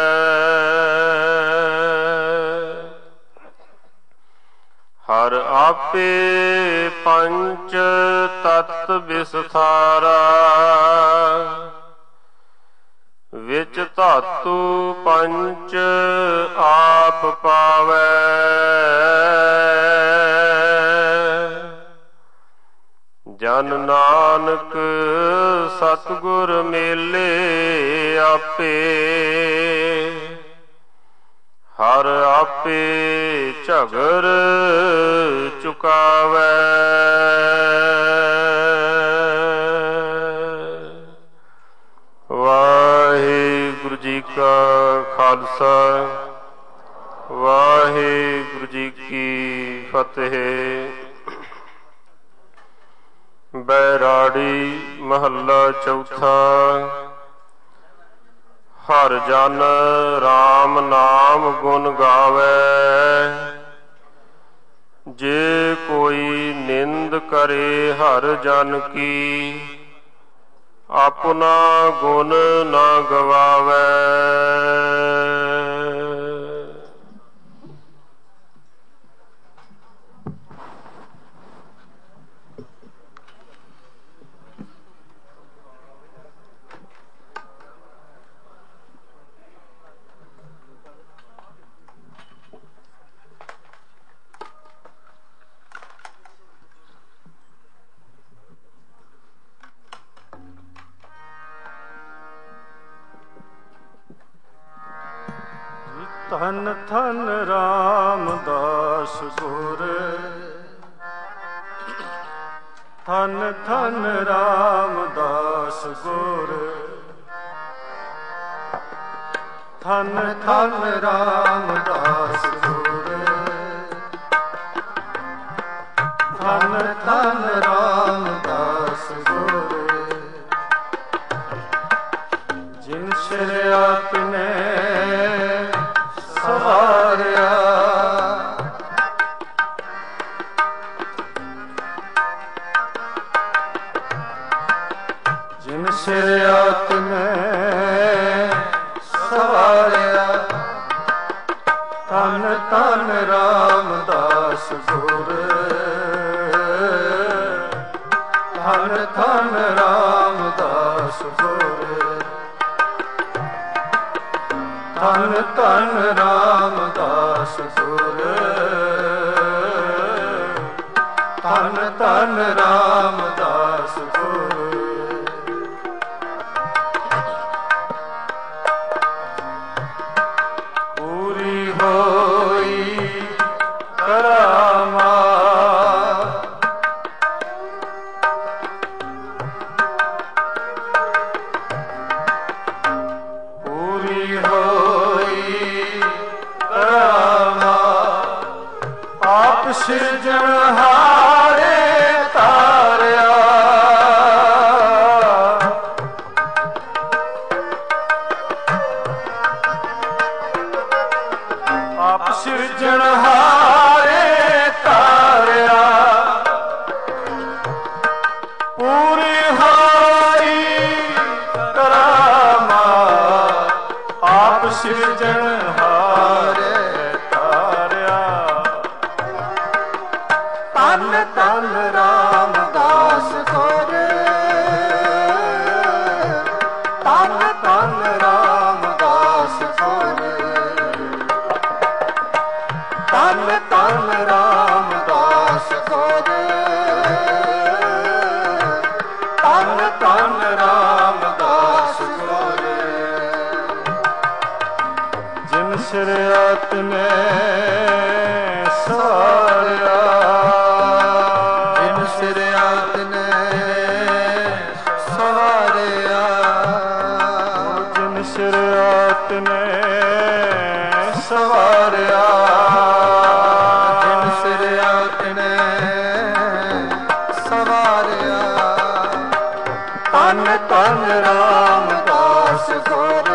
ਹਰ ਆਪੇ ਪੰਚ ਤਤ ਵਿਸਥਾਰਾ, ਵਿੱਚ ਧਾਤੂ ਪੰਚ ਆਪ ਪਾਵੈ, ਜਨ ਨਾਨਕ ਸਤਿਗੁਰ ਮੇਲੇ ਆਪੇ, ਹਰ ਆਪੇ ਝਗਰ ਚੁਕਾਵੈ। ਵਾਹਿਗੁਰੂ ਜੀ ਕਾ ਖਾਲਸਾ, ਵਾਹਿਗੁਰੂ ਜੀ ਕੀ ਫਤਿਹ। ਬੈਰਾੜੀ ਮਹੱਲਾ ਚੌਥਾ। ਹਰ ਜਨ ਰਾਮ ਨਾਮ ਗੁਣ ਗਾਵੇ, ਜੇ ਕੋਈ ਨਿੰਦ ਕਰੇ ਹਰ ਜਨ ਕੀ, ਆਪਣਾ ਗੁਣ ਨਾ ਗਵਾਵੇ। ਧੰਨ ਧੰਨ ਰਾਮਦਾਸ ਗੁਰ, ਧੰਨ ਧੰਨ ਰਾਮਦਾਸ ਗੁਰ, ਧੰਨ ਧੰਨ ਰਾਮਦਾਸ ਗੁਰ, ਧੰਨ ਧੰਨ ਰਾਮਦਾਸ ਗੁਰ, ਜਿਨ ਸਿਰ ਆਪਨੇ ਸਵਾਰਿਆ, ਜਿਨ ਸਿਰ ਆਪਨੇ ਸਵਾਰਿਆ, ਧੰਨ ਧੰਨ ਰਾਮਦਾਸ ਗੁਰ, ਧੰਨ ਧੰਨ ਰਾਮਦਾਸ ਗੁਰ, ਧੰਨ ਧੰਨ ਰਾਮਦਾਸ ਗੁਰ, ਧੰਨ ਧੰਨ ਰਾਮਦਾਸ ਗੁਰ। ਪੂਰੀ ਹੋਈ ਕਰਾਮਾਤ, ਪੂਰੀ ਹੋਈ ਕਰਾਮਾਤ, ਆਪ ਸਿਰਜਣਹਾਰੇ ਤਾਰਿਆ, ਸਿਰ ਆਤਮੈ ਸਵਾਰਿਆ, ਜਿਨ ਸਿਰ ਆਤਮੈ ਸਵਾਰਿਆ, ਜਿਨ ਸਿਰ ਆਤਮੈ ਸਵਾਰਿਆ, ਜਿਨ ਸਿਰ ਆਤਮੈ ਸਵਾਰਿਆ। ਤਨ ਤਨ ਰਾਮਦਾਸ ਗੁਰ,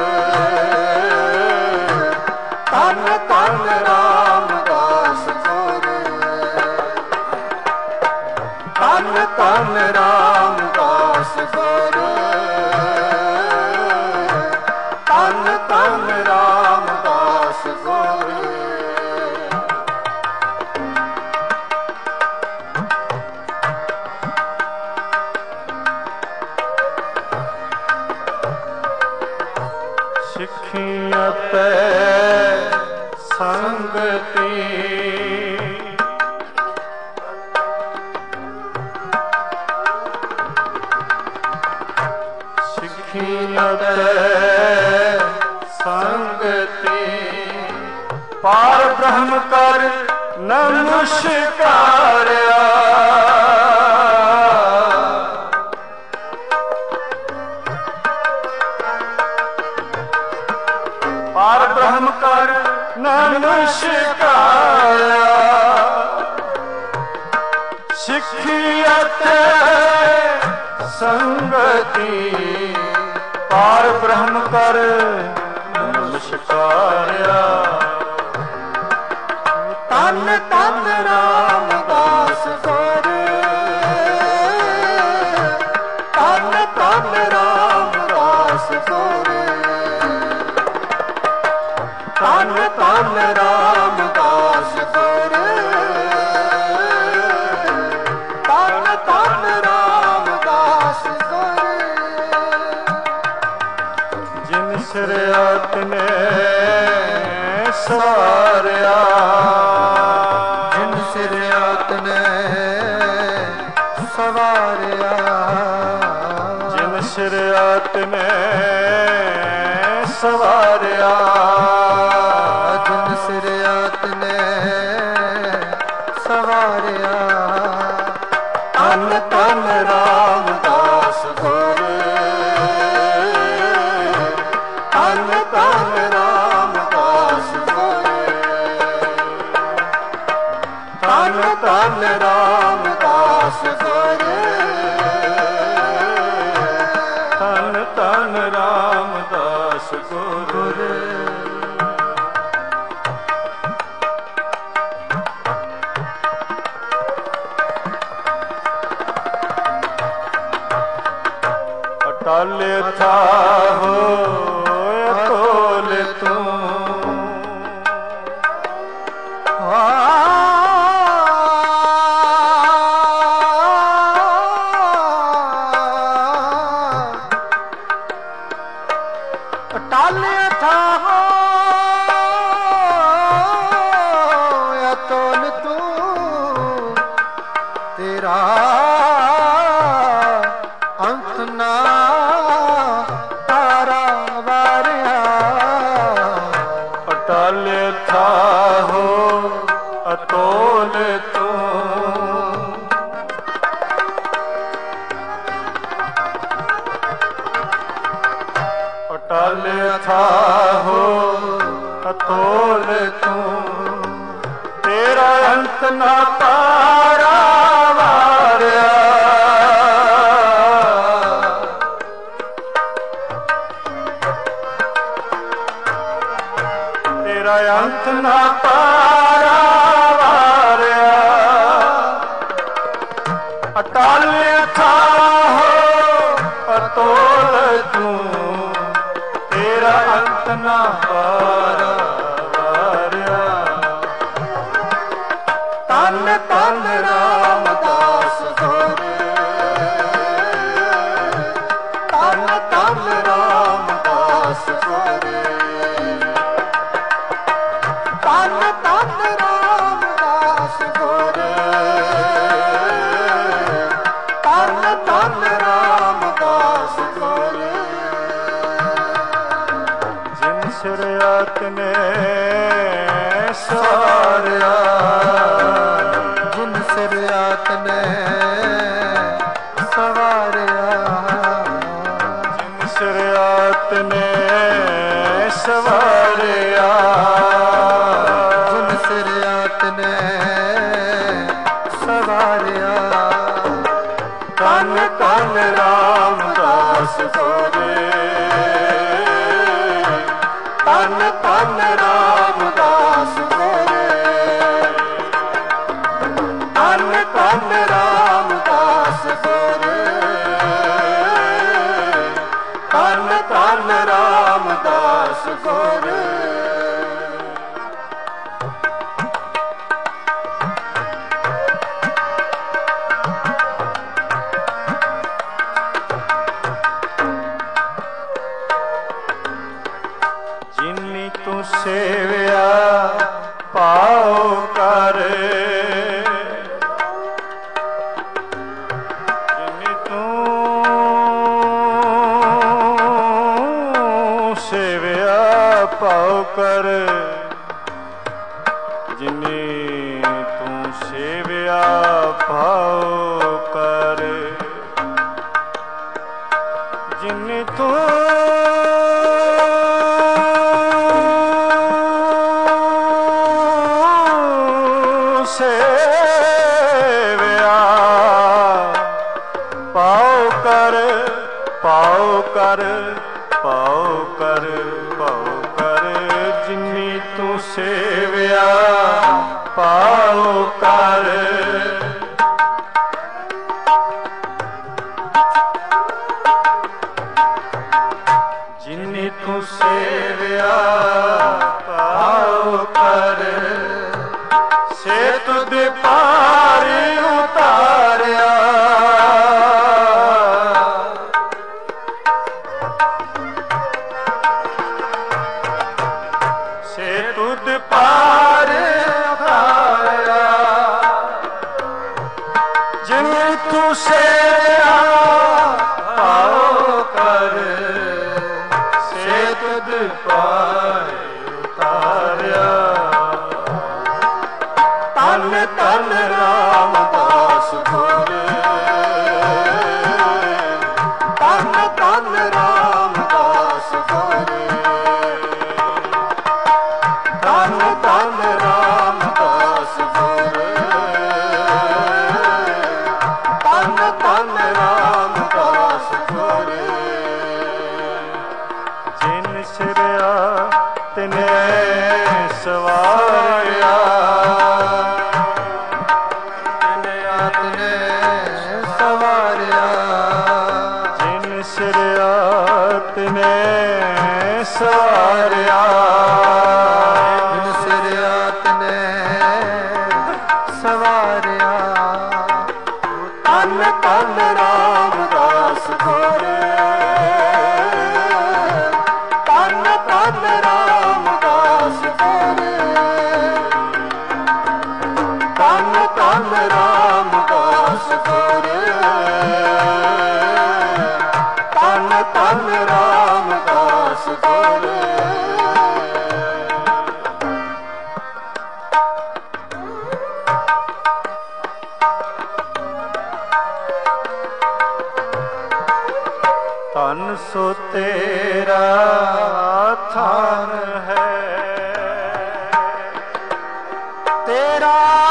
ਤਨ ਤਨ ਰਾਮਦਾਸ ਗੁਰ, ਤਨ ਤਨ ਰਾਮਦਾਸ ਗੁਰ, ਤਨ ਤਨ ਰਾਮਦਾਸ ਗੁਰ। ਸਿੱਖੀ ਅਤੇ ਸੰਗਤੀ, ਸਿੱਖੀ ਅਤੇ ਸੰਗਤੀ, ਪਾਰ ਬ੍ਰਹਮ ਕਰ ਨਮਸਕਾਰਿਆ, ਪਾਰ ਬ੍ਰਹਮ ਕਰ ਨਮਸਕਾਰਿਆ। ਸਿੱਖੀ ਅਤੇ ਸੰਗਤੀ, ਪਾਰ ਬ੍ਰਹਮ ਕਰ ਨਮਸਕਾਰਿਆ। ਤਨ ਤਨ ਰਾਮਦਾਸ ਗੁਰ, ਤਨ ਤਨ ਰਾਮਦਾਸ ਗੁਰ, ਤਨ ਤਨ ਰਾਮਦਾਸ ਗੁਰ, ਤਨ ਤਨ ਰਾਮਦਾਸ ਗੁਰ। ਜਿਨ ਸਿਰ ਆਤਮੈ ਸਵਾਰਿਆ, ਜਿਨ ਸਿਰ ਆਤਮੈ ਸਵਾਰਿਆ, ਜਿਨ ਸਿਰ ਆਤਮੈ ਸਵਾਰਿਆ, ਜਿਨ ਸਿਰ ਆਤਮੈ ਸਵਾਰਿਆ। ਤਨ ਤਨ ਰਾਮਦਾਸ ਗੁਰ, ਤਨ ਤਨ ਰਾਮਦਾਸ ਗੁਰ, ਤਨ ਤਨ ਰਾਮਦਾਸ ਗੁਰ, ਤਨ ਤਨ ਰਾਮਦਾਸ ਗੁਰ। ਅਟਲ ਥਾਹੋ ਅਤੁਲ ਤੂੰ, ਅਟਲ ਥਾਹੋ ਅਤੁਲ ਤੂੰ, ਤੇਰਾ ਅੰਤ ਨਾ ਤਾਰਾ ਵਾਰਿਆ। ਅਟਲ ਥਾਹੋ ਅਤੁਲ ਤੂੰ, ਅਟਲ ਥਾਹੋ ਅਤੁਲ ਤੂੰ, ਤੇਰਾ ਅੰਤ ਨਾ ਤਾਰਾ ਵਾਰਿਆ। ਤੇਰਾ ਅੰਤ ਨਾ ਤਾਰਾ ਵਾਰਿਆ। ਅਟਲ ਥਾਹੋ ਅਤੁਲ ਤੂੰ, ਤੇਰਾ ਅੰਤ ਨਾ ਤਾਰਾ ਵਾਰਿਆ। ਤਨ ਤਨ ਰਾਮਦਾਸ ਗੁਰ, ਤਨ ਤਨ ਰਾਮਦਾਸ ਗੁਰ, ਤਨ ਤਨ ਰਾਮਦਾਸ ਗੁਰ, ਤਨ ਤਨ ਰਾਮਦਾਸ ਗੁਰ। ਸਿਰਿਆ ਤਿਨੇ ਸਵਾਰਿਆ, ਜਿਨ ਸਿਰਿਆ ਤਿਨੇ ਸਵਾਰਿਆ, ਜਿਨ ਸਿਰਿਆ ਤਿਨੇ ਸਵਾਰਿਆ, ਜਿਨ ਸਿਰਿਆ ਤਿਨੇ ਸਵਾਰਿਆ। ਧੰਨ ਧੰਨ ਰਾਮਦਾਸ ਗੋਰੇ, ਧੰਨ ਧੰਨ ਰਾਮਦਾਸ ਗੋਰੇ, ਧੰਨ ਧੰਨ ਰਾਮਦਾਸ ਗੋਰੇ, ਧੰਨ ਧੰਨ ਰਾਮਦਾਸ ਗੋਰੇ। ਜਿਨੀ ਤੂੰ ਸੇਵਿਆ ਪਾਉ ਕਰ, ਜਿਨੀ ਤੂੰ ਸੇਵਿਆ ਪਾਉ ਕਰ, ਜਿਨੀ ਤੂੰ ਸੇਵਿਆ ਪਾਉ ਕਰ, ਜਿਨੀ ਤੂੰ ਸੇਵਿਆ ਪਾਉ ਕਰ, ਪਾਉ ਕਰ, ਪਾਉ ਕਰ, ਪਾਉ ਕਰ, ਜਿਨੀ ਤੂੰ ਸੇਵਿਆ ਪਾਉ ਕਰ, ਜਿਨੀ ਤੂੰ ਸੇਵਿਆ ਪਾਉ ਕਰ, ਸੇ ਤੁਧ ਪਾਰ ਉਤਾਰਿਆ, ਸੇ ਤੁਧ ਪਾਰ ਉਤਾਰਿਆ, ਜਿਨ ਤੂੰ ਸੇਵਿਆ ਪਾਉ ਕਰ, ਸੇ ਤੁਧ ਪਾਰ ਉਤਾਰਿਆ। ਧੰਨ ਧੰਨ ਰਾਮਦਾਸ ਗੋਰੇ, ਧੰਨ ਧੰਨ ਰਾਮਦਾਸ ਗੋਰੇ, ਧੰਨ ਧੰਨ ਰਾਮਦਾਸ ਗੋਰੇ, ਧੰਨ ਧੰਨ ਰਾਮਦਾਸ ਗੋਰੇ। ਜਿਨ ਸਿਰਿਆ ਤਿਨੇ ਸਵਾਰਿਆ, ਜਿਨ ਸਿਰਿਆ ਤਿਨੇ ਸਵਾਰਿਆ, ਜਿਨ ਸਿਰਿਆ ਤਿਨੇ ਸਵਾਰਿਆ। ਧੰਨ ਧੰਨ ਰਾਮਦਾਸ ਗੋਰੇ, ਧੰਨ ਧੰਨ ਰਾਮਦਾਸ ਗੋਰੇ, ਧੰਨ ਧੰਨ ਰਾਮਦਾਸ ਗੋਰੇ, ਧੰਨ ਧੰਨ ਰਾਮਦਾਸ ਗੋਰੇ। ਧਨ ਸੋ ਤੇਰਾ ਥਾਨ ਹੈ, ਤੇਰਾ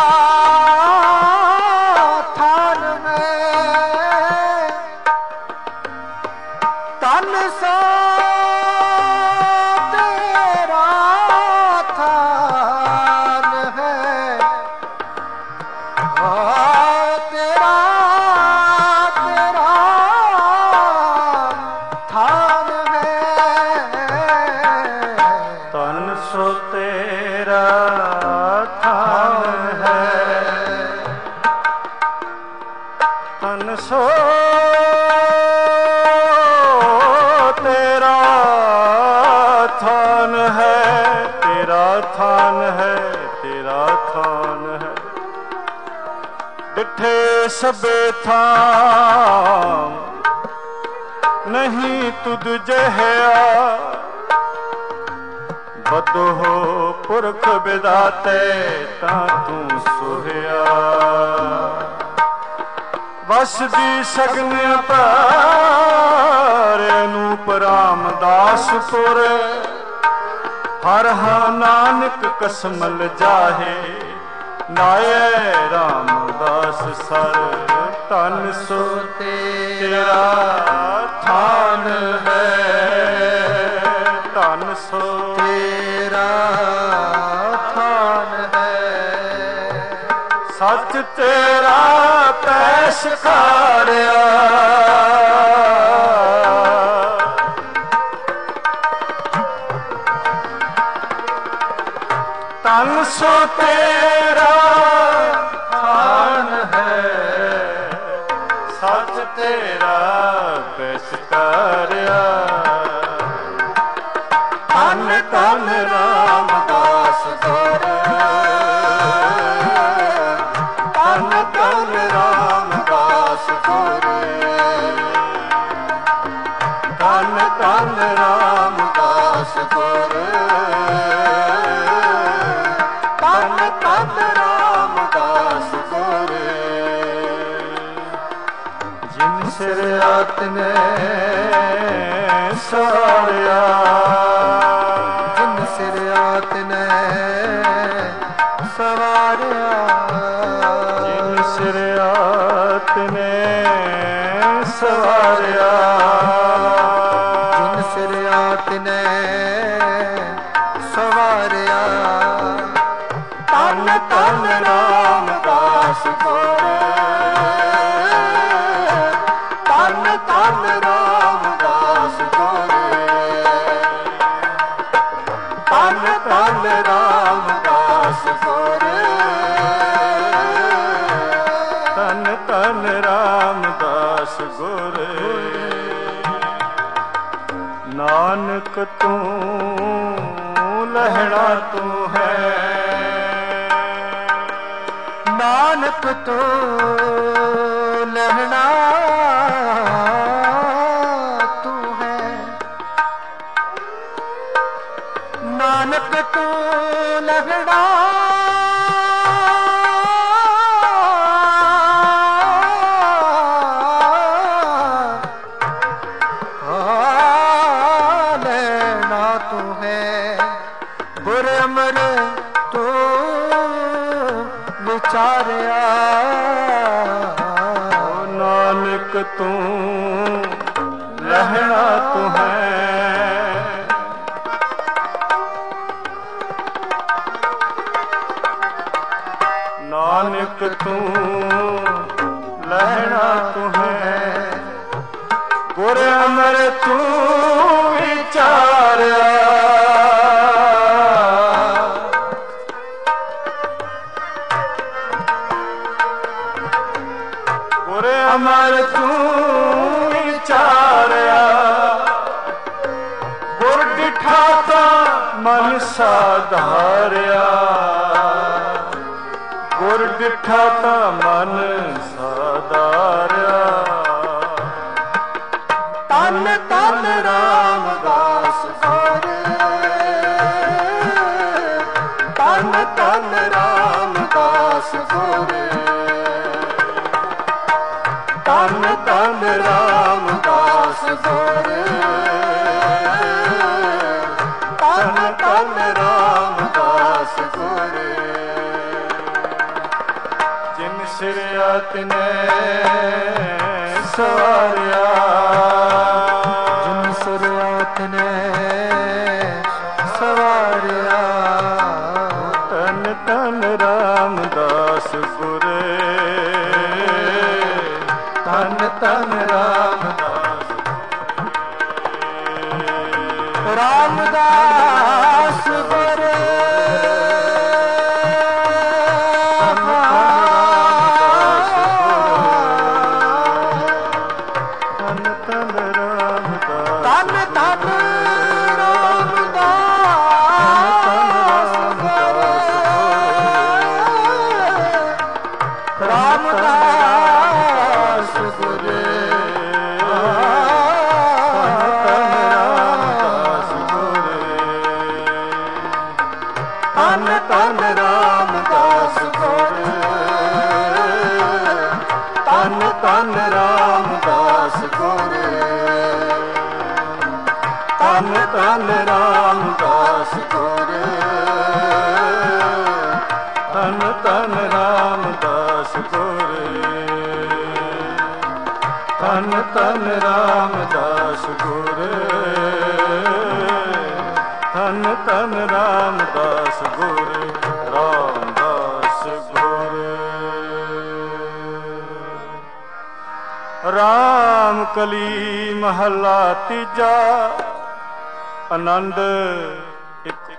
ਥਾਨ ਹੈ, ਤਨ ਸੋ ਤੇਰਾ ਥਾਨ ਹੈ, ਆ ਤੇਰਾ ਤੇਰਾ ਥਾਨ ਹੈ, ਧਨ ਸੋ ਤੇਰਾ ਥਾਨ ਹੈ, ਧਨ ਸੋ ਤੇਰਾ ਥਾਨ ਹੈ, ਤੇਰਾ ਥਾਨ ਹੈ, ਤੇਰਾ ਥਾਨ ਹੈ। ਡਿਠੇ ਸਭੇ ਥਾਂ ਨਹੀਂ ਤੁਧ ਜਹਿਆ, ਬਦੋ ਪੁਰਖ ਵਿਦਾਤੇ ਤਾਂ ਤੂੰ ਸੋਹਿਆ। ਵਸ ਦੀ ਸਗਨ ਭਾਰ ਅਨੂਪ ਰਾਮਦਾਸਪੁਰ ਹਰ ਹਾ ਨਾਨਕ ਕਸਮਲ ਜਾਹੇ ਨਾਏ ਰਾਮਦਾਸ ਸਰ ਧਨ ਸੋ ਤੇਰਾ ਥਾਨ ਹੈ ਧਨ ਸੋ ਤੇਰਾ ਥਾਨ ਹੈ ਸੱਚ ਤੇਰਾ ਪੈਸ ਖਾਰਿਆ ਧਨ ਸੋ ਤੇਰਾ ਥਾਨ ਹੈ ਸੱਚ ਤੇਰਾ ਪੈਸ ਖਾਰਿਆ। ਧੰਨ ਧੰਨ ਰਾਮਦਾਸ ਗੁਰ ਧੰਨ ਧੰਨ ਰਾਮਦਾਸ ਗੁਰ ਧੰਨ ਧੰਨ ਰਾਮਦਾਸ ਗੁਰ ਧੰਨ ਧੰਨ ਰਾਮਦਾਸ ਗੁਰ। ਜਿਨ ਸਿਰ ਆਤਨੇ ਸਾਰਿਆ ਜਿਨ ਸਿਰ ਆਤਨੇ ਸਵਾਰਿਆ ਜਿਨ ਸਿਰ ਆਤਨੇ ਸਵਾਰਿਆ ਜਿਨ ਸਿਰ ਆਤਨੇ ਸਵਾਰਿਆ। ਧੰਨ ਧੰਨ ਰਾਮਦਾਸ ਗੁਰ ਧੰਨ ਧੰਨ ਰਾਮਦਾਸ ਗੁਰ ਧੰਨ ਧੰਨ ਰਾਮਦਾਸ ਗੁਰ ਧੰਨ ਧੰਨ ਰਾਮਦਾਸ ਗੁਰ। ਨਾਨਕ ਤੂੰ ਲਹਿਣਾ ਤੂੰ ਹੈ ਨਾਨਕ ਤੂੰ ਲਹਿਣਾ ਤੂੰ ਹੈ ਨਾਨਕ ਤੂੰ ਲਹਿਣਾ ਲੈਣਾ ਤੂੰ ਹੈ ਗੁਰ ਅਮਰ ਵਿਚਾਰਿਆ। ਨਾਨਕ ਤੂੰ ਲਹਿਣਾ ਤੂੰ ਹੈ ਨਾਨਕ ਤੂੰ ਲਹਿਣਾ ਤੂੰ ਹੈ ਗੁਰ ਅਮਰ ਤੂੰ ਵਿਚਾਰਿਆ। ਅਮਰ ਤੂੰ ਵਿਚਾਰਿਆ ਗੁਰ ਡਿਠਾ ਤਾਂ ਮਨ ਸਾਧਾਰਿਆ ਗੁਰ ਡਿਠਾ ਤਾਂ ਮਨ ਸਾਧਾਰਿਆ। ਧੰਨ ਧੰਨ ਰਾਮਦਾਸ ਗੁਰ ਧੰਨ ਧੰਨ ਰਾਮਦਾਸ ਗੁਰ ਧੰਨ ਧੰਨ ਰਾਮਦਾਸ ਗੁਰ ਧੰਨ ਧੰਨ ਰਾਮਦਾਸ ਗੁਰ। ਜਿਨ ਸਿਰ ਆਤਨੇ ਸਵਾਰਿਆ ਜਿਨ ਸਿਰ ਆਤਨੇ ਸਵਾਰਿਆ। ਧੰਨ ਧੰਨ ਰਾਮਦਾਸ ਗੁਰ ਧੰਨ ਧੰਨ ਰਾਮਦਾਸ ਰਾਮਦਾਸ ਗੁਰ ਧੰਨ ਧੰਨ ਰਾਮਦਾਸ ਧੰਨ ਧੰਨ ਰਾਮਦਾਸ ਗੁਰ ਰਾਮਦਾਸ ਗੁਰ ਧੰਨ ਧੰਨ ਰਾਮਦਾਸ ਗੁਰ ਧੰਨ ਧੰਨ ਰਾਮਦਾਸ ਗੁਰ ਧੰਨ ਧੰਨ ਰਾਮਦਾਸ ਗੁਰ ਧੰਨ ਧੰਨ ਰਾਮਦਾਸ ਗੁਰ ਧੰਨ ਧੰਨ ਰਾਮਦਾਸ ਗੁਰ ਧੰਨ ਧੰਨ ਰਾਮਦਾਸ ਗੁਰ ਰਾਮਦਾਸ ਗੁਰ ਰਾਮ ਕਲੀ ਮਹੱਲਾ ਤੀਜਾ ਆਨੰਦ ਇੱਕ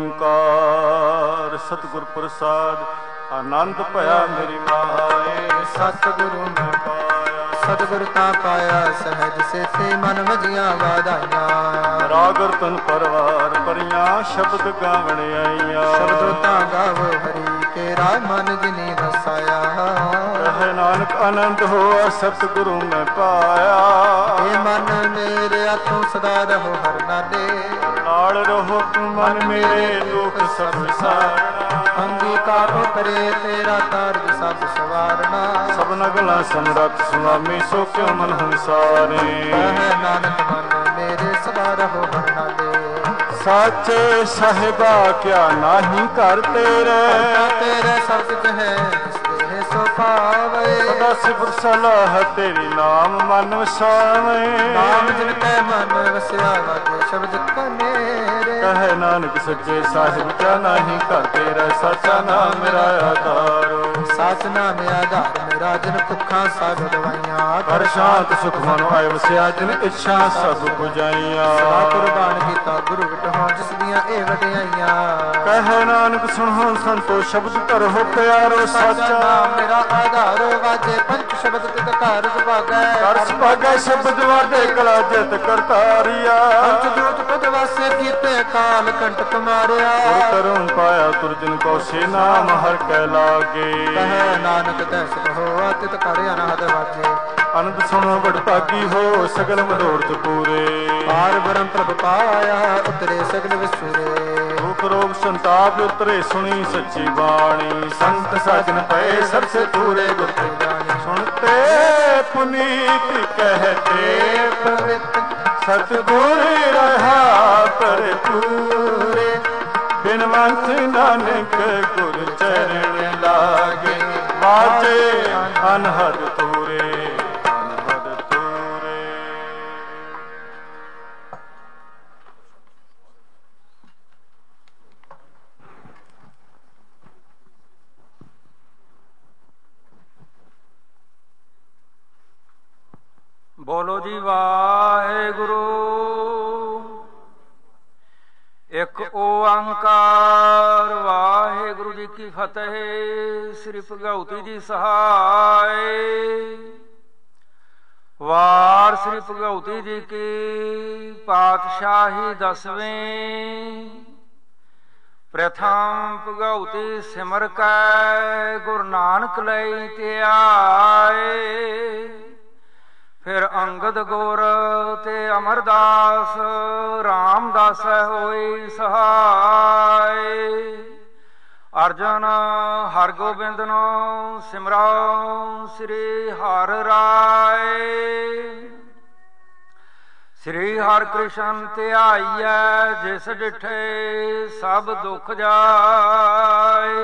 ਓੰਕਾਰ ਸਤਿਗੁਰ ਪ੍ਰਸਾਦ ਆਨੰਦ ਭਇਆ ਮੇਰੀ ਮਾਏ ਸਤਿਗੁਰੂ ਮੈਂ ਪਾਇਆ ਸਤਿਗੁਰ ਤਾਂ ਪਾਇਆ ਸਹਿਜ ਸੇਤੇ ਮਨ ਵਜੀਆਂ ਵਾਧਾਈਆਂ ਰਾਗ ਰਤਨ ਪਰਵਾਰ ਪਰੀਆਂ ਸ਼ਬਦ ਗਾਵਣ ਆਈਆਂ ਸ਼ਬਦ ਤਾਂ ਗਾਵੋ ਹਰੀ ਕੇਰਾ ਮਨ ਜਿਨੀ ਵਸਾਇਆ ਕਹੇ ਨਾਨਕ ਆਨੰਦ ਹੋਆ ਸਤਿਗੁਰੂ ਮੈਂ ਪਾਇਆ ਏ ਮਨ ਮੇਰੇ ਆਤੋਂ ਸਦਾ ਰਹੋ ਹਰ ਨਾਲੇ ਨਾਲ ਰਹੋ ਤੂੰ ਮਨ ਮੇਰੇ ਦੁਖ ਸਭ ਵਿਸਾਰਨਾ ਅੰਗੀਕਾਰੋ ਕਰੇ ਤੇਰਾ ਕਾਰਜ ਸਭ ਸਵਾਰਨਾ ਸਭਨਾ ਗਲਾ ਸਮਰੱਥ ਸੁਆਮੀ ਸੋ ਕਿਉ ਮਨ ਹੰਸਾਰੇ ਕਹੇ ਨਾਨਕ ਮਨ ਮੇਰੇ ਸਦਾ ਰਹੋ ਹਰ ਨਾਲੇ ਸਾਚੇ ਸਾਹਿਬਾ ਕਿਆ ਨਾਹੀ ਘਰ ਤੇਰੇ ਤੇਰੇ ਸਭ ਕੁਝ ਹੈ ਸੋ ਪਾਵੇ ਸਦਾ ਸਿਫਤ ਸਲਾਹ ਤੇਰੀ ਨਾਮ ਮਨ ਵਸਾਵੇ ਨਾਮ ਜਿਨ ਕੈ ਮਨ ਵਸਿਆ ਵਾਜੇ ਸ਼ਬਦ ਕਨੇਰੇ ਕਹੇ ਨਾਨਕ ਸੱਚੇ ਸਾਹਿਬ ਕਿਆ ਨਾਹੀ ਘਰ ਤੇਰਾ ਸਾਚਾ ਨਾਮ ਮੇਰਾ ਆਧਾਰ ਸਾਚ ਨਾਮ ਆਧਾਰ ਮੇਰਾ ਜਿਨ ਭੁੱਖਾਂ ਸਭ ਦਵਾਈਆਂ ਕਰ ਸ਼ਾਂਤ ਸੁਖ ਮਨੋ ਆਏ ਵਸਿਆ ਜਿਨ ਇੱਛਾ ਸਭ ਪੁਜਾਈਆਂ ਸਦਾ ਕੁਰਬਾਨ ਕੀਤਾ ਗੁਰੂ ਵਿਟਹੁ ਜਿਸ ਦੀਆਂ ਇਹ ਵਡਿਆਈਆਂ ਕਹੇ ਨਾਨਕ ਸੁਣੋ ਸੰਤੋ ਸ਼ਬਦ ਧਰੋ ਪਿਆਰੋ ਸਾਚਾ ਮੇਰਾ ਆਧਾਰ ਵਾਜੇ ਪੰਚ ਸ਼ਬਦ ਤਿਤ ਘਰ ਸੁਭਾਗੈ ਘਰ ਸੁਭਾਗੈ ਸ਼ਬਦ ਵਾਜੇ ਕਲਾ ਜਿਤ ਕਰਤਾਰੀਆ ਪੰਚ ਦੂਤ ਪਦ ਵਾਸੇ ਕੀਤੇ ਕਾਲ ਕੰਟਕ ਮਾਰਿਆ ਕਰੂੰ ਪਾਇਆ ਤੁਰਜਨ ਕੋ ਸੇ ਨਾਮ ਹਰ ਕੈ ਲਾਗੇ ਕਹੇ ਨਾਨਕ ਤੈ ਸੁਖ ਹੋਆ ਤਿਤ ਘਰ ਅਨਹਦ ਵਾਜੇ ਅਨੰਦ ਸੁਣੋ ਬੜ ਭਾਗੀ ਹੋ ਸਗਲ ਮਨੋਰਥ ਪੂਰੇ ਪਾਰ ਬ੍ਰਹਮ ਪ੍ਰਭ ਪਾਇਆ ਉਤਰੇ ਸਗਲ ਵਿਸੁਰੇ ਦੁਖ ਰੋਗ ਸੰਤਾਪ ਉਤਰੇ ਸੁਣੀ ਸੱਚੀ ਬਾਣੀ ਸੰਤ ਸਾਜਨ ਪਏ ਸਰਸ ਪੂਰੇ ਗੁਰ ਤੇ ਜਾਣੀ ਸੁਣਤੇ ਪੁਨੀਤ ਕਹਤੇ ਪਵਿੱਤ ਸਤਿਗੁਰ ਰਹਾ ਭਰਪੂਰੇ ਬਿਨਵੰਤ ਨਾਨਕ ਗੁਰ ਚਰਨ ਲਾਗੇ ਬਾਜੇ ਅਨਹਦ ਤੂਰੇ ਅਨਹਦ ਤੂਰੇ ਬੋਲੋ ਜੀ ਵਾਹਿਗੁਰੂ ਇੱਕ ਓੰਕਾਰ ਵਾਹਿਗੁਰੂ ਜੀ ਕੀ ਫਤਿਹ ਸ੍ਰੀ ਭਗਉਤੀ ਜੀ ਸਹਾਇ ਵਾਰ ਸ੍ਰੀ ਭਗਉਤੀ ਜੀ ਕੀ ਪਾਤਸ਼ਾਹੀ ਦਸਵੇਂ ਪ੍ਰਥਮ ਭਗਉਤੀ ਸਿਮਰ ਕੈ ਗੁਰੂ ਨਾਨਕ ਲਈ ਤੇ ਆਏ ਫਿਰ ਅੰਗਦ ਗੁਰ ਤੇ ਅਮਰਦਾਸ ਰਾਮਦਾਸ ਹੋਈ ਸਹਾਇ ਅਰਜਨ ਹਰਗੋਬਿੰਦ ਨੂੰ ਸਿਮਰਾਉ ਸ੍ਰੀ ਹਰਿ ਰਾਏ ਸ੍ਰੀ ਹਰਿ ਕ੍ਰਿਸ਼ਨ ਧਿਆਈਐ ਜਿਸ ਡਿਠੇ ਸਭ ਦੁਖ ਜਾਏ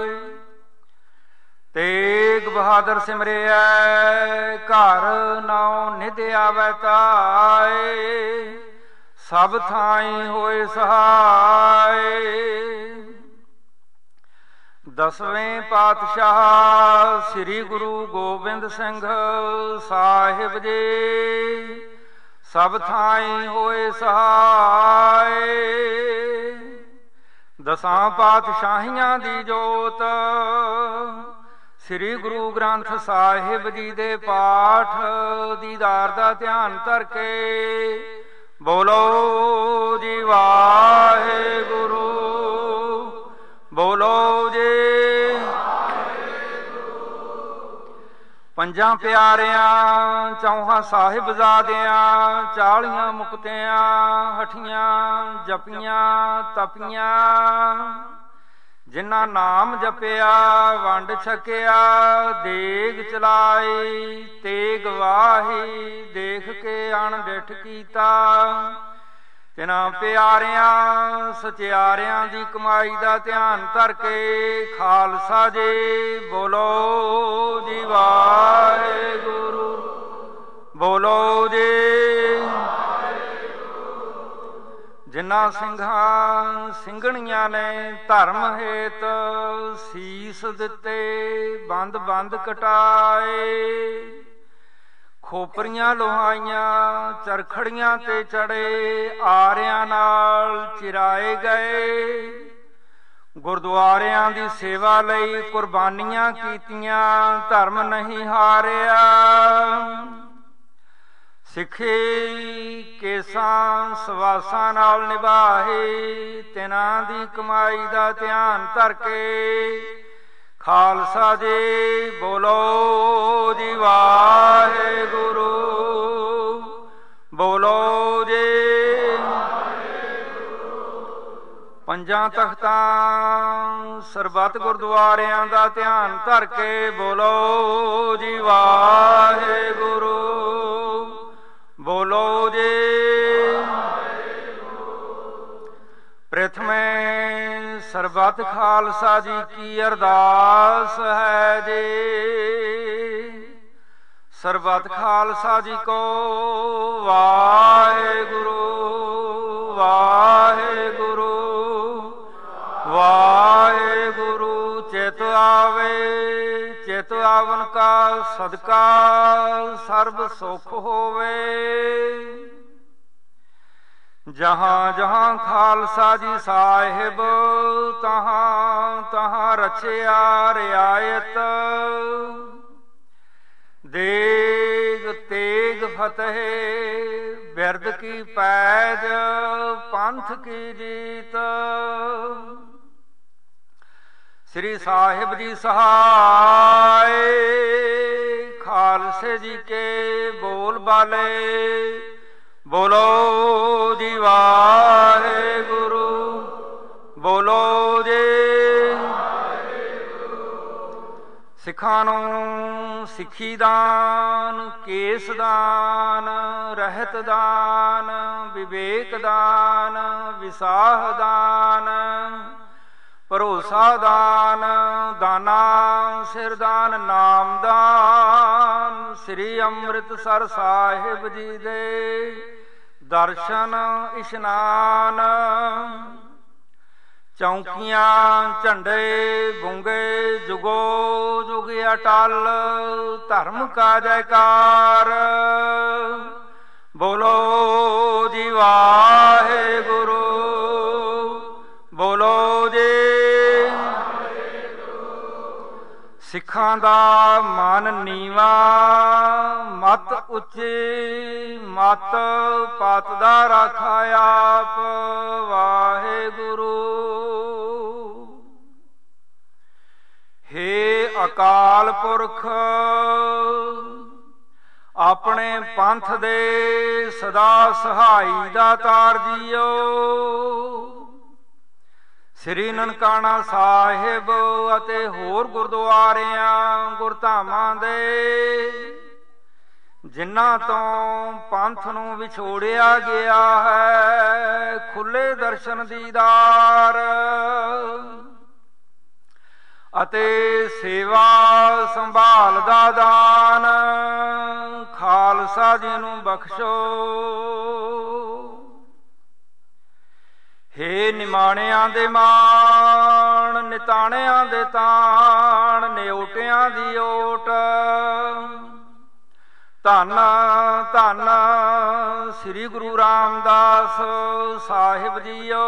ਤੇਗ ਬਹਾਦਰ ਸਿਮਰਿਐ ਘਰ ਨਾਉ ਨਿਧ ਆਵੈ ਤਾਏ ਸਭ ਥਾਈ ਹੋਏ ਸਹਾਇ ਦਸਵੇਂ ਪਾਤਸ਼ਾਹ ਸ੍ਰੀ ਗੁਰੂ ਗੋਬਿੰਦ ਸਿੰਘ ਸਾਹਿਬ ਜੀ ਸਭ ਥਾਈ ਹੋਏ ਸਹਾਇ ਦਸਾਂ ਪਾਤਸ਼ਾਹੀਆਂ ਦੀ ਜੋਤ ਸ੍ਰੀ ਗੁਰੂ ਗ੍ਰੰਥ ਸਾਹਿਬ ਜੀ ਦੇ ਪਾਠ ਦੀਦਾਰ ਦਾ ਧਿਆਨ ਧਰ ਕੇ ਬੋਲੋ ਜੀ ਵਾਹਿਗੁਰੂ ਬੋਲੋ ਜੀ ਪੰਜਾਂ ਪਿਆਰਿਆਂ ਚੌਹਾਂ ਸਾਹਿਬਜ਼ਾਦਿਆਂ ਚਾਲੀਆਂ ਮੁਕਤਿਆਂ ਹਠੀਆਂ ਜਪੀਆਂ ਤਪੀਆਂ ਜਿਨ੍ਹਾਂ ਨਾਮ ਜਪਿਆ ਵੰਡ ਛਕਿਆ, ਦੇਗ ਚਲਾਈ ਤੇਗ ਵਾਹੀ, ਦੇਖ ਕੇ ਅਣਡਿਠ ਕੀਤਾ। ਤਿਨਾਂ ਪਿਆਰਿਆਂ ਸਚਿਆਰਿਆਂ ਦੀ ਕਮਾਈ ਦਾ ਧਿਆਨ ਧਰ ਕੇ ਖਾਲਸਾ ਜੀ ਬੋਲੋ ਜੀ ਵਾਹਿਗੁਰੂ, ਬੋਲੋ ਜੀ। ਜਿਨ੍ਹਾਂ ਸਿੰਘਾਂ ਸਿੰਘਣੀਆਂ ਨੇ ਧਰਮ ਹੇਤ ਸੀਸ ਦਿੱਤੇ, ਬੰਦ ਬੰਦ ਕਟਾਏ, ਖੋਪਰੀਆਂ ਲੋਹਾਈਆਂ ਚਰਖੜੀਆਂ ਤੇ ਚੜੇ, ਆਰਿਆਂ ਨਾਲ ਚਿਰਾਏ ਗਏ, ਗੁਰਦੁਆਰਿਆਂ ਦੀ ਸੇਵਾ ਲਈ ਕੁਰਬਾਨੀਆਂ ਕੀਤੀਆਂ, ਧਰਮ ਨਹੀਂ ਹਾਰਿਆ। ਸਿੱਖੀ ਕੇਸਾਂ ਸਵਾਸਾਂ ਨਾਲ ਨਿਭਾਏ, ਤਿਨਾਂ ਦੀ ਕਮਾਈ ਦਾ ਧਿਆਨ ਧਰ ਕੇ ਖਾਲਸਾ ਜੀ ਬੋਲੋ ਜੀ ਵਾਹਿਗੁਰੂ, ਬੋਲੋ ਜੀ। ਪੰਜਾਂ ਤਖਤਾਂ ਸਰਬੱਤ ਗੁਰਦੁਆਰਿਆਂ ਦਾ ਧਿਆਨ ਧਰ ਕੇ ਬੋਲੋ ਜੀ ਵਾਹਿਗੁਰੂ, ਬੋਲੋ ਜੀ। ਪ੍ਰਥਮੇ ਸਰਬੱਤ ਖਾਲਸਾ ਜੀ ਕੀ ਅਰਦਾਸ ਹੈ ਜੀ, ਸਰਬੱਤ ਖਾਲਸਾ ਜੀ ਕੋ ਵਾਹਿਗੁਰੂ ਵਾਹਿਗੁਰੂ ਵਾਹਿਗੁਰੂ। ਚਿਤ ਆਵੇ ਚਿਤ ਆਵਨ ਕਾ ਸਦਕਾ ਸਰਬ ਸੁਖ ਹੋਵੇ, ਜਹਾਂ ਜਹਾਂ ਖਾਲਸਾ ਜੀ ਸਾਹਿਬ, ਤਹਾਂ ਤਹਾਂ ਰਚਿਆ ਰਿਆਇਤ, ਦੇਗ ਤੇਗ ਫਤਿਹ ਬਿਰਦ ਕੀ ਪੈਜ, ਪੰਥ ਕੀ ਜੀਤ। ਸ੍ਰੀ ਸਾਹਿਬ ਜੀ ਸਹਾਏ, ਖਾਲਸੇ ਜੀ ਕੇ ਬੋਲ ਬਾਲੇ, ਬੋਲੋ ਜੀ ਵਾਹਿਗੁਰੂ, ਬੋਲੋ ਜੀ। ਸਿੱਖਾਂ ਨੂੰ ਸਿੱਖੀ ਦਾਨ, ਕੇਸ ਦਾਨ, ਰਹਿਤ ਦਾਨ, ਵਿਵੇਕ ਦਾਨ, ਵਿਸਾਹ ਦਾਨ, ਭਰੋਸਾ ਦਾਨ, ਦਾਨਾ ਸਿਰਦਾਨ, ਨਾਮ ਦਾਨ, ਸ੍ਰੀ ਅੰਮ੍ਰਿਤਸਰ ਸਾਹਿਬ ਜੀ ਦੇ ਦਰਸ਼ਨ ਇਸ਼ਨਾਨ, ਚੌਂਕੀਆਂ ਝੰਡੇ ਬੁੰਗੇ ਜੁਗੋ ਜੁਗ ਅਟਲ, ਧਰਮ ਕਾ ਜੈਕਾਰ, ਬੋਲੋ ਜੀ ਵਾਹਿਗੁਰੂ, ਬੋਲੋ ਜੀ। ਸਿੱਖਾਂ ਦਾ ਮਨ ਨੀਵਾ, ਮਤ ਉੱਚੀ, ਮਤ ਪਤ ਦਾ ਰਾਖਾ ਆਪ ਵਾਹਿਗੁਰੂ। ਹੇ ਅਕਾਲ ਪੁਰਖ, ਆਪਣੇ ਪੰਥ ਦੇ ਸਦਾ ਸਹਾਈ ਦਾਤਾਰ ਜੀਓ, ਸ੍ਰੀ ਨਨਕਾਣਾ ਸਾਹਿਬ ਅਤੇ ਹੋਰ ਗੁਰਦੁਆਰਿਆਂ ਗੁਰਧਾਮਾਂ ਦੇ, ਜਿਨ੍ਹਾਂ ਤੋਂ ਪੰਥ ਨੂੰ ਵਿਛੋੜਿਆ ਗਿਆ ਹੈ, ਖੁੱਲੇ ਦਰਸ਼ਨ ਦੀਦਾਰ ਅਤੇ ਸੇਵਾ ਸੰਭਾਲ ਦਾ ਦਾਨ ਖਾਲਸਾ ਜੀ ਨੂੰ ਬਖਸ਼ੋ। ਹੇ ਨਿਮਾਣਿਆਂ ਦੇ ਮਾਣ, ਨਿਤਾਣਿਆਂ ਦੇ ਤਾਣ, ਨਿਉਟਿਆਂ ਦੀ ਓਟ, ਧੰਨ ਧੰਨ ਸ੍ਰੀ ਗੁਰੂ ਰਾਮਦਾਸ ਸਾਹਿਬ ਜੀਓ।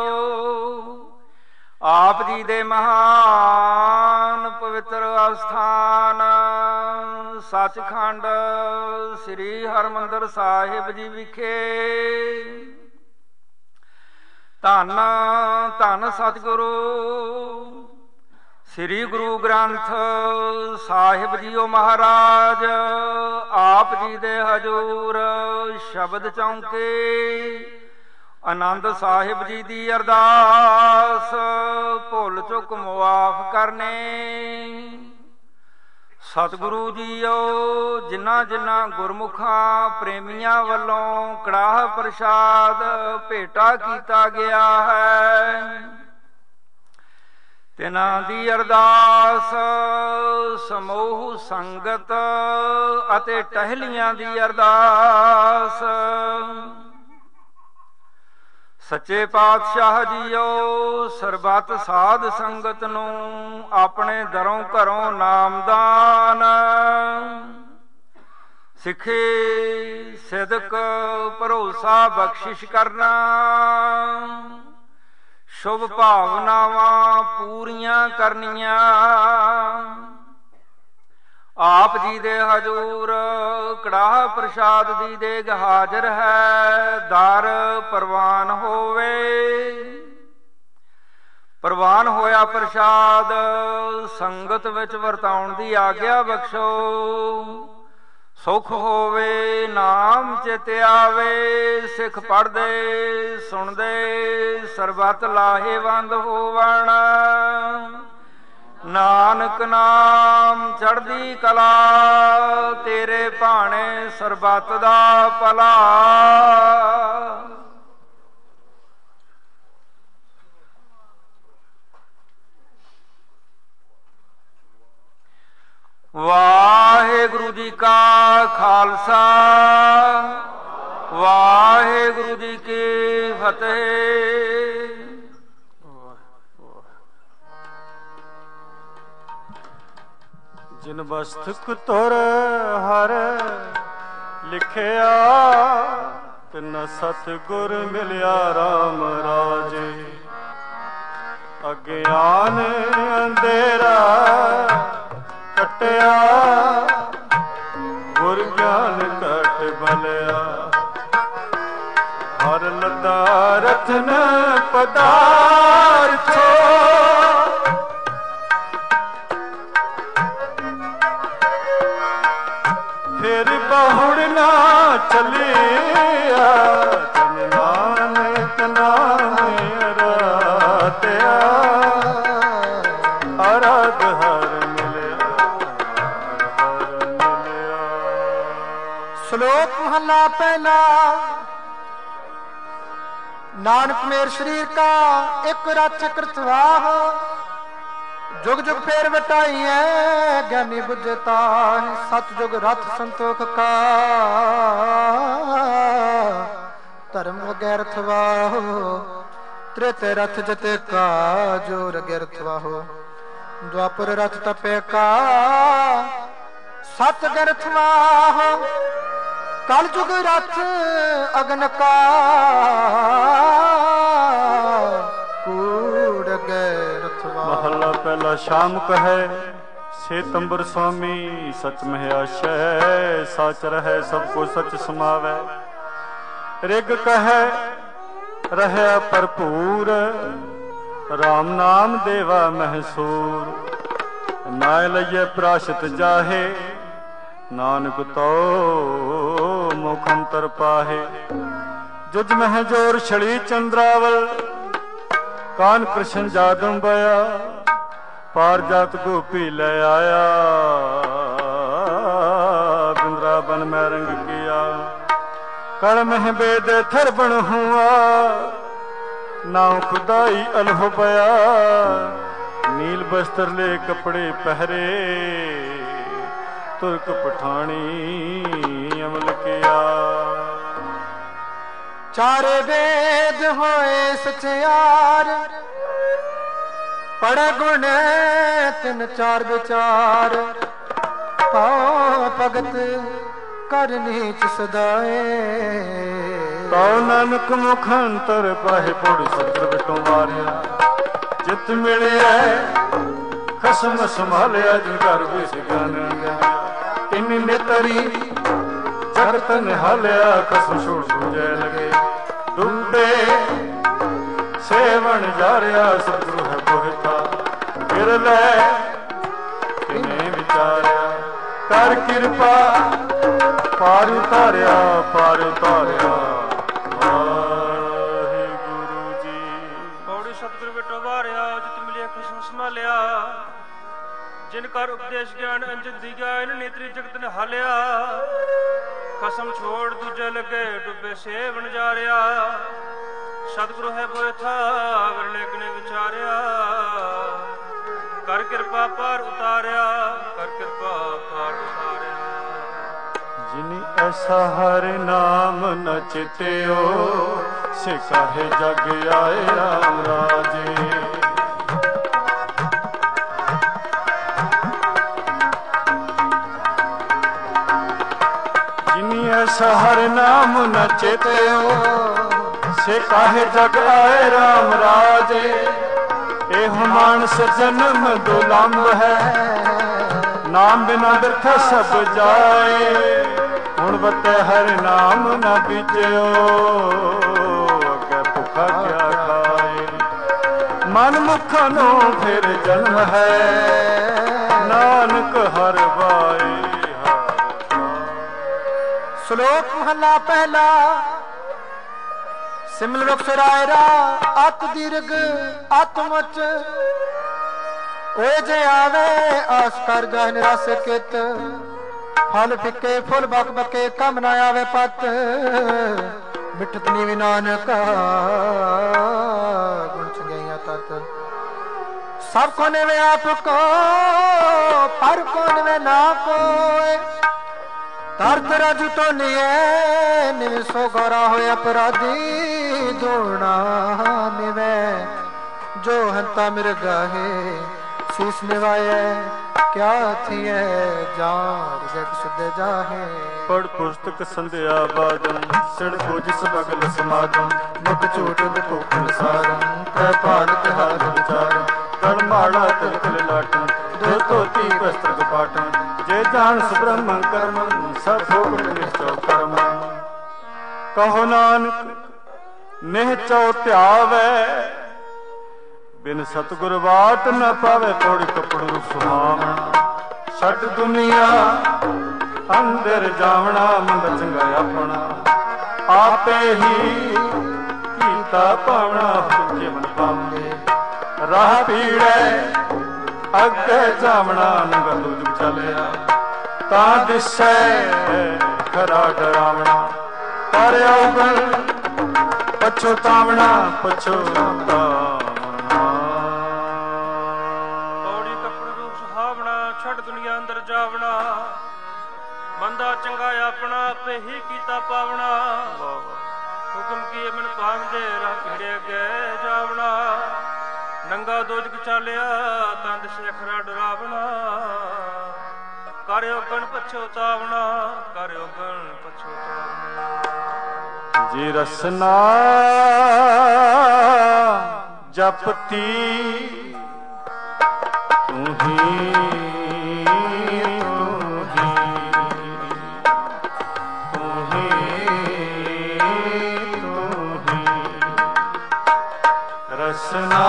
ਆਪ ਜੀ ਦੇ ਮਹਾਨ ਪਵਿੱਤਰ ਅਸਥਾਨ ਸੱਚਖੰਡ ਸ੍ਰੀ ਹਰਿਮੰਦਰ ਸਾਹਿਬ ਜੀ ਵਿਖੇ ਧੰਨ ਧੰਨ ਸਤਿਗੁਰੂ ਸ੍ਰੀ ਗੁਰੂ ਗ੍ਰੰਥ ਸਾਹਿਬ ਜੀਓ ਮਹਾਰਾਜ ਆਪ ਜੀ ਦੇ ਹਜ਼ੂਰ ਸ਼ਬਦ ਚੌਂਕੇ ਆਨੰਦ ਸਾਹਿਬ ਜੀ ਦੀ ਅਰਦਾਸ ਦਾਸ ਭੁੱਲ ਚੁੱਕ ਮੁਆਫ ਕਰਨੇ। ਸਤਿਗੁਰੂ ਜੀਓ ਜਿਨ੍ਹਾਂ ਜਿਨ੍ਹਾਂ ਗੁਰਮੁਖਾਂ ਪ੍ਰੇਮੀਆਂ ਵੱਲੋਂ ਕੜਾਹ ਪ੍ਰਸ਼ਾਦ ਭੇਟਾ ਕੀਤਾ ਗਿਆ ਹੈ, ਤਿਨਾਂ ਦੀ ਅਰਦਾਸ ਸਮੂਹ ਸੰਗਤ ਅਤੇ ਟਹਿਲੀਆਂ ਦੀ ਅਰਦਾਸ ਸੱਚੇ ਪਾਤਸ਼ਾਹ ਜੀਓ ਸਰਬੱਤ ਸਾਧ ਸੰਗਤ ਨੂੰ ਆਪਣੇ ਦਰੋਂ ਘਰੋਂ ਨਾਮਦਾਨ ਸਿੱਖੇ ਸਿਦਕ ਭਰੋਸਾ ਬਖਸ਼ਿਸ਼ ਕਰਨਾ, ਸ਼ੁਭ ਭਾਵਨਾਵਾਂ ਪੂਰੀਆਂ ਕਰਨੀਆਂ। ਆਪ ਜੀ ਦੇ ਹਜੂਰ ਕੜਾਹ ਪ੍ਰਸ਼ਾਦ ਦੀ ਦੇਗ ਹਾਜ਼ਰ ਹੈ, ਦਰ ਪ੍ਰਵਾਨ ਹੋਵੇ। ਪ੍ਰਵਾਨ ਹੋਇਆ ਪ੍ਰਸ਼ਾਦ ਸੰਗਤ ਵਿੱਚ ਵਰਤਾਉਣ ਦੀ ਆਗਿਆ ਬਖਸ਼ੋ। ਸੁਖ ਹੋਵੇ ਨਾਮ ਚਿਤ ਆਵੇ, ਸਿੱਖ ਪੜ੍ਹਦੇ ਸੁਣਦੇ ਸਰਬੱਤ ਲਾਹੇਵੰਦ ਹੋਵਣ। ਨਾਨਕ ਨਾਮ ਚੜ੍ਹਦੀ ਕਲਾ, ਤੇਰੇ ਭਾਣੇ ਸਰਬੱਤ ਦਾ ਭਲਾ। ਵਾਹਿਗੁਰੂ ਜੀ ਕਾ ਖਾਲਸਾ, ਵਾਹਿਗੁਰੂ ਜੀ ਕੀ ਫਤਿਹ। ਜਿਨ ਬਸਤਕ ਤੁਰ ਹਰ ਲਿਖਿਆ, ਤਿਨ ਸਤਿਗੁਰ ਮਿਲਿਆ ਰਾਮ ਰਾਜੇ। ਅਗਿਆਨ ਅੰਧੇਰਾ ਕਟਿਆ, ਗੁਰ ਗਿਆਨ ਘਟ ਬਲਿਆ। ਹਰ ਲੱਦਾ ਰਤਨ ਪਦਾਰਥੋ, ਫਿਰ ਬਹੁੜ ਨਾ ਚੱਲਿਆ। ਜਨ ਨਾਨਕ ਨਾਮ ਅਰਾਧਿਆ, ਅਰਾਧ ਹਰ ਮਿਲਿਆ, ਹਰ ਮਿਲਿਆ। ਸ਼ਲੋਕ ਮਹਲਾ ਪਹਿਲਾ। ਨਾਨਕ ਮੇਰ ਸ਼ਰੀਰ ਕਾ ਇੱਕ ਰਥ ਕਰਤਵਾਹ, जुग जुग फेर वटाई है ज्ञानी बुझता है। सतजुग रथ संतोख का धर्म गैरथ वाहो। त्रेते रथ जते का जोर गैरथ वाहो। द्वापर रथ तपे का सत गैरथ वाहो। कल जुग रथ अग्न का कूड़ गैरथ वाहो। महला पहला शाम कहे सेतंबर स्वामी सच मह आशै। सच रहे सबको सच समावै। रिग कहे रहे भरपूर राम नाम देवा महसूर। नाय लइए प्राशत जाहे नानक तो मुख अंतर पाहे। जुज मह जोर छड़ी चंद्रावल कान कृष्ण जादम्बया। पार जात गोपी ले आया वृंदावन में रंग किया। कल मह बेद थरबण हुआ नाव खुदाई अलह पया। नील बस्त्र ले कपड़े पहरे तुर्क पठानी अमल किया। चारे वेद होए सचियार पढ़ गुण तिन चार विचार। पाओ भगत कर नीच सदाए। तो नानक मुखांतर पाहे पौड़ी सत्र बिटों मारिया। जित मिलिया खसम संभालिया जिन घर भी सिगान इन नेतरी जगत निहालिया। खसम छोड़ सूझे लगे डूबे सेवन जा रहा। सतगुरु है बोहिता फिर ले किने विचारिया। कर कृपा पार उतारिया पार उतारिया। वाहिगुरु जी। पौड़ी सतगुरु ਕਟੋ ਵਾਰਿਆ ਜਿਤ ਮਿਲਿਆ ਖਸਮ ਸੰਭਾਲਿਆ ਜਿਨ ਕਰ ਉਪਦੇਸ਼ ਗਿਆਨ ਅੰਜਨ ਦੀਗਾ ਇਨ ਨੇਤਰੀ ਜਗਤ ਨੇ ਹਾਲਿਆ ਖਸਮ ਛੋੜ ਦੂਜੇ ਲੱਗੇ ਡੁੱਬੇ ਸੇਵਨ ਜਾਰਿਆ ਸਤਿਗੁਰੂ ਹੈ ਬੋਏ ਥਾ ਵਿਰਲੇਖ ਨੇ ਵਿਚਾਰਿਆ ਕਰ ਕਿਰਪਾ ਪਾਰ ਉਤਾਰਿਆ ਕਰ ਕਿਰਪਾ ਪਾਰ ਉਤਾਰਿਆ ਜਿਨੀ ਐਸਾ ਹਰ ਨਾਮ ਨ ਚਿਤਿਓ ਸੇ ਕਾਹੇ ਜਗ ਆਏ ਰਾਮ ਰਾਜੇ ਜਿਨੀ ਐਸਾ ਹਰ ਨਾਮ ਨ ਚਿਤਿਓ ਸੇ ਕਾਹੇ ਜਗ ਆਏ ਰਾਮ ਰਾਜੇ ਇਹ ਮਾਨਸ ਜਨਮ ਦੁਲੰਭ ਹੈ ਨਾਮ ਬਿਨਾ ਬਿਰਥਾ ਸਭ ਜਾਏ ਹੁਣ ਬਤੇ ਹਰ ਨਾਮ ਨਾ ਬੀਜਿਓ ਅੱਗੇ ਭੁੱਖਾ ਕਿਆ ਖਾਏ ਮਨ ਮੁਖ ਨੂੰ ਫਿਰ ਜਨਮ ਹੈ ਨਾਨਕ ਹਰ ਬਾਏ ਸ਼ਲੋਕ ਮਹਲਾ ਪਹਿਲਾ ਸਿਮਲ ਰੁਖ ਸਰਾਇਰਾ ਅਤ ਦੀਰਘ ਆਤਮਚ ਓਏ ਜੇ ਆਵੇ ਆਸ ਕਰ ਜਾਏ ਨਿਰਾਸ ਕਿਤ ਫਲ ਫਿੱਕੇ ਫੁੱਲ ਬਕ ਬਕੇ ਕੰਮ ਨਾ ਆਵੇ ਪਤ ਮਿਠਤ ਨੀ ਨਾਨਕ ਗੁਣ ਚੰਗਿਆ ਤਤ ਸਭ ਕੋ ਨੇ ਆਪ ਕੋ ਪਰ ਕੋ ਨੇ ਨਾ ਕੋਏ ਤਰਤ ਰਜ ਤੋਂ ਨਿਏ ਨਿਵ ਸੋ ਗੌਰਾ ਹੋਏ ਅਪਰਾਧੀ ਦੋਣਾ ਨਿਵੇ ਜੋ ਹੰਤਾ ਮਿਰ ਗਾਹੇ ਸੀਸ ਨਿਵਾਏ ਕਿਆ ਥੀਏ ਜਾਰ ਜਗ ਸੁਧ ਜਾਹੇ ਪੜ ਪੁਸਤਕ ਸੰਧਿਆ ਬਾਦਨ ਸਿੜ ਕੋ ਜਿਸ ਬਗਲ ਸਮਾਗਮ ਮੁਖ ਝੂਠ ਬਖੋਖਨ ਸਾਰੰ ਤੈ ਪਾਲਕ ਹਾਰ ਵਿਚਾਰ ਤੜ ਮਾੜਾ ਤਿਲ ਲਾਟਨ ਦੋ ਧੋਤੀ ਵਸਤਰ ਕਪਾਟਨ ਜੇ ਜਾਣ ਸੁਬ੍ਰਹਮ ਕਰਮ ਸਭ ਭੋਗ ਨਿਸ਼ਚੋ ਕਰਮ ਕਹੋ ਨਾਨਕ ਨਿਹ ਚਉ ਧਿਆਵੈ ਬਿਨ ਸਤਿਗੁਰ ਬਾਟ ਨ ਪਾਵੇ ਤੋੜ ਕਪੜੂ ਸੁਹਾਵਣਾ ਛੱਡ ਦੁਨੀਆ ਅੰਦਰ ਜਾਵਣਾ ਮੰਦ ਚੰਗਾ ਆਪਣਾ ਆਪੇ ਹੀ ਕੀਤਾ ਪਾਵਣਾ ਜੀਵਨ ਪਾਉਂਦੇ ਰਾਹ ਪੀੜੈ ਅੱਗੇ ਜਾਵਣਾ ਨੰਗਾ ਦੂਜ ਚੱਲਿਆ ਤਾਂ ਦਿਸੈ ਖਰਾ ਡਰਾਵਣਾ ਪਰ ਔਗਣ ਪਛਤਾਵਣਾ ਪਛਤਾਵਣਾ ਪੌੜੀ ਕੱਪੜ ਰੂਪ ਸੁਹਾਵਣਾ ਛੱਡ ਦੁਨੀਆ ਅੰਦਰ ਜਾਵਣਾ ਮੰਦਾ ਚੰਗਾ ਆਪਣਾ ਆਪੇ ਹੀ ਕੀਤਾ ਪਾਵਣਾ ਹੁਕਮ ਕੀ ਮਨ ਪਾਵਦੇ ਰਾਹ ਪੀੜੇ ਅੱਗੇ ਜਾਵਣਾ ਨੰਗਾ ਦੋਜਕ ਚਾਲਿਆ ਤਾਂ ਦਿਸੇ ਖਰਾ ਡਰਾਵਣਾ ਕਰਿਓ ਗਣ ਪਛੋਤਾਵਣਾ ਕਰਿਓ ਗਣ ਪਛੋਤਾਵਣਾ ਜੀ ਰਸਨਾ ਜਪਤੀ ਤੂੰ ਹੀ ਰਸਨਾ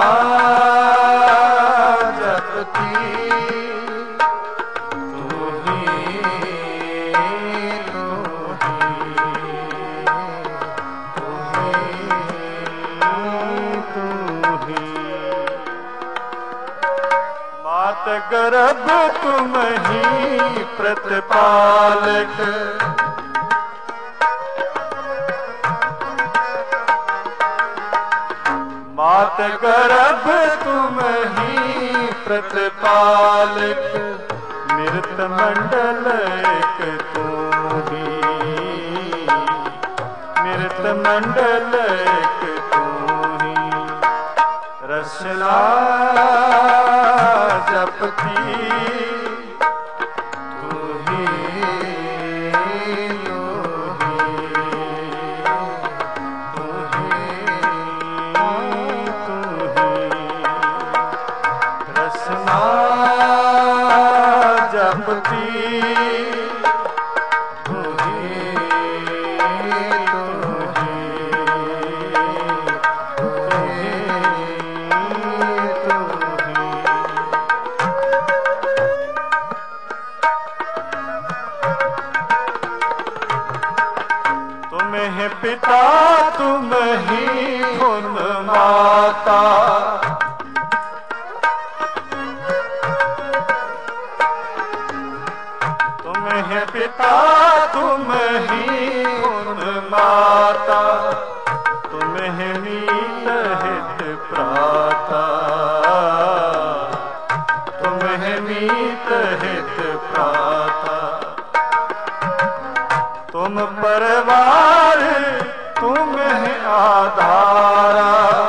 ਜਪਤੀ ਤੂੰ ਹੀ ਤੂੰ ਹੀ ਤੂੰ ਹੀ ਮਾਤ ਗਰਭ ਤੁਮ ਹੀ ਪ੍ਰਤਪਾਲਕ ਮਾਤ ਗਰਭ ਤੁਮ ਹੀ ਪ੍ਰਤਪਾਲਕ ਮਿਰਤ ਮੰਡਲ ਇੱਕ ਤੂੰ ਹੀ ਮਿਰਤ ਮੰਡਲ ਇੱਕ ਤੂੰ ਹੀ ਰਸਨਾ ਜਪਤੀ ਤੂੰ ਹੀ ਪਿਤਾ ਤੁਮ ਹੀ ਖੁਨ ਮਾਤਾ तुम ही उन्माता, तुम्हें मीत हित प्राता, तुम्हें मीत हित प्राता। तुम परवार तुम्हें आधारा,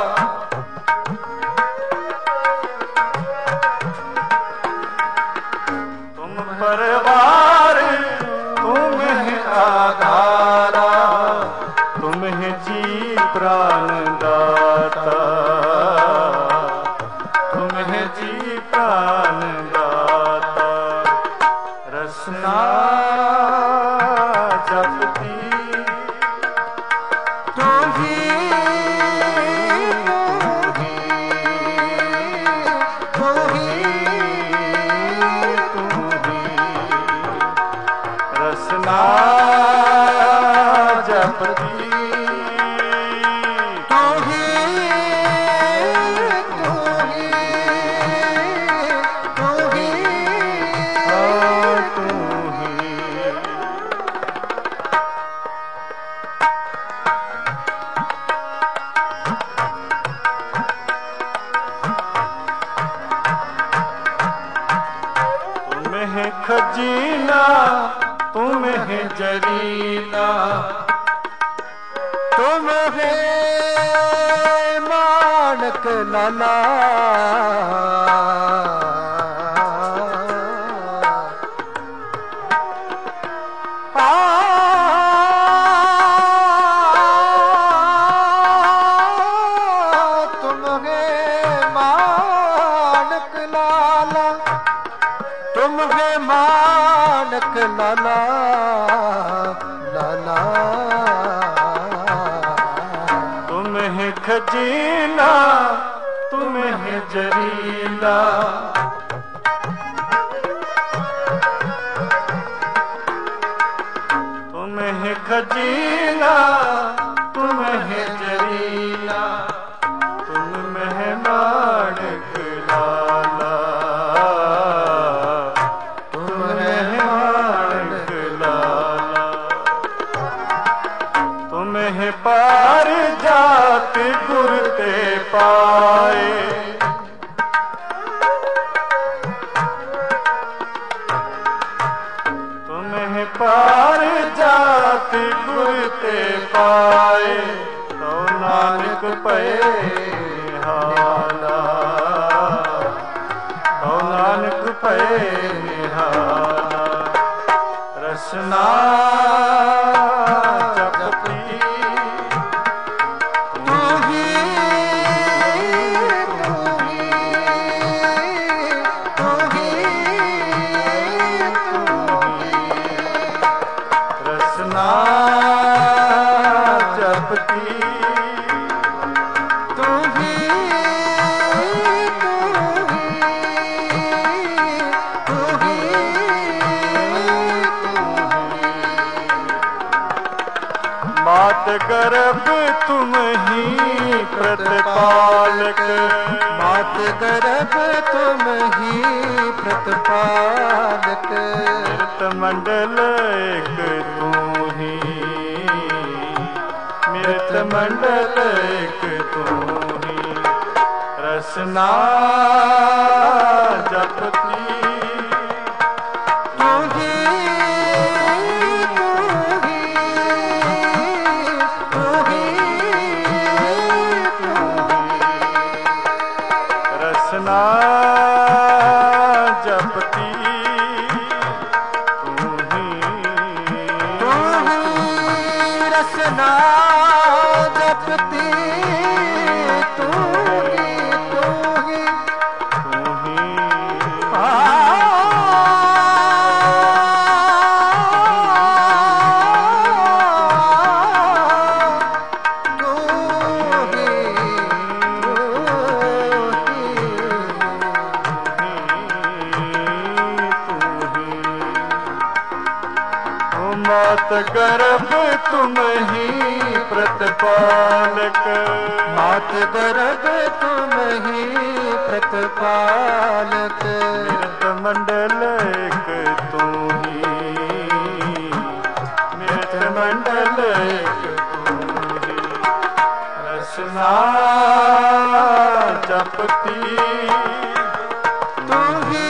तुम परवार तुम्हें आधारा, तुम्हें जी प्राण दाता, तुम्हें जी प्राण दाता। रसना जपती तू ही, तू ही, तू ही रसना जपती, तू ही, तू ही, तू ही, हाँ तू ही। तुम्हें खजीना तुम्हें जरीना, तुम्हें मानक लाला, तुम्हें मानक लाला, तुम्हें मानक लाला, लाला। तुम्हें खजीना तुम्हें जरीना, तुम्हें खजीना तुम्हें जरीना, तुम मेहमानक लाला, तुम मेहमानक लाला। तुम्हें पार जात गुर ते पाए, तुम्हें पार जात गुर ते पाए, तो नानक पे हाला, तो नानक पे हाला। रसना जपती तू ही, तू ही, तू ही, रसना जपती तू ही, तू ही, मात गर्भ तुम ही प्रतिपालक, मात गर्भ तुम ही प्रतिपालक, मृत मंडल एक तू ही, मृत मंडल एक तू ही। रसना जपती तू ही, तू ही, तू ही, रसना जपती तू ही, तू ही रसना जपती तू ही, तू ही, तू ही मात गर्भ तुम ही प्रतिपालक, मात गर्भ तुम ही प्रतिपालक, मृत मंडल एक तू ही, केवल एक तू ही रसना जपती तू ही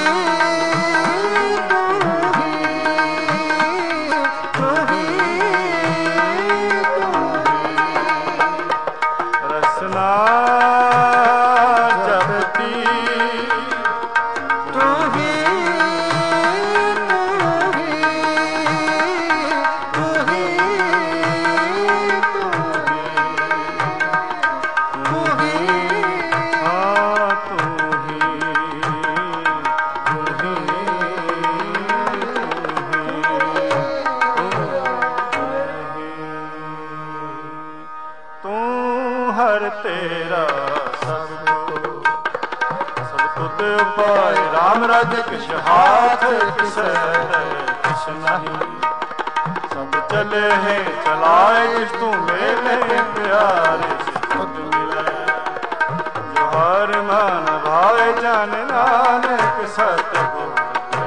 किस हाथ किस किस नहीं सब चले हैं चलाए किस तू मेरे प्यारे खुद मिले जो हर मन भाए जान नानक सतगुर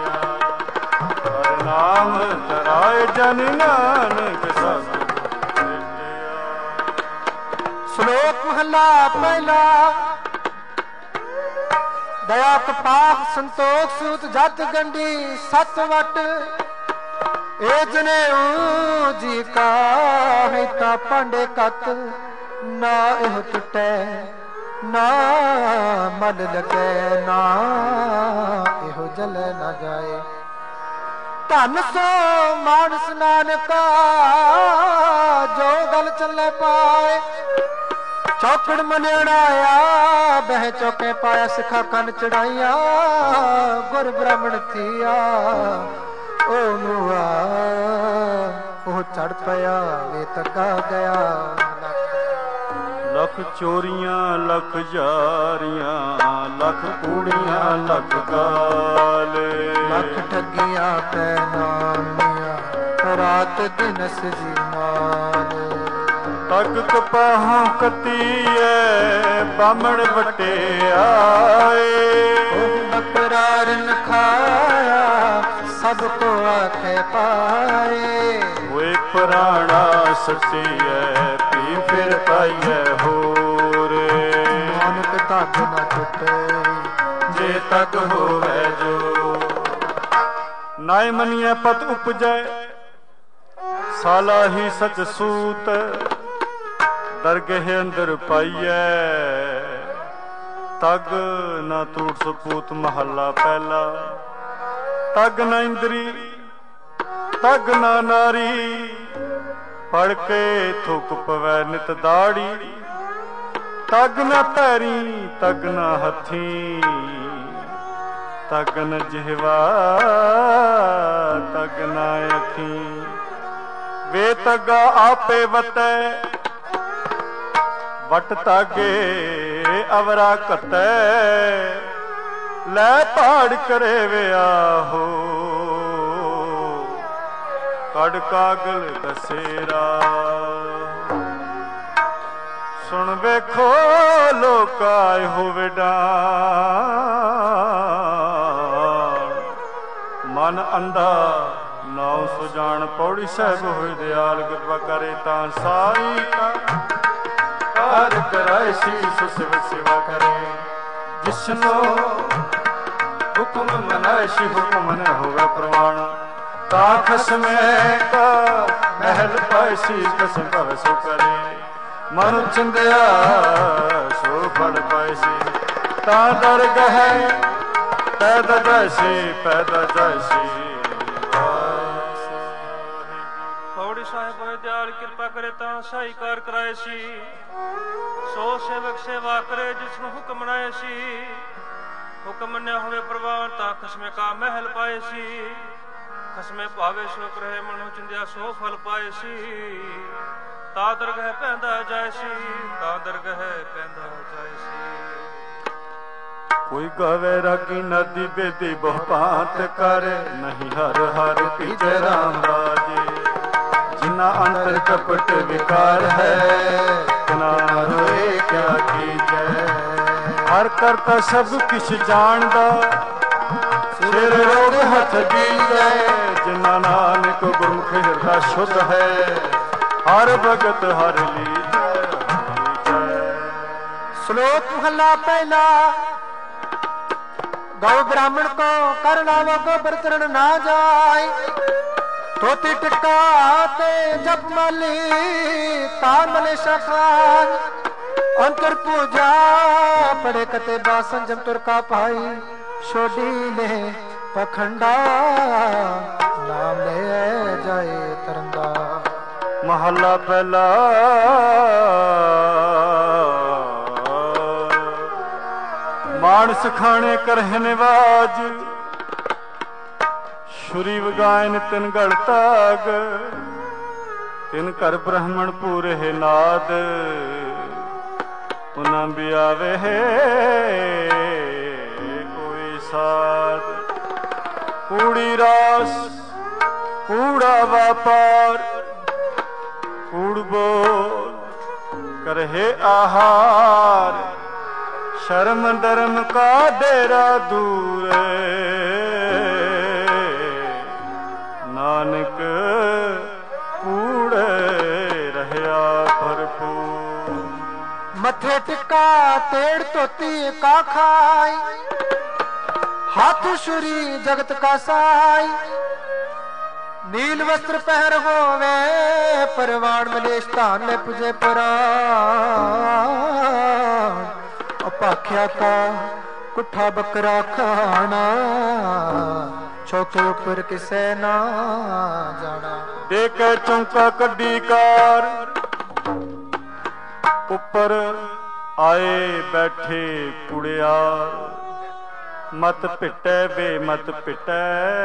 हर नाम तराए जन नानक सतगुर। श्लोक महला पहला। दया कपाख संतोख सूत जत गंडी सत वट ए जने जी का हिता पांडे कत ना एह टुटे ना मल लगे ना एहो जले ना जाए। धन सो मानस नानका जो गल चले पाए। चौकड़ मनेड़ा आया बह चौके पाया सिखा कन चढ़ाइया गुर ब्राह्मण थिया ओ मुआ ओ चढ़ पया वे तका गया। लख चोरियां लख जारियां लख कूड़ियां लख गाले लख ठगियां पैनानियां रात दिन सजी माल। तग कपाहां कतीए बामण बटे आए बकरार खाया सबको आखे पाए। वे पुराना सचिए पी फिर पाइए होरे नानक तक न छुटे जे तक होवे जो। नाय मनिए पत उपजै साला ही सच सूत दरगह अंदर पाइए तग ना टूट सपूत महला पहला। तग ना इंद्री तग ना नारी पढ़ के थुक पवै नित दाड़ी। तग ना पैरी तग ना हथी तग न जिहवा तग ना अखी। वे तगा आपे वतै वट तागे अवरा कतै लै पहाड़ करे वे आहो कड़ कागल कसेरा। सुन वेखो लोकाय होवे डाण मन अंधा नाउ सुजान पौड़ी साहब होए दयाल कृपा करे तां सारी का कार कराए शीश शिव सेवा करे जिसनो हुक्म मनाए शी हुक्म न होवे प्रमाण। ताखस में का महल पाए शी कसम भव सो करे मनु चिंदया सो फल पाए सी। ता दर गह पैदा जैसी पैदा जैसी। पौड़ी साहिब होए दयाल कृपा करे तां साई कार कराए सी। सो सेवक सेवा करे जिसनु हुक्म मनाए सी। हुक्म न होवे प्रवान ता खसमे का महल पाए सी। खसमे भावे सो रहे मनु चिंदिया सो फल पाए सी। ता दरगह पैंदा जाए सी ता दरगह पैंदा जाए सी। कोई गावे रागी नदी बेदी बहुपात करे नहीं हर हर पीछे राम राजे। जिना अंतर कपट विकार है तना रोए क्या कीजै। हर करता सब किछ जानदा ਸਿਰ ਰੋਗ ਹੱਥ ਦੀਜੈ, ਜਿਨਾ ਨਾਨਕ ਗੁਰਮੁਖ ਹਿਰਦਾ ਸ਼ੁੱਧ ਹੈ, ਹਰ ਭਗਤ ਹਰ ਲੀਜੈ। ਸ਼ਲੋਕ ਮਹਲਾ ਪਹਿਲਾ। गौ ब्राह्मण को कर लावो गोबर तरण ना जाय, धोती टिक्का ते जप मली तान मले शखान, अंतर पूजा पड़े कते बासन जम तुर का पाई, छोड़ी ले पखंडा नाम ले जाए तरंगा। महला पहला। मानस खाने करह निवाज, छुरी वगायन तिन गढ़ ताग, तिन कर ब्राह्मण पूरे नाद, उना बियावे कोई साध। कूड़ी रास कूड़ा व्यापार, कूड़ बोल करहे आहार, शर्म धर्म का डेरा दूर, नानक कूड़े रहया भरपूर। मथे टिक्का तेड़ धोती का खाई, हाथ छुरी जगत का साई, नील वस्त्र पहर होवे परवान मलेश धान में पुजे पुराण, अपाख्या का कुठा बकरा खाना, चौके ऊपर किसे ना जाना। देख चौका कड्डी कार, ऊपर आए बैठे कुड़ियार, मत पिटे बे मत पिटे,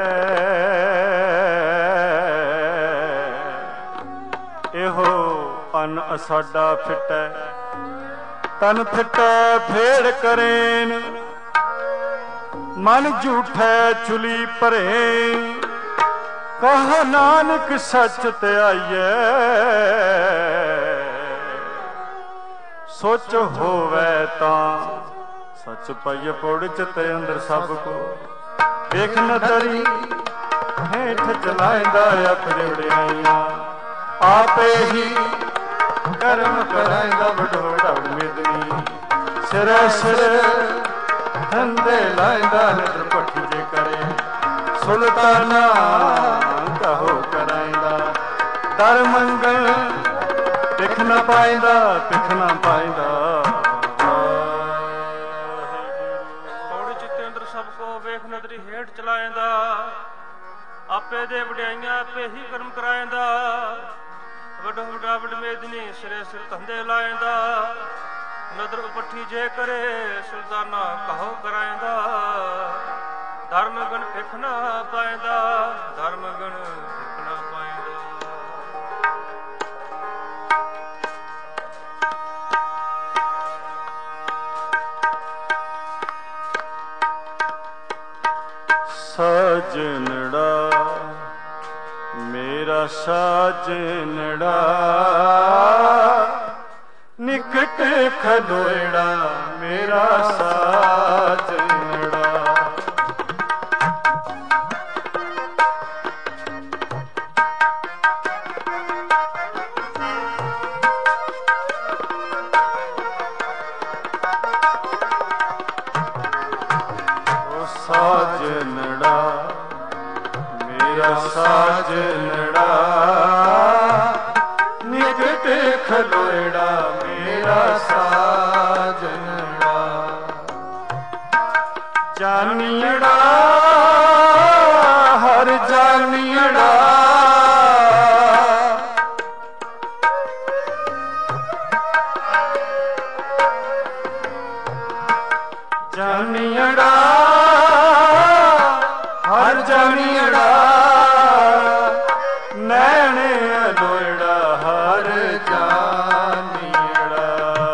एहो अन असाडा फिटे, तन फिटे फेड़ करेन, मन झूठे चुली भरेन, कहा नानक सच ते आइए, सोच होवे तां सच पाइए पौड़ चिते अंदर सब को, देख नदरी हेठ चलाइंदा अपने वड़ियाइयां, आपे ही कर्म कराइंदा वडोड़ा मेदनी, सिर सिर धंधे लाइंदा नजर पट्टी जे करे, सुल्ताना कहो कराइंदा, दर मंगल पिख न पाइंदा पिख न पाइंदा। पौड़ी चित्ते अंदर सबको वेख नदरी हेठ चलाइंदा, आपे दे वड्याइयां आपे ही कर्म कराइंदा, वडो वडा वड मेदनी सिरे सिर धंधे लाइंदा, नदर उपठी जे करे सुल्ताना कहो कराइंदा, धर्म गण पिख ना पाइंदा धर्म गण पिख ना पाइंदा। साजनड़ा मेरा साजनड़ा, निकट खलोड़ा मेरा साजनड़ा, ओ साजनड़ा मेरा साजनड़ा, निकट खलोड़ा मेरा साजनड़ा, जानियड़ा हर जानियड़ा, जानियड़ा हर जानियड़ा, नैने अलोड़ा हर जानियड़ा,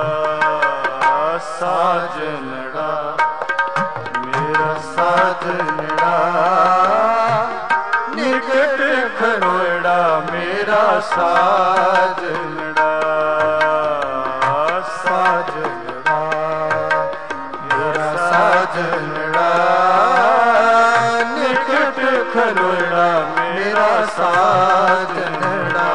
साजनड़ा मेरा साजनड़ा, निकट खलोड़ा मेरा साजनड़ा, साजनड़ा मेरा साजनड़ा, ਸਾਜਨੜਾ।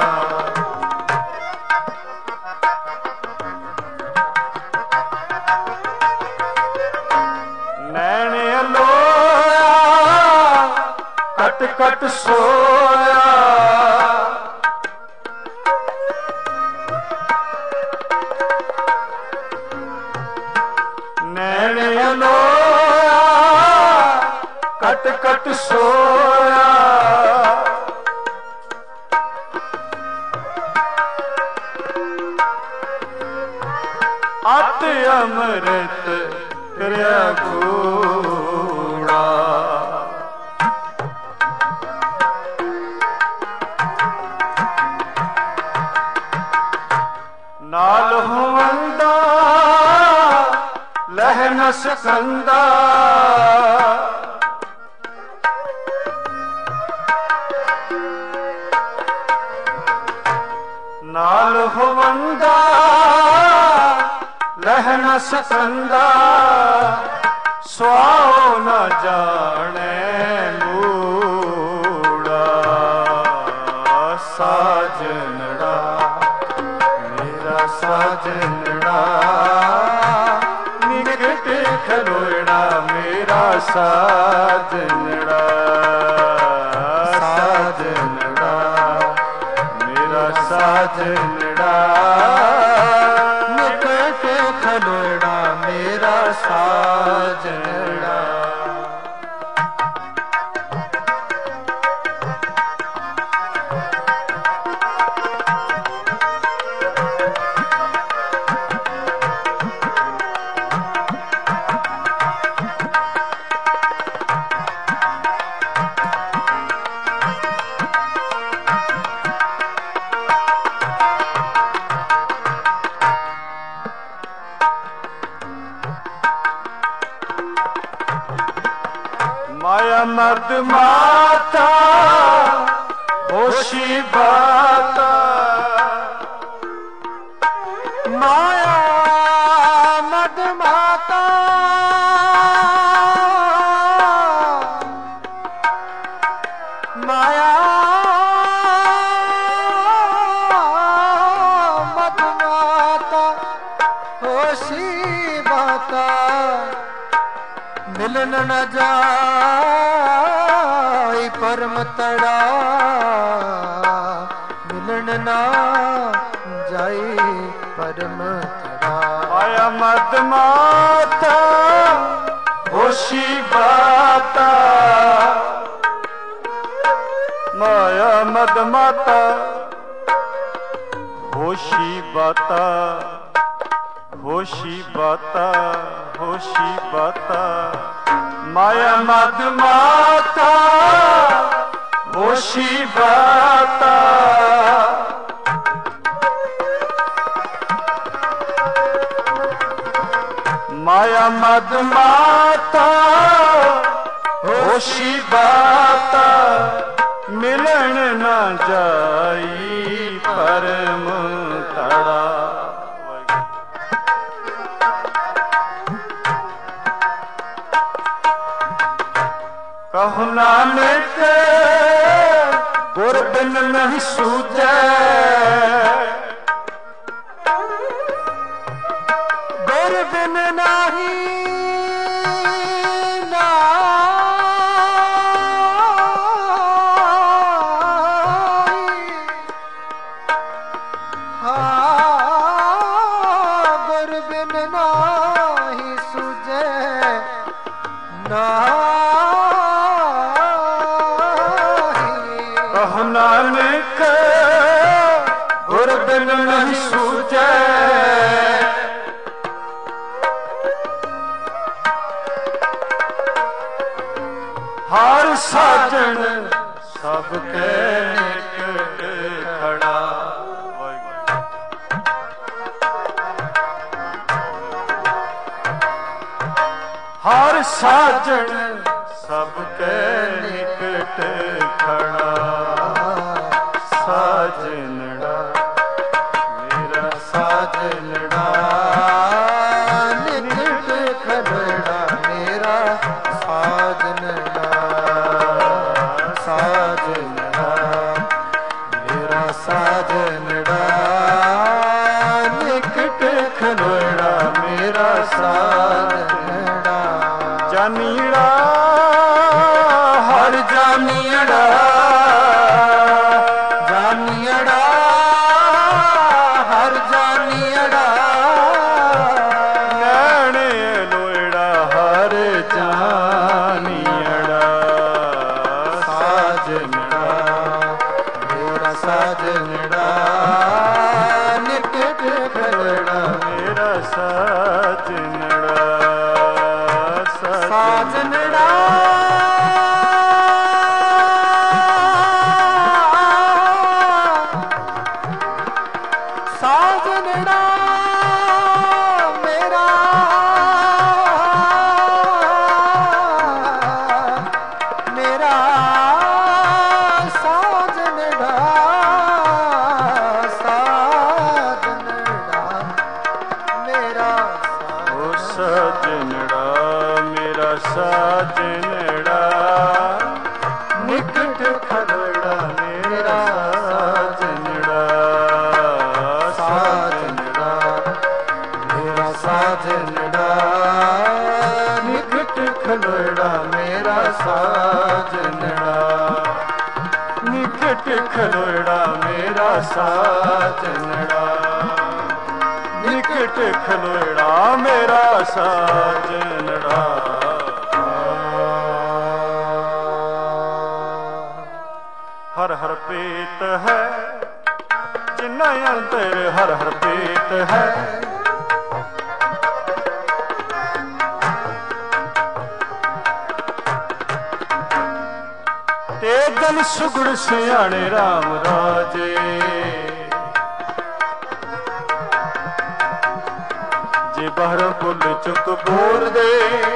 ਨੈਣ ਅਲੋਇਆ ਕਟ ਕਟ ਸੋਇਆ, ਨੈਣ ਅਲੋਇਆ ਕਟ ਕਟ ਸੋਇਆ, ਅਤ ਅੰਮ੍ਰਿਤ ਕਰਿਆ ਕੂੜਾ। ਨਾਲ ਹੋਵੰਦਾ ਲਹਿ ਨ ਸਕੰਦਾ, ਨਾਲ ਹੋਵੰਦਾ ਲਹਿ ਨ ਸਕੰਦਾ, ਸੁਆਉ ਨ ਜਾਣੈ ਮੂੜਾ। ਸਾਜਨੜਾ ਮੇਰਾ ਸਾਜਨੜਾ, ਨਿਕਟ ਖਲੋੜਾ ਮੇਰਾ ਸਾਜਨੜਾ। ਸਾਜਨੜਾ ਮੇਰਾ ਸਾਜਨੜਾ, ਨਿਕਟ ਖਲੋੜਾ ਮੇਰਾ ਸਾਜਨੜਾ। ਮਾਇਆ ਮਰਦ ਮਾਤਾ ਹੋਸ਼ੀ ਬਾਤਾ, ਮਾਇਆ ਮਦ ਮਾਤਾ ਮਾਇਆ ਮਦ ਮਾਤਾ ਹੋਸ਼ੀ ਬਾਤਾ, ਮਿਲਨ ਨ ਜਾਈ ਪਰਮ ਤੜਾ, ਮਿਲਣ ਨਾ ਜਾਈ ਪਰਮ ਤੜਾ। ਮਾਇਆ ਮਦ ਮਾਤਾ ਹੋਸ਼ੀ ਬਾਤਾ, ਮਾਇਆ ਮਦ ਮਾਤਾ ਹੋਸ਼ੀ ਬਾਤਾ, ਹੋਸ਼ੀ ਬਾਤਾ ਹੋਸ਼ੀ ਬਾਤਾ, ਮਾਇਆ ਮਦ ਮਾਤਾ ਹੋਸ਼ੀ ਬਾਤਾ। ਮਾਇਆ ਮਦ ਮਾਤਾ ਹੋਸ਼ੀ ਬਾਤਾ, ਮਿਲਣ ਨਾ ਜਾਈ ਪਰਮ ਤੜਾ। ਕਹੁ ਨਾਨਕ ਗੁਰ ਬਿਨ ਨਹੀਂ ਸੂਝੈ, ਗੁਰ ਬਿਨ ਨਾਹੀ ਨਾਨਕ ਗੁਰ ਬਿਨ ਨਹੀਂ ਸੂਝੈ, ਹਰ ਸਾਜਣ ਸਭ ਕੇ ਨਿਕਟ ਖੜਾ। ਹਰ ਸਾਜਣ ਸਭ ਕੇ ਨਿਕਟ ਖੜਾ। ਸਾਜਨੜਾ ਮੇਰਾ ਸਾਜਨੜਾ, ਨਿਕਟ ਖੜਾ ਮੇਰਾ ਸਾਜਨੜਾ। ਸਾਜਨੜਾ ਜਾਨੀੜਾ ਹਰ ਜਾਨੀੜਾ ਜਾਨੀੜਾ ਹਰ ਜਾਨੀੜਾ ਨੈਣੇ ਲੋਇੜਾ ਹਰ ਜਾਨੀੜਾ ਸਾਜਨੜਾ ਮੇਰਾ ਸਾਜਨੜਾ ਨਿਕਟ ਖਲੜਾ ਮੇਰਾ ਸਾਜਨੜਾ ਸਾਜਨੜਾ ਸਾਜਨੜਾ ਮੇਰਾ ਮੇਰਾ ਸਾਜਨੜਾ ਸਾਜਨੜਾ ਮੇਰਾ ਓ ਸਜਣੜਾ ਮੇਰਾ ਸਾਜਣੜਾ ਨਿਕਟ ਖਲੜਾ ਮੇਰਾ ਸਾਜਣੜਾ ਸਾਜਨੜਾ ਮੇਰਾ ਸਾਜਨੜਾ ਨਿਕਟ ਖਲੜਾ ਮੇਰਾ ਸਾਜਨੜਾ ਨਿਕਟ ਖਲੋੜਾ ਮੇਰਾ ਸਾਜਣੜਾ ਨਿਕਟ ਖਲੋੜਾ ਮੇਰਾ ਸਾਜਣੜਾ ਹਰ ਹਰ ਪ੍ਰੀਤ ਹੈ ਜਿਨ੍ਹਾਂ ਅੰਦਰ ਹਰ ਹਰ ਪ੍ਰੀਤ ਹੈ ਤੇ ਦਿਲ ਸੁਗੜ ਸਿਆਣੇ ਰਾਮ ਰਾਜੇ ਜੇ ਬਾਹਰੋਂ ਬੁੱਲ ਚੁੱਕ ਬੋਲ ਦੇ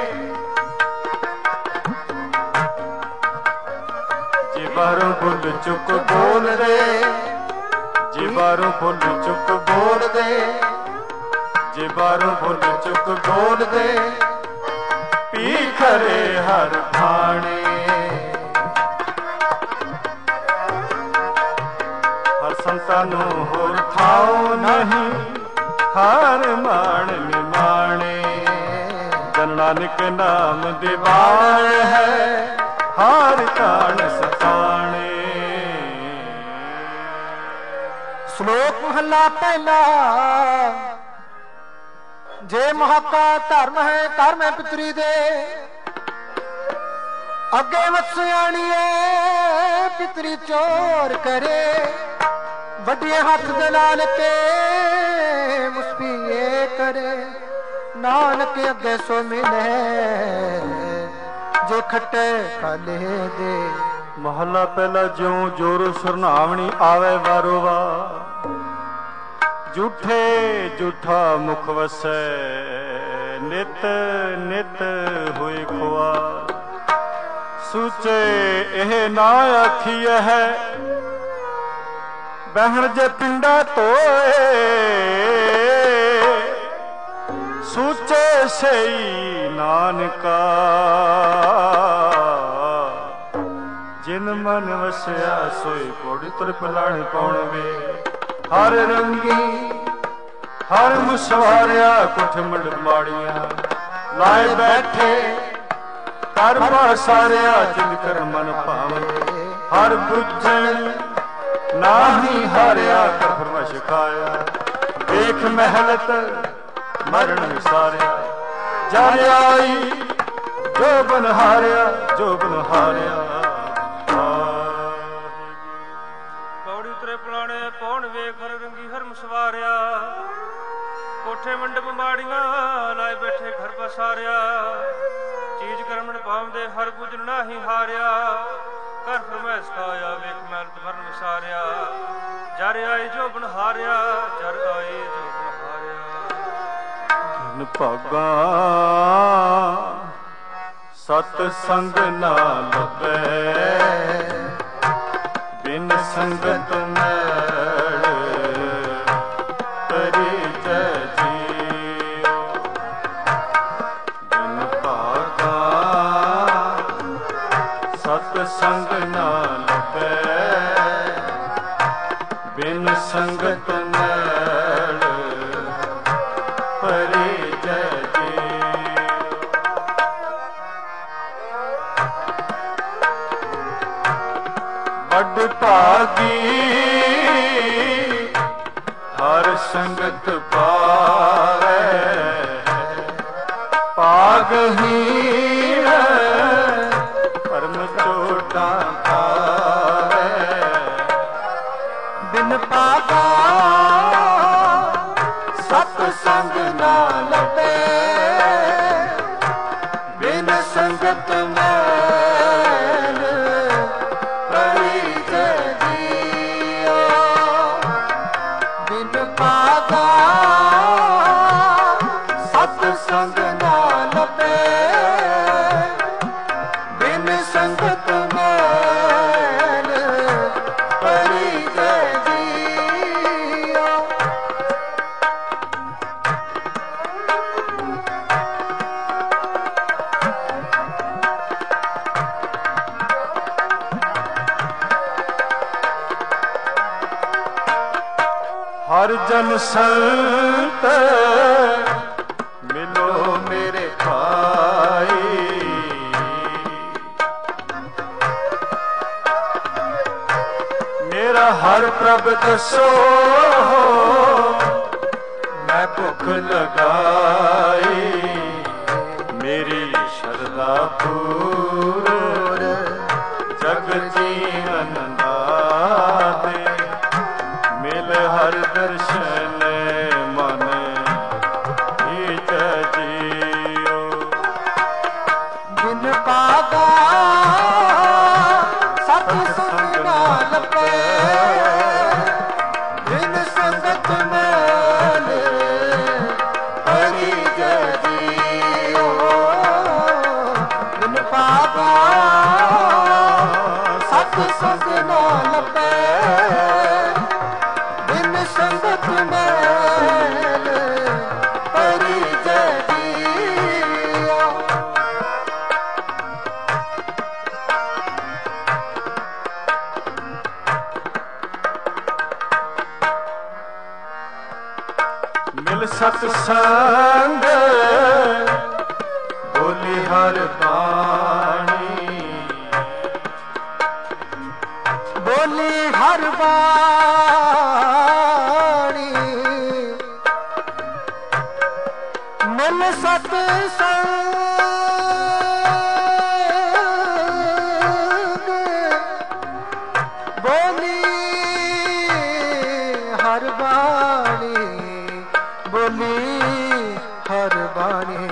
ਜੇ ਬਾਹਰੋਂ ਬੁੱਲ ਚੁੱਕ ਬੋਲ ਦੇ ਜੇ ਬਾਹਰੋਂ ਬੁੱਲ ਚੁੱਕ ਬੋਲ ਦੇ ਜੇ ਬਾਹਰੋਂ ਬੁੱਲ ਚੁੱਕ ਬੋਲ ਦੇ ਪੀ ਖਰੇ ਹਰ ਭਾਣੇ ਹਰ ਸੰਤਾਂ ਨੂੰ ਹੋਰ ਥਾਉ ਨਹੀਂ ਹਰ ਮਾਣ ਨਿਮਾਣੇ ਜਨ ਨਾਨਕ ਨਾਮ ਦੀਵਾਨ ਹੈ ਹਰ ਕਾਣ ਸਤਾਣੇ ਸ਼ਲੋਕ ਮਹਲਾ ਪਹਿਲਾ ਜੇ ਮਹਾਕਾ ਧਰਮ ਹੈ ਧਰਮ ਹੈ ਪਿਤਰੀ ਦੇ ਅੱਗੇ ਵਸਿਆਣੀਏ ਪਿਤਰੀ ਚੋਰ ਕਰੇ ਵੱਡੇ ਹੱਥ ਦੇ ਨਾਲ ਕੇ ਮੁਸਪੀਏ ਕਰੇ ਨਾਨਕ ਅੱਗੇ ਸੋ ਮਿਲੇ ਜੇ ਖੱਟੇ ਖਾਲੇ ਦੇ ਮਹੱਲਾ ਪਹਿਲਾ ਜਿਉ ਜੋਰ ਸੁਰਨਾਵਣੀ ਆਵੇ ਵਾਰੋ ਵਾਰ ਝੂਠੇ ਝੂਠਾ ਮੁਖ ਵਸੈ ਨਿਤ ਨਿਤ ਹੋਏ ਖੁਆਰ ਸੂਚੇ ਇਹ ਨਾ ਆਖੀਐ ਹੈ ਬਹਿਣ ਜੇ ਪਿੰਡਾ ਤੋਏ ਸੂਚੇ ਸਈ ਨਾਨਕਾ ਜਿਨ ਮਨ ਵਸਿਆ ਸੋਈ ਕੋੜੀ ਤੁਰ ਪਲਾਣ ਪਾਉਣ ਵੇ ਹਰ ਰੰਗੀ ਹਰ ਮੁਸਵਾਰਿਆ ਕੁਠ ਮੰਡ ਮਾੜੀਆਂ ਲਾਏ ਬੈਠੇ ਕਰ ਪਾਸਾਰਿਆ ਜਿਨ ਕਰ ਮਨ ਭਾਵੇ ਹਰ ਬੁੱਝਣ ਨਾਹੀ ਹਾਰਿਆ ਕਰ ਫਰਮਾਇਸ਼ ਖਾਇਆ ਦੇਖ ਮਹਿਲਤ ਮਰਨ ਵਿਸਾਰਿਆ ਜਨ ਆਈ ਜੋ ਬਨ ਹਾਰਿਆ ਜੋ ਬਨ ਹਾਰਿਆ ਪੌੜੀ ਉਤਰੇ ਪੁਲਾਣੇ ਪੌਣ ਵੇਖ ਹਰ ਰੰਗੀ ਹਰਮ ਸਵਾਰਿਆ ਕੋਠੇ ਮੰਡਪ ਮਾੜੀਆਂ ਲਾਏ ਬੈਠੇ ਘਰ ਪਸਾਰਿਆ ਚੀਜ਼ ਕਰਮਣ ਪਾਉਂਦੇ ਹਰ ਬੁਝਣ ਨਾਹੀ ਹਾਰਿਆ ਕਰ ਫਰਮਾਇਸ਼ ਖਾਇਆ ਵੇਖ ਮਹਿਲਤ ਮਰਨ ਵਿਸਾਰਿਆ ਜਰ ਆਈ ਜੋ ਬਨ ਹਾਰਿਆ ਜਰ ਆਈ ਜੋ ਬਨ ਹਾਰਿਆ ਧਨ ਭਾਗਾ ਸਤ ਸੰਗ ਨਾ ਲੱਭੈ ਬਿਨ ਸੰਗਤ ਮੈਲ ਤਰੀ ਜੀਉ ਬਿਨ ਭਾਗਾ ਸਤ ਸੰਗ ਨਾ ਲੱਭੈ ਬਿਨ ਸੰਗਤ ਮੈਲ ਵੱਡ ਭਾਗੀ ਹਰ ਸੰਗਤ ਪਾਵੈ ਭਾਗਹੀਣ ਪਰਮ ਚੋਟਾਂ ਪਾਵੈ ਬਿਨ ਭਾਗਾ ਸਤ ਸੰਗ ਨਾ ਲੱਭੇ ਬਿਨ ਸੰਗਤ ਮੈਲ ਪਰੀ ਜੀਓ ਬਿਨ ਭਾਗਾ ਸਤ ਸੰਗ ਨਾ ਲੱਭੇ ਬਿਨ ਸੰਗਤ ਮੈਲ ਪਰੀ ਜੀਓ ਹਰ ਜਨ ਸੰਤ ਮਿਲੋ ਮੇਰੇ ਭਾਈ ਮੇਰਾ ਹਰ ਪ੍ਰਭ ਦਸੋ ਮੈਂ ਭੁੱਖ ਲਗਾਈ ਮੇਰੀ ਸ਼ਰਧਾ ਪੂਰ ਜਗ ਜੀਵਨ ਦਾਤੇ ਮਿਲ ਹਰ ਦਰਸ਼ਨ ਮਨ ਈਚ ਜੀਓ ਬਿਨ ਭਾਗਾ ਸਤ ਸੰਗ ਨਾ ਲੱਭੇ ਬਿਨ ਸੰਗਤ ਮੈਲ ਪਰੀ ਜੀਓ ਬਿਨ ਭਾਗਾ ਸਤ ਸੰਗ ਨਾ ਲੱਭੇ ਬਿਨ ਸੰਗਤ ਮੈਲ ਪਰੀ ਜੀਓ ਮਿਲ ਸਤ ਸੰਗ ਬੋਲੀ ਹਰ ਬਾਣੀ ਬੋਲੀ ਹਰ ਬਾਣੀ ਮਿਲ ਸਤ ਸੰਗ ਬੋਲੀ ਹਰ ਬਾਣੀ ਬੋਲੀ ਹਰ ਬਾਣੀ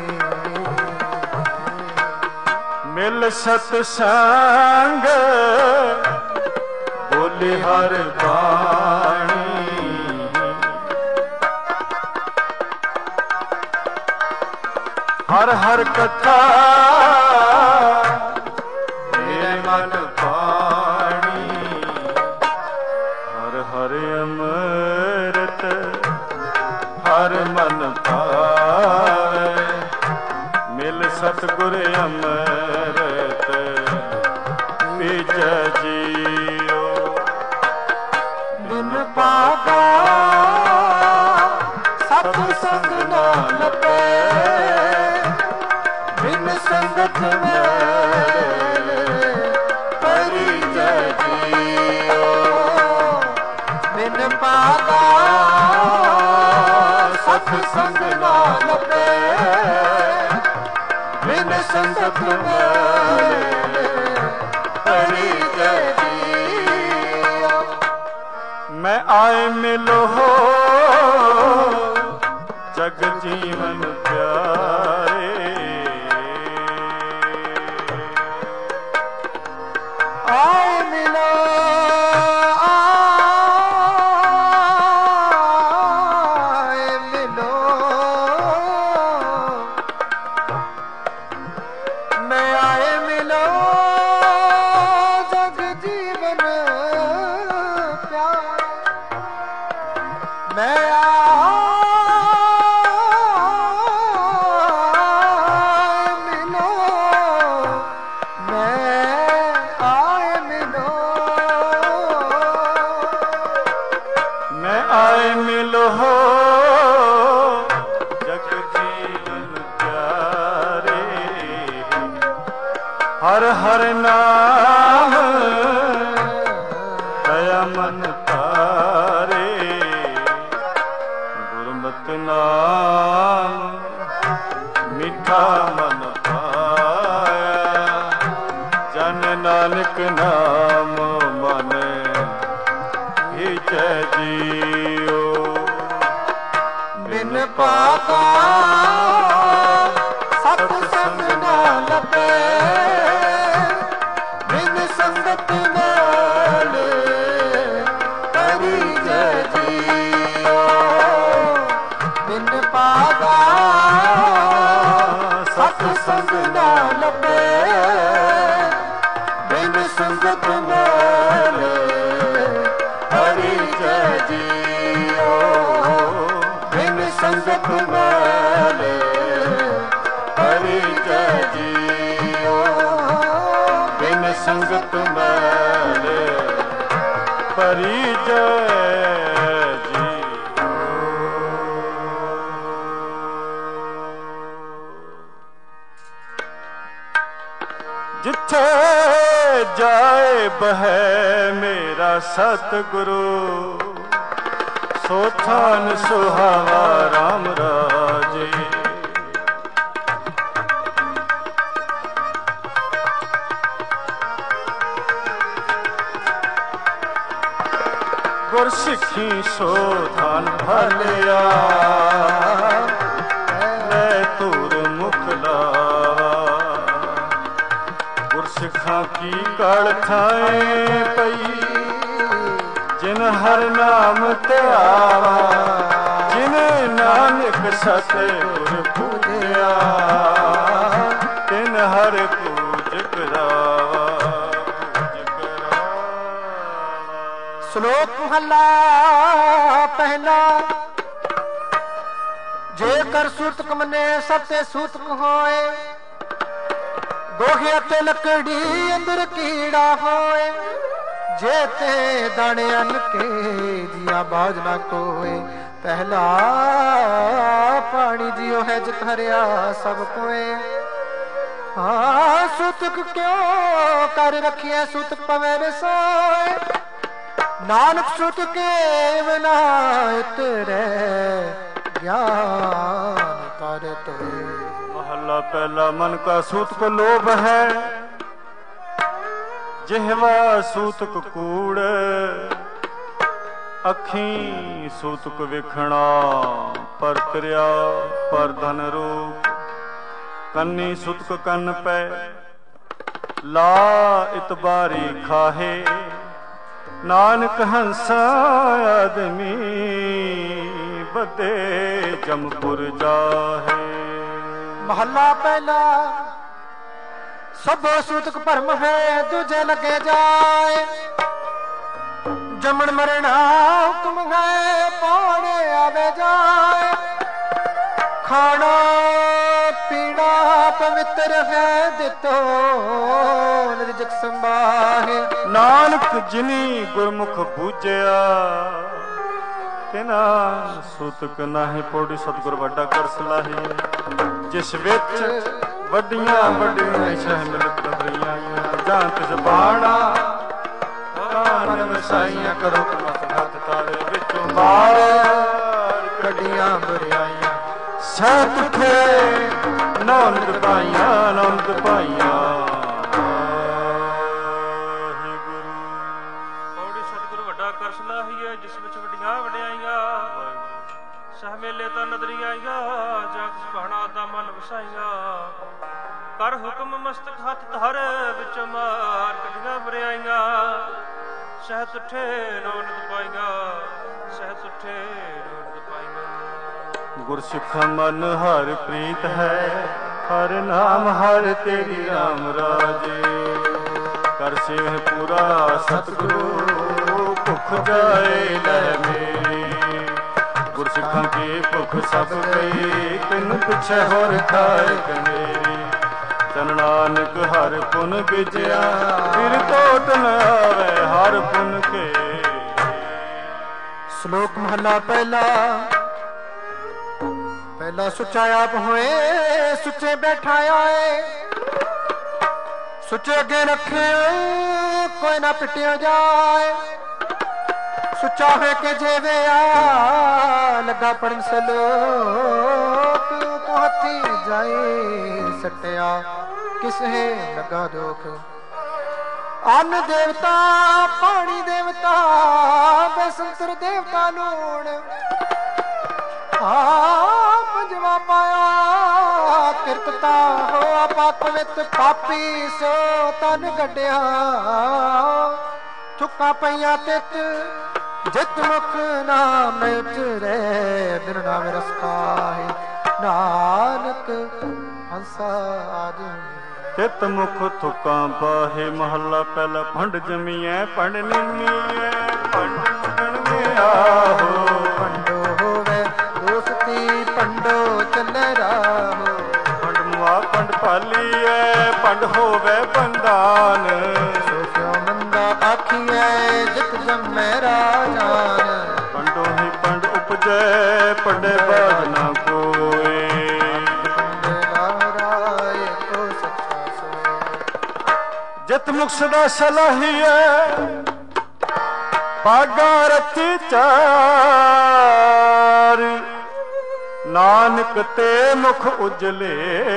ਮਿਲ ਸਤ ਸੰਗ ਬੋਲੀ ਹਰ ਬਾਣੀ ਹਰ ਹਰ ਕਥਾ ਮੇਰੇ ਮਨ ਪਾਣੀ ਹਰ ਹਰ ਅੰਮ੍ਰਿਤ ਹਰ ਮਨ ਪਾਵੇ ਮਿਲ ਸਤਿਗੁਰ ਅੰਮ੍ਰਿਤ ਪੀਜ ਜੀਓ ਬਿਨ ਭਾਗਾ ਸਤ ਸੰਗ ਨਾ ਲੱਭੇ ਬਿਨ ਸੰਗਤ ਮੈਲ ਪਰੀ ਜੀਓ ਬਿਨ ਭਾਗਾ ਸਤ ਸੰਗ ਨਾ ਲੱਭੇ ਬਿਨ ਸੰਗਤ ਮੈਲ ਪਰੀ ਜੀਓ ਮੈਂ ਆਏ ਮਿਲੋ ਜਗ ਜੀਵਨ ਪਿਆਰੇ ਆਏ ਮਿਲੋ ਆਏ ਮਿਲੋ ਮੈਂ ਆਏ ਮਿਲੋ ਜਗ ਜੀਵਨ ਪਿਆਰੇ ਮੈਂ ਹਰ ਹਰ ਨਾਮ ਮਨ ਤਾਰੇ ਗੁਰਮਤਿ ਨਾਮ ਮਿੱਠਾ ਮਨ ਪਾਇਆ ਜਨ ਨਾਨਕ ਨਾਮ ਮਨ ਹਿਜੈ ਜੀਓ ਬਿਨ ਪਾਤਾ ਸਤ ਸੰਗ ਨਾ ਲੱਭੇ ਬਿਨ ਸੰਗਤ ਨਾਲ ਕਰੀ ਜੈ ਜੀਓ ਬਿਨ ਪਾਤਾ ਸਤ ਸੰਗ ਨਾ ਲੱਭੇ ਬਿਨ ਸੰਗਤ ਨਾਲ ਕਰੀ ਜੈ ਜੀਓ ਬਿਨ ਸੰਗਤ ਨਾਲ ਕਰੀ ਜੈ ਜੀਓ ਬਿਨ ਸੰਗਤ ਨਾਲ ਪਰੀ ਜੈ ਜਿੱਥੇ ਜਾਏ ਬਹਿ ਮੇਰਾ ਸਤਿਗੁਰੂ ਸੋ ਥਾਨ ਸੁਹਾਵਾ ਰਾਮ ਰਾਜੇ ਗੁਰ ਸਿੱਖੀ ਸੋ ਥਾਨ ਭਲਿਆ ਲੈ ਧੂਰ ਮੁਖ ਲਾਵਾ ਗੁਰ ਸਿੱਖਾਂ ਕੀ ਕਲ ਥਾਏ ਪਈ ਜਿਨ ਹਰ ਨਾਮ ਧਿਆਵਾ ਜਿਨ ਨਾਨਕ ਸਤਿਗੁਰ ਪੂਜਿਆ ਤਿਨ ਹਰ ਪੂਜ ਕਰਾਵਾ ਸ਼ਲੋਕ ਮਹਲਾ ਪਹਿਲਾ ਜੇਕਰ ਸੂਤਕ ਮਨੇ ਸਤੇ ਸੂਤਕ ਹੋਏ ਗੋਹੇ ਤੇ ਲੱਕੜੀ ਅੰਦਰ ਕੀੜਾ ਹੋਏ ਜੇ ਤੇ ਦਾਣੇ ਅੰਨ ਕੇ ਜੀਆ ਬਾਜ ਨਾ ਕੋਏ ਪਹਿਲਾ ਪਾਣੀ ਜਿਉ ਹੈ ਜਿਤ ਹਰਿਆ ਸਭ ਕੋਏ ਹਾਂ ਸੂਤਕ ਕਿਉਂ ਕਰ ਰਖਿਆ ਸੂਤਕ ਪਵੇ ਰਸੋਏ ਨਾਨਕ ਸੁਤ ਕੇ ਬਿਨਾ ਉਤਰੈ ਗਿਆਨ ਕਰ ਤੋਏ ਮਹਲਾ ਪਹਿਲਾ ਮਨ ਕਾ ਸੂਤਕ ਲੋਭ ਹੈ ਜਿਹਵਾ ਸੂਤਕ ਕੂੜ ਅੱਖੀਂ ਸੂਤਕ ਵੇਖਣਾ ਪਰ ਤਰਿਆ ਪਰ ਧਨ ਰੂਪ ਕੰਨੀ ਸੂਤਕ ਕੰਨ ਪੈ ਲਾ ਇਤਬਾਰੀ ਖਾਹੇ ਨਾਨਕ ਹੰਸਾ ਆਦਮੀ ਬਦੇ ਜਮਪੁਰ ਜਾਹੇ ਮਹੱਲਾ ਪਹਿਲਾ ਸਭੋ ਸੂਤਕ ਭਰਮ ਹੈ ਦੂਜੇ ਲੱਗੇ ਜਾਏ ਜੰਮਣ ਮਰਣਾ ਹੁਕਮ ਹੈ ਪਾਣੇ ਆਵੇ ਜਾਏ ਖਾਣਾ ਪੀਣਾ ਪਵਿੱਤਰ ਹੈ ਦਿੱਤੋ ਨਿਰਜਕ ਸੰਭਾਹੇ ਨਾਨਕ ਜਿਨੀ ਗੁਰਮੁਖ ਬੂਝਿਆ ਤਿਨਾ ਸੂਤਕ ਨਾਹੀ ਪੌੜੀ ਸਤਿਗੁਰ ਵੱਡਾ ਕਰ ਸਲਾਹੀ ਜਿਸ ਵਿੱਚ ਵੱਡੀਆਂ ਵੱਡੀਆਂ ਸ਼ਹਿ ਮਿਲਤ ਦਰੀਆਂ ਜਾਂ ਤਿਸ ਬਾਣਾ ਕਾਨ ਵਸਾਈਆਂ ਕਰੋ ਮਤ ਹੱਥ ਤਾਰੇ ਵਿੱਚੋਂ ਬਾਹਰ ਕੱਢੀਆਂ ਬੁਰਾਈਆਂ ਸਤ ਥੇ ਨਾਨਕ ਪਾਈਆਂ ਨਾਨਕ ਪਾਈਆਂ ਜਿਸ ਵਿੱਚ ਵੱਡੀਆਂ ਵਡਿਆਈਆਂ ਸਹ ਮੇਲੇ ਤਾਂ ਨਦਰੀਆਂ ਜਾਂ ਕਿਸ ਬਹਾਣਾ ਦਾ ਮਨ ਵਸਾਈਆਂ ਕਰ ਹੁਕਮ ਮਸਤਕ ਹੱਥ ਧਰ ਵਿੱਚ ਮਾਰ ਕੱਢੀਆਂ ਬੁਰਾਈਆਂ ਸਹਿ ਤੁਠੇ ਨੋਨਦ ਪਾਈਆਂ ਸਹਿ ਤੁਠੇ ਨੋਨਦ ਪਾਈਆਂ ਗੁਰਸਿੱਖਾ ਮਨ ਹਰ ਪ੍ਰੀਤ ਹੈ ਹਰ ਨਾਮ ਹਰ ਤੇਰੀ ਰਾਮ ਰਾਜੇ ਕਰ ਸੇਵ ਪੂਰਾ ਸਤਿਗੁਰੂ ਭੁੱਖ ਜਾਏ ਲੈ ਮੇਰੀ ਗੁਰਸਿੱਖਾਂ ਕੀ ਭੁੱਖ ਸਭ ਗਈ ਤਿੰਨ ਪਿੱਛੇ ਹੋਰ ਖਾਏ ਕਨੇਰੀ ਤਨ ਨਾਨਕ ਹਰ ਪੁਨ ਬਿਜਿਆ ਫਿਰ ਤੋਟ ਨ ਆਵੇ ਹਰ ਪੁਨ ਕੇ ਸ਼ਲੋਕ ਮਹਲਾ ਪਹਿਲਾ ਪਹਿਲਾ ਸੁੱਚਾ ਆਪ ਹੋਏ ਸੁੱਚੇ ਬੈਠਾ ਆਏ ਸੁੱਚੇ ਅੱਗੇ ਰੱਖੇ ਕੋਈ ਨਾ ਪਿੱਟਿਆ ਜਾਏ ਸੁੱਚਾ ਹੋਏ ਕੇ ਜੇਵਿਆ ਲੱਗਾ ਪੜਨ ਸਲੋਕ ਤੂੰ ਹੱਥੀ ਜਾਏ ਸਟਿਆ ਕਿਸੇ ਲੱਗਾ ਦੁੱਖ ਅੰਨ ਦੇਵਤਾ ਪਾਣੀ ਦੇਵਤਾ ਬੇਸੰਤਰ ਦੇਵਤਾ ਲੂਣ ਆਪ ਜਵਾ ਪਾਇਆ ਕਿਰਤਤਾ ਹੋਆ ਪਾਪਵਿਤ ਪਾਪੀ ਸੋ ਤਨ ਗੱਡਿਆ ਥੁੱਕਾਂ ਪਈਆਂ ਤਿਤ ਜਿਤ ਮੁਖ ਨਾਮ ਉਚਰੇ ਦਿਨ ਨਾਮ ਰਸ ਖਾਏ ਨਾਨਕ ਹੰਸਾ ਆਦਿ ਤਿਤ ਮੁਖ ਥੁੱਕਾਂ ਪਾਹੇ ਮਹੱਲਾ ਪਹਿਲਾ ਭੰਡ ਜਮੀਐ ਭੰਡ ਨਿਮੀਐ ਭੰਡ ਮੁੰਡਣਗੇ ਆਹੋ ਭੰਡੋ ਹੋਵੇ ਦੋਸਤੀ ਭੰਡੋ ਚੱਲੇ ਰਾਹੋ ਭੰਡ ਮੁਆ ਭੰਡ ਭਾਲੀਐ ਭੰਡ ਹੋਵੇ ਬੰਦਾਨ ਸੋਫਿਓ ਮੰਦਾ ਆਖੀਐ ਜਿਤ ਜੰਮੈ ਰਾਜਾਨ ਭੰਡੋ ਹੀ ਭੰਡ ਉਪਜੈ ਭੰਡੇ ਬਾਜ ਨਾ ਕੋਏ ਜਿਤ ਮੁਖ ਸਦਾ ਸਲਾਹੀਐ ਭਾਗਾ ਰਤੀ ਚਾਰ ਨਾਨਕ ਤੇ ਮੁਖ ਉਜਲੇ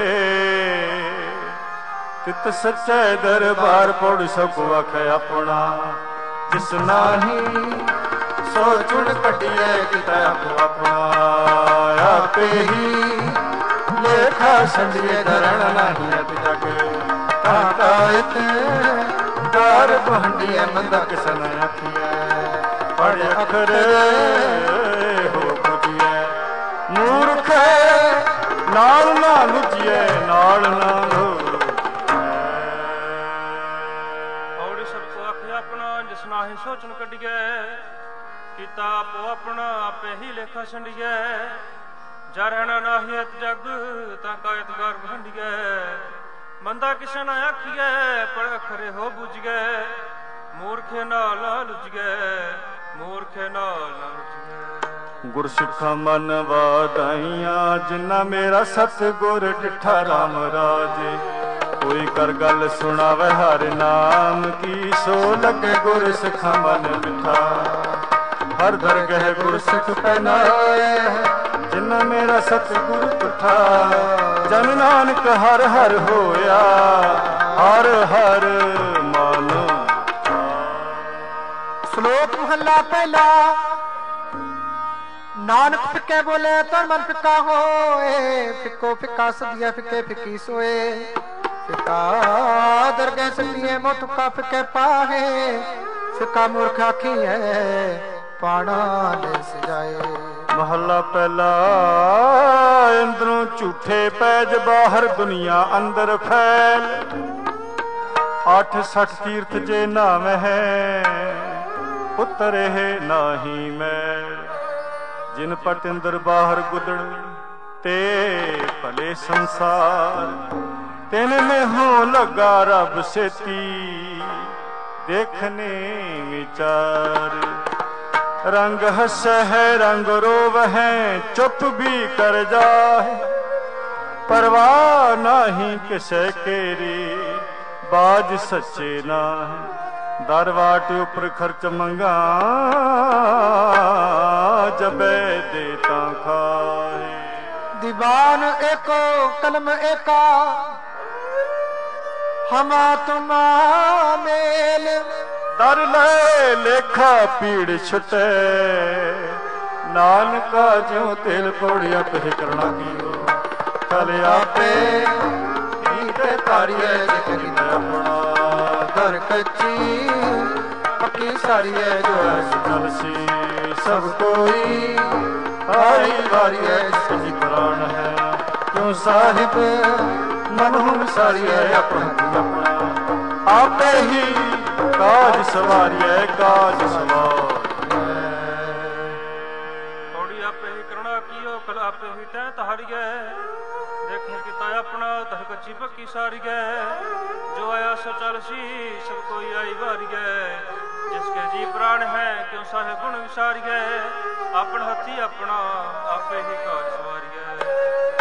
ਤਿਤ ਸੱਚੇ ਦਰਬਾਰ ਪੜ ਸਕੋ ਆਖੇ ਆਪਣਾ ਜਿਸ ਨਾਹੀ ਸੋ ਚੁਣ ਕੱਢੀਏ ਕਿਤਾ ਆਪੋ ਆਪਣਾ ਆਪੇ ਹੀ ਲੇਖਾ ਸੰਜੀਏ ਧਰਣ ਨਹੀਂ ਅਤ ਜਗ ਕਾਇਤ ਦਾਰ ਬਹੰਡੀਐ ਮੰਦਾ ਕਿਸਨ ਆਖੀਐ ਪੜ ਅਖਰ ਹੋ ਬੁਝੀਐ ਮੂਰਖ ਨਾਲ ਨਾ ਲੁਝੀਐ ਨਾਲ ਨਾ ਔੜੀ ਸਭ ਕੋ ਆਖਿ ਆਪਣਾ ਜਿਸ ਨਾਹੀ ਸੋਚਣ ਕੱਢੀਐ ਕੀਤਾ ਆਪੋ ਆਪਣਾ ਆਪੇ ਹੀ ਲੇਖਾ ਛੰਡੀਐ ਜਾ ਰਹਿਣਾ ਨਾਹੀ ਅਤ ਜਗ ਤਾਂ ਕਾਇਤ ਗਰ ਬਹੰਡੀਐ ਮੰਦਾ ਕਿਸੇ ਨਾ ਆਖੀਐ ਪਰ ਅਖਰੇ ਹੋ ਬੁਝ ਗਏ ਮੂਰਖੇ ਨਾਲ ਨਾ ਲੁਝ ਗਏ ਮੂਰਖੇ ਨਾਲ ਨਾ ਲੁਝ ਗਏ ਗੁਰ ਸਿੱਖਾ ਮਨ ਵਾਦਾਈਆਂ ਜਿਨ੍ਹਾਂ ਮੇਰਾ ਸਤਿਗੁਰ ਡਿਠਾ ਰਾਮ ਰਾਜੇ ਕੋਈ ਕਰ ਗੱਲ ਸੁਣਾਵੇ ਹਰ ਨਾਮ ਕੀ ਸੋ ਲੱਗੇ ਗੁਰ ਸਿੱਖਾ ਮਨ ਮਿਠਾ ਹਰ ਦਰਗਹਿ ਗੁਰ ਸਿੱਖ ਪਹਿਨਾਏ ਜਿਨ੍ਹਾਂ ਮੇਰਾ ਸਤਿਗੁਰ ਪਠਾ ਜਨ ਨਾਨਕ ਹਰ ਹਰ ਹੋਇਆ ਹਰ ਹਰ ਮਨ ਸ਼ਲੋਕ ਮਹੱਲਾ ਪਹਿਲਾ ਨਾਨਕ ਫਿੱਕੇ ਬੋਲੇ ਤਨ ਮਨ ਫਿੱਕਾ ਹੋਏ ਫਿੱਕੋ ਫਿੱਕਾ ਸਦੀਆ ਫਿੱਕੇ ਫਿੱਕੀ ਸੋਏ ਫਿੱਕਾ ਦਰਗਹਿ ਸੱਡੀਏ ਮੋ ਤੁਕਾ ਫਿੱਕੇ ਪਾਹੇ ਫਿੱਕਾ ਮੂਰਖ ਆਖੀਐ ਪਾਣਾ ਲੈ ਸਜਾਏ ਮਹੱਲਾ ਪਹਿਲਾ ਅੰਦਰੋਂ ਝੂਠੇ ਪੈਜ ਬਾਹਰ ਦੁਨੀਆ ਅੰਦਰ ਫੈਲ ਅੱਠ ਸੱਠ ਤੀਰਥ ਜੇ ਨਾਮ ਹੈ ਉਤਰੇ ਨਾਹੀ ਮੈਲ ਜਿਨ ਪਟ ਅੰਦਰ ਬਾਹਰ ਗੁਦੜ ਤੇ ਭਲੇ ਸੰਸਾਰ ਤਿਨ ਮੇ ਹੋ ਲਗਾ ਰੱਬ ਸੇਤੀ ਦੇਖਨੇ ਵਿਚਾਰ रंग हंस है रंग रोव है चुप भी कर जाए परवाह नहीं किसे केरी बाज सच्चे ना है दरवाट उपर खर्च मंगा जबे देता खाए दीवान एको कलम एका हमा तुमा मेल दर ले लेखा पीड़ छुटे नानका ज्यों तेल पौड़िया पे करना कीओ कल आपे नीते तारिए जितनी अपना घर कच्ची पक्की सारिए जो है सी सब कोई आई वारी है जिसकी प्राण है क्यों साहिब मनहूम सारिए अपना अपना आपे ही काज सवारिए काज सवारिए थोड़ी आपे ही करुणा कीओ कल आपे ही तै तहारिए देखे किता अपना तह कच्ची पक्की सारिए जो आया सो चल सी सब कोई आई वारिए जिसके जी प्राण है क्यों साहे गुण विसारिए अपन हथी अपना आपे ही काज सवारिए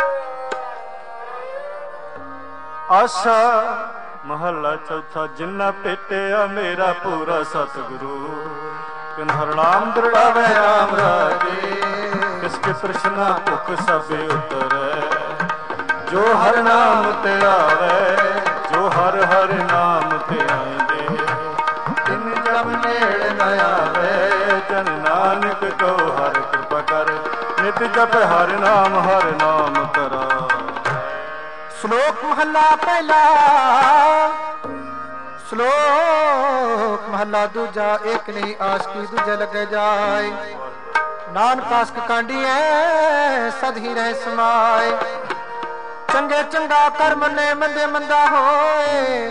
आशा महला चौथा जिन्ना पेटिया मेरा पूरा सतगुरु ਕਿਨ ਹਰਿ ਨਾਮ ਦ੍ਰਿੜਾਵੇ ਰਾਮ ਰਾਜੇ, ਕਿਸ ਕੇ ਤ੍ਰਿਸ਼ਨਾ ਭੁਖ ਸਭੇ ਉਤਰੈ। ਜੋ ਹਰਿ ਨਾਮ ਤੇ ਆਵੇ, ਜੋ ਹਰਿ ਹਰਿ ਨਾਮ ਤੇ ਆਂਦੇ, ਤਿਨ ਜਮ ਨੇੜ ਨ ਆਵੇ। ਜਨ ਨਾਨਕ ਕੋ ਹਰਿ ਕਿਰਪਾ ਕਰ, ਨਿਤ ਜਪ ਹਰਿ ਨਾਮ ਹਰਿ ਨਾਮ ਕਰਾ। ਸ਼ਲੋਕ ਮਹੱਲਾ ਪਹਿਲਾ। ਸ਼ਲੋਕ ਮਹੱਲਾ ਦੂਜਾ। ਏਕ ਨਹੀਂ ਆਸ਼ਕੀ ਦੂਜੇ ਲੱਗੇ ਜਾਏ, ਨਾਨਕ ਆਸ਼ਕ ਕਾਂਡੀਐ ਸਦ ਹੀ ਰਹਿ ਸਮਾਏ। ਚੰਗੇ ਚੰਗਾ ਕਰ ਮੰਨੇ, ਮੰਦੇ ਮੰਦਾ ਹੋਏ।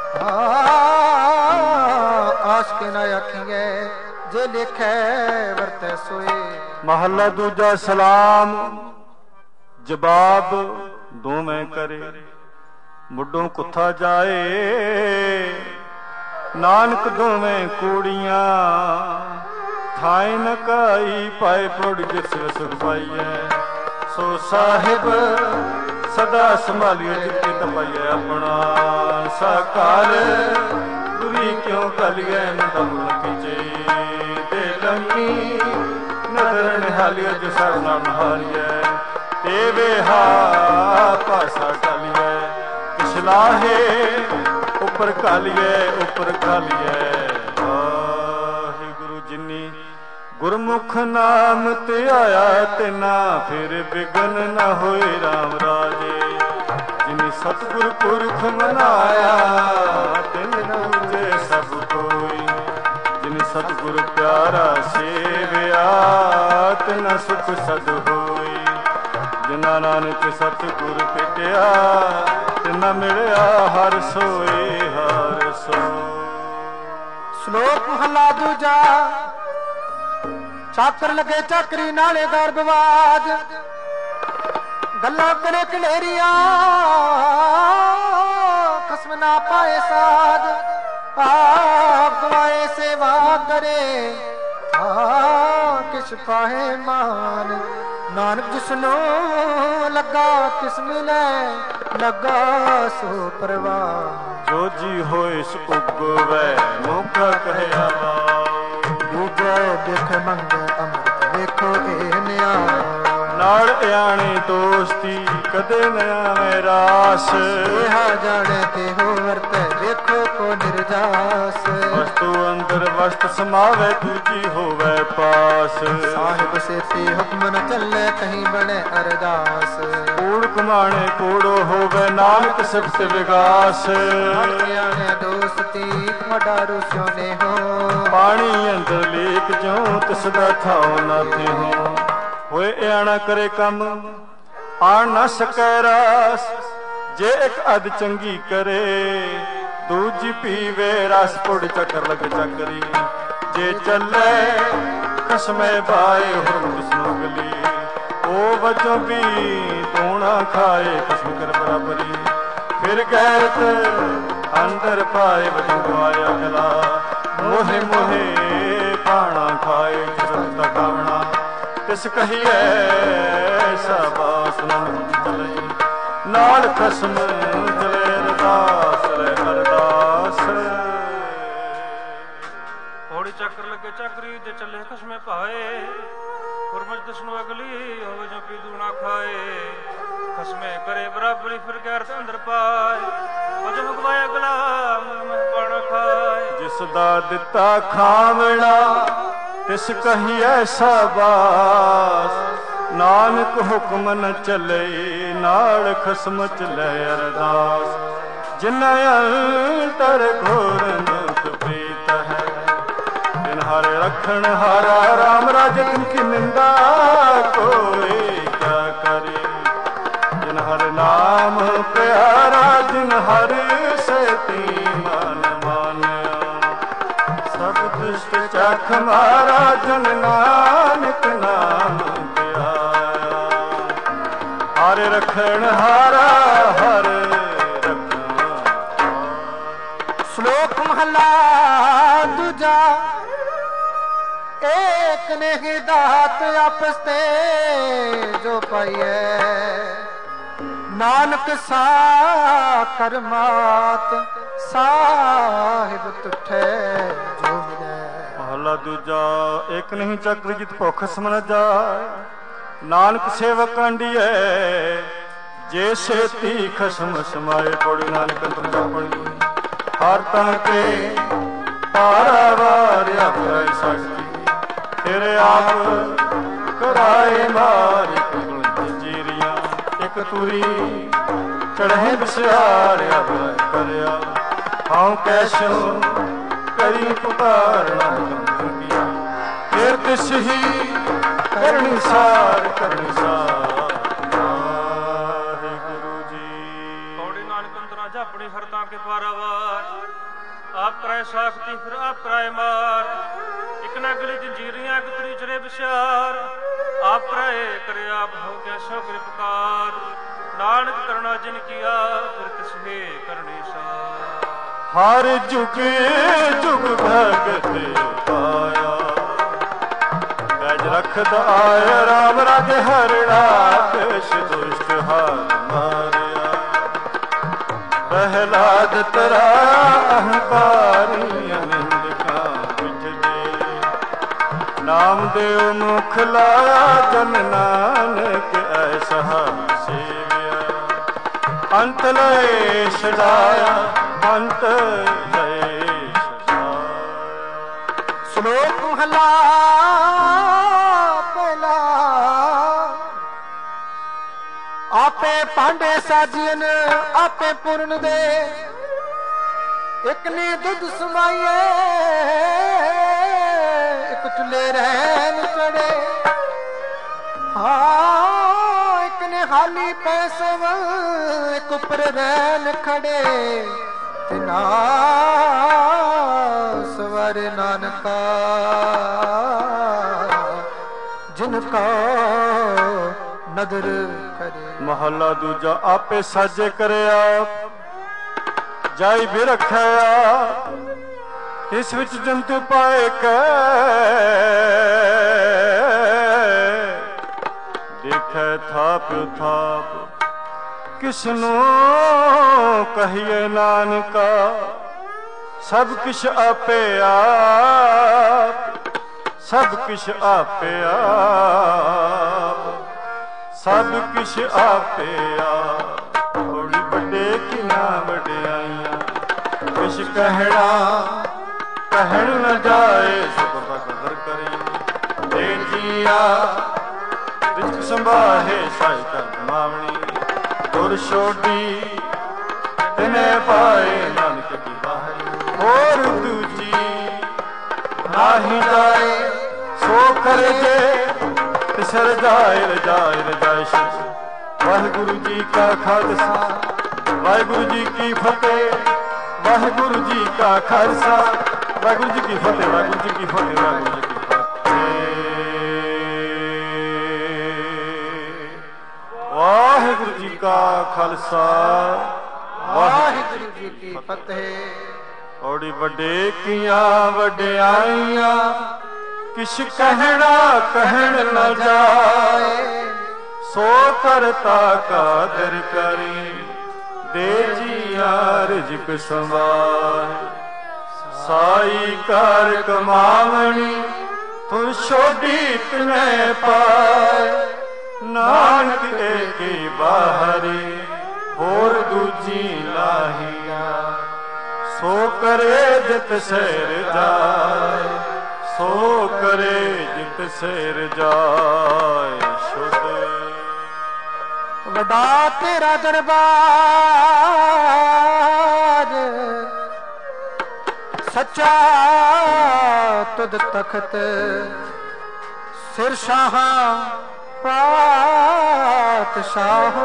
ਆਸ਼ਕੇ ਨਾ ਆਖੀਐ, ਜੇ ਲਿਖੈ ਵਰਤੈ ਸੋਏ। ਮਹੱਲਾ ਦੂਜਾ। ਸਲਾਮ ਜਵਾਬ ਦੋਵੇਂ ਕਰੇ, ਮੁੱਢੋਂ ਕੁੱਥਾ ਜਾਏ। ਨਾਨਕ ਦੋਵੇਂ ਕੂੜੀਆਂ, ਥਾਈ ਨ ਕਾਈ ਪਾਏ ਪੁੜ ਜਿਸ ਸੁਖ ਪਾਈਐ। ਸੋ ਸਾਹਿਬ ਸਦਾ ਸੰਭਾਲਿਓ ਜਿੱਤੇ ਤਪਾਈਐ ਆਪਣਾ। ਸਾਕਾਲ ਗੁਰੀ ਕਿਉ ਕਲੀਐ ਨ ਦਮ ਖਿਚੇ। ਤੇ ਲੰਮੀ ਨਦਰ ਨਿਹਾਲਿਓ ਜੋ ਸਰ ਨਾਮ ਹਾਰੀਐ। ਤੇ ਵੇਹਾ ਭਾਸਾ ਟਾਲੀਐ, ਕਿਛਲਾਹੇ ਉੱਪਰ ਕਾਲੀਐ ਉੱਪਰ ਕਾਲੀਐ। ਵਾਹਿਗੁਰੂ ਜਿਨੀ ਗੁਰਮੁਖ ਨਾਮ ਤੇ ਆਇਆ, ਤਿਨਾ ਫਿਰ ਬਿਗਨ ਨਾ ਹੋਏ ਰਾਮ ਰਾਜੇ। ਜਿਨੀ ਸਤਿਗੁਰ ਪੁਰਖ ਮਨਾਇਆ, ਤਿਨ ਦੂਜੇ ਸਭ ਕੋਈ। ਜਿਨੀ ਸਤਿਗੁਰ ਪਿਆਰਾ ਸੇਵਿਆ, ਤਿਨਾ ਸੁਖ ਸਦ ਹੋਈ। ਜਿਨਾ ਨਾਨਕ ਸਤਿਗੁਰ ਭੇਟਿਆ, ਤਿਨਾ ਮਿਲਿਆ ਹਰਿ ਸੋਏ ਹਰਿ ਸੋਏ। ਸ਼ਲੋਕ ਮਹੱਲਾ ਦੂਜਾ। ਚਾਕਰ ਲਗੇ ਚਾਕਰੀ ਨਾਲੇ ਗਰਭਵਾਜ, ਗੱਲਾਂ ਕਰੇ ਕਲੇਰੀਆਂ ਖਸਮ ਨਾ ਪਾਏ ਸਾਧ। ਆਪ ਗਵਾਏ ਸੇਵਾ ਕਰੇ, ਆ ਕਿਛ ਪਾਹੇ ਮਾਨ। ਨਾਨਕ ਜਿਸਨੂੰ ਲੱਗਾ ਤਿਸ ਮਿਲੈ, ਲੱਗਾ ਸੋ ਪਰਵਾਨ। ਜੋ ਜੀ ਹੋਏ ਸੋ ਉਗਵੈ, ਮੌਕਾ ਕਹਿਆ ਵਾ। ਦੂਜੇ ਦੇਖ ਮੰਗੇ ਅੰਮ੍ਰਿਤ ਵੇਖੋ ਇਹ ਨਿਆ। ਨਾਲ ਇਆਣੇ ਦੋਸਤੀ ਕਦੇ ਨ ਆਵੇਂ ਰਾਸ। ਇਹਾ ਜਾਣੇ ਤੇ ਹੋ ਵਰਤੈ, ਵੇਖੋ ਕੋ ਨਿਰਜਾਸ। ਵਸਤੂ ਅੰਦਰ ਵਸਤ ਸਮਾਵੇ, ਦੂਜੀ ਹੋਵੇ ਪਾਸ। ਸਾਹਿਬ ਸੇਤੀ ਹੁਕਮ ਨ ਚੱਲੇ, ਕਹੀਂ ਬਣੇ ਅਰਦਾਸ। ਕੂੜ ਕੁਮਾਣੇ ਕੂੜੋ ਹੋਵੇ, ਨਾਨਕ ਸਿਫਤ ਵਿਗਾਸ। ਆਣੇ ਦੋਸਤੀ ਮਡਾਰੂ ਸੋਨੇ ਹੋ, ਪਾਣੀ ਅੰਦਰ ਲੀਕ ਜਿਉ ਤਿਸ ਦਾ ਥਾਉ ਨਾ ਤਿਹੁ। ਹੋਏ ਇਆਣਾ ਕਰੇ ਕੰਮ ਆਣ ਨਾ ਸਕੈ ਰਾਸ। ਜੇ ਇੱਕ ਅਧ ਚੰਗੀ ਕਰੇ, ਦੂਜੀ ਪੀਵੇ ਰਸ। ਪੁੜ ਚੱਕਰ ਲਗ ਚੱਕਰੀ, ਜੇ ਚੱਲੇ ਖਸਮੇ ਬਾਏ ਹੁਣ ਕਿਸਨੂੰ ਗਲੀ। ਉਹ ਵਜੋਂ ਵੀ ਤੋਣਾ ਖਾਏ, ਖਸਮ ਕਰ ਬਰਾਬਰੀ। ਫਿਰ ਗੈਰਤ ਅੰਦਰ ਪਾਏ, ਵਜੋਂ ਗਵਾਇਆ ਗਲਾ। ਮੋਹੇ ਮੋਹੇ ਪਾਣਾ ਖਾਏ, ਜਿਸਮ ਦਾ ਕਾਵਣਾ। ਤਿਸ ਕਹੀਐ ਸਾਬਾਸ ਨਾਨਕ ਚਲੇ, ਨਾਲ ਖਸਮ ਚਲੇ ਅਰਦਾਸ ਲੈ ਅਰਦਾਸ। ਪੌੜੀ ਚੱਕਰ ਲੱਗੇ ਚੱਕਰੀ, ਜੇ ਚੱਲੇ ਖਸਮੇ ਭਾਏ। ਗੁਰਮੁਖ ਦਸਨੋ ਅਗਲੀ, ਹੋਵੇ ਜੋ ਪੀਦੂ ਨਾ ਖਾਏ। ਖਸਮੇ ਕਰੇ ਬਰਾਬਰੀ, ਫਿਰ ਗੈਰਤ ਅੰਦਰ ਪਾਏ। ਵਜਨ ਗਵਾਇਆ ਗਲਾ, ਮਹਿ ਪਾਣਾ ਖਾਏ। ਜਿਸ ਦਾ ਦਿੱਤਾ ਖਾਵਣਾ, ਤਿਸ ਕਹੀਐ ਸਾਬਾਸ। ਨਾਨਕ ਹੁਕਮ ਨ ਚੱਲੇ, ਨਾਲ ਖਸਮ ਚਲੇ ਅਰਦਾਸ। ਜਿਨ ਅੰਤਰ ਘੋਰ ਦੁਖ ਪ੍ਰੀਤ ਹੈ, ਜਿਨ ਹਰਿ ਰਖਣ ਹਾਰਾ। ਰਾਮ ਰਾਜ ਤਿਨ ਕੀ ਨਿੰਦਾ ਕੋਈ ਕਿਆ ਕਰੇ। ਜਿਨ ਹਰਿ ਨਾਮ ਪਿਆਰਾ, ਜਿਨ ਹਰਿ ਸੇਤੀ ਮਨ ਮਾਨਿਆ। ਸਭ ਦੁਸ਼ਟ ਚਖ ਮਾਰਾ, ਜਨ ਨਾਨਕ ਨਾਮ ਧਿਆਇਆ। ਹਰਿ ਰਖਣ ਹਾਰਾ, ਹਰਿ ਰਖਣ। ਸ਼ਲੋਕ ਮਹੱਲਾ ਦੂਜਾ। ਏਕ ਨਹੀਂ ਦਾਤ ਆਪਸ ਤੇ ਜੋ ਪਾਈਐ। ਨਾਨਕ ਸਾ ਕਰਮਾਤ ਸਾਹਿਬ ਤੁਠੈ ਜੋ ਮਿਲੈ। ਮਹਲਾ ਦੂਜਾ। ਇੱਕ ਨਹੀਂ ਚੱਕਰ ਜਿਤ ਭੁੱਖ ਸਮਨ ਜਾਏ, ਨਾਨਕ ਸੇਵਕ ਕੰਡੀਏ ਜੇ ਸੇਤੀ ਖਸਮ ਸਮਾਏ। ਪੌੜੀ ਨਾਨਕ ਅੰਤਰ ਜਾਪਣੀ ਹਰ ਤਾਂ ਕੇ ਪਾਰਾਵਾਰ ਆਪੇ ਸਕਤੀ, ਤੇਰੇ ਆਪ ਕਰਾਏ ਮਾਰ। ਜੀਰੀਆਂ ਇੱਕ ਤੁਰੀ ਚੜ੍ਹੇ ਵਿਸਿਆਰ ਆਪੇ ਕਰਿਆ, ਹਉ ਕੈਸੋ ਕਰੀ ਪੁਕਾਰਨਾ ਦੁਨੀਆ। ਫਿਰ ਤਿਸ ਹੀ ਕਰਨੀ ਸਾਰ ਕਰਨੀ ਸਾਰ। ਵਾਹਿਗੁਰੂ ਜੀ। ਪੌੜੀ ਨਾਨਕ ਅੰਤਰਾ ਜਾਪਣੀ ਹਰਤਾ ਕੇ ਪਾਰਾਵਾਰ, ਆਪ ਕਰਾਏ ਸਾਖਤੀ ਫਿਰ ਆਪ ਕਰਾਏ ਮਾਰ। ਇੱਕ ਨਾ ਗਲੀ ਜੰਜੀਰੀਆਂ ਇੱਕ ਤੁਰੀ ਚੜੇ ਵਿਚਾਰ, ਆਪ ਕਰਾਏ ਕਰਿਆ ਭਉ ਕੈਸੋ ਕਰੀ ਪੁਕਾਰ। ਨਾਨਕ ਕਰਨਾ ਜਿਨ ਕੀਆ ਫਿਰ ਤਿਸ ਹੀ ਕਰਨੀ ਸਾਰ। ਹਰ ਜੁਗ ਜੁਗ ਭਗਤ ਪਾਇਆ, ਗਜ ਰਖਦ ਆਏ ਰਾਮ ਰਾਜੇ ਹਰਣਾ। ਕੇਸ਼ ਦੁਸ਼ਟ ਹਾਰ ਮਾਰਿਆ, ਪ੍ਰਹਿਲਾਦ ਤਰਾ ਅਹੰਕਾਰੀ। ਅਨੰਦ ਕਾ ਵਿਚਦੇ ਨਾਮ ਦੇਵ ਮੁਖ ਲਾਇਆ, ਜਨ ਨਾਨਕ ਐਸਾ ਸੇਵਿਆ। ਅੰਤ ਲਏ ਛਡਾਇਆ ਅੰਤ ਲਏ ਛਡਾਇਆ। ਸ਼ਲੋਕ ਮਹਲਾ ਪਹਿਲਾ। ਆਪੇ ਭਾਂਡੇ ਸਾਜੀਨ ਆਪੇ ਪੂਰਨ ਦੇ, ਇੱਕ ਨੇ ਦੁੱਧ ਸਮਾਈਏ ਇੱਕ ਚੁੱਲੇ ਰਹਿਣ ਚੜੇ। ਹਾਂ ਇੱਕ ਨੇ ਹਾਲੀ ਪੈਸਵ ਇੱਕ ਉੱਪਰ ਰਹਿਣ ਖੜੇ। ਤਿਨਾ ਸਵਰ ਨਾਨਕਾ ਜਿਨ ਕਾ ਨਦਰ ਕਰੇ। ਮਹਲਾ ਦੂਜਾ। ਆਪੇ ਸਾਜੇ ਕਰਿਆ ਜਾਈ ਵੀ ਰੱਖਿਆ, ਇਸ ਵਿੱਚ ਜੰਤੂ ਪਾਏ ਕੈ। ਦੇਖੈ ਥਾਪ ਥਾਪ ਕਿਸਨੂੰ ਕਹੀਏ ਨਾਨਕਾ। ਸਭ ਕਿਛ ਆਪੇ ਆਪ, ਸਭ ਕਿਛ ਆਪੇ ਆਪ, ਸਭ ਕਿਛ ਆਪੇ ਆਪ। ਥੋੜੀ ਵੱਡੇ ਕਿਨਾਂ ਵਡਿਆਈਆਂ, ਕਿਛ ਕਹਿਣਾ ਕਹਿਣ ਨ ਜਾਏ। ਸ਼ੁਕਰ ਦਾ ਕਦਰ ਕਰੀ ਦੇ ਜੀਆ, ਰਿਜਕ ਸੰਭਾਹੇ ਸਾਈ ਕਰ ਮਾਵਣੀ। ਦੁਰ ਛੋਡੀ ਤਿਨੇ ਪਾਏ ਨਾਨਕ ਦੀ ਬਾਹਰੀ। ਹੋਰ ਦੂਜੀ ਨਾਹੀ ਜਾਏ ਸੋ ਕਰ ਜੇ, ਤਿਸਰ ਜਾਏ ਰਜਾਏ ਰਜਾਇ। ਵਾਹਿਗੁਰੂ ਜੀ ਕਾ ਖਾਲਸਾ ਵਾਹਿਗੁਰੂ ਜੀ ਕੀ ਫਤਿਹ। ਵਾਹਿਗੁਰੂ ਜੀ ਕਾ ਖਾਲਸਾ ਵਾਹਿਗੁਰੂ ਜੀ ਕੀ ਫਤਿਹ। ਵਾਹਿਗੁਰੂ ਜੀ ਕੀ ਫਤਿਹ। ਵਾਹਿਗੁਰੂ ਜੀ ਕੀ ਫਤਿਹ। ਵਾਹਿਗੁਰੂ ਜੀ ਕਾ ਖਾਲਸਾ ਵਾਹਿਗੁਰੂ ਜੀ ਕੀ ਫਤਿਹ। ਔੜੀ ਵੱਡੇ ਕੀਆਂ ਵਡਿਆਈਆਂ, ਕਿਛ ਕਹਿਣਾ ਕਹਿਣ ਨ ਜਾਏ। ਸੋ ਕਰਤਾ ਕਾਦਰ ਕਰੀ ਦੇ ਜੀਆ, ਰਿਜਕ ਸੰਵਾਏ। ਸਾਈ ਕਰ ਕਮਾਵਣੀ ਤੂੰ ਛੋਡੀ ਤਨੇ ਪਾਏ। ਨਾਨਕ ਏਕੀ ਬਾਹਰੀ ਹੋਰ ਦੂਜੀ ਲਾਹੀਆ। ਸੋ ਕਰੇ ਜਿਤ ਸਿਰ ਜਾਏ, ਸੋ ਕਰੇ ਜਿਤ ਸਿਰ ਜਾਏ। ਸ਼ੁੱਧ ਵੱਡਾ ਤੇਰਾ ਦਰਬਾਰ, ਸੱਚਾ ਤੁਧ ਤਖਤ। ਸਿਰ ਸ਼ਾਹਾਂ ਪਾਤਸ਼ਾਹ,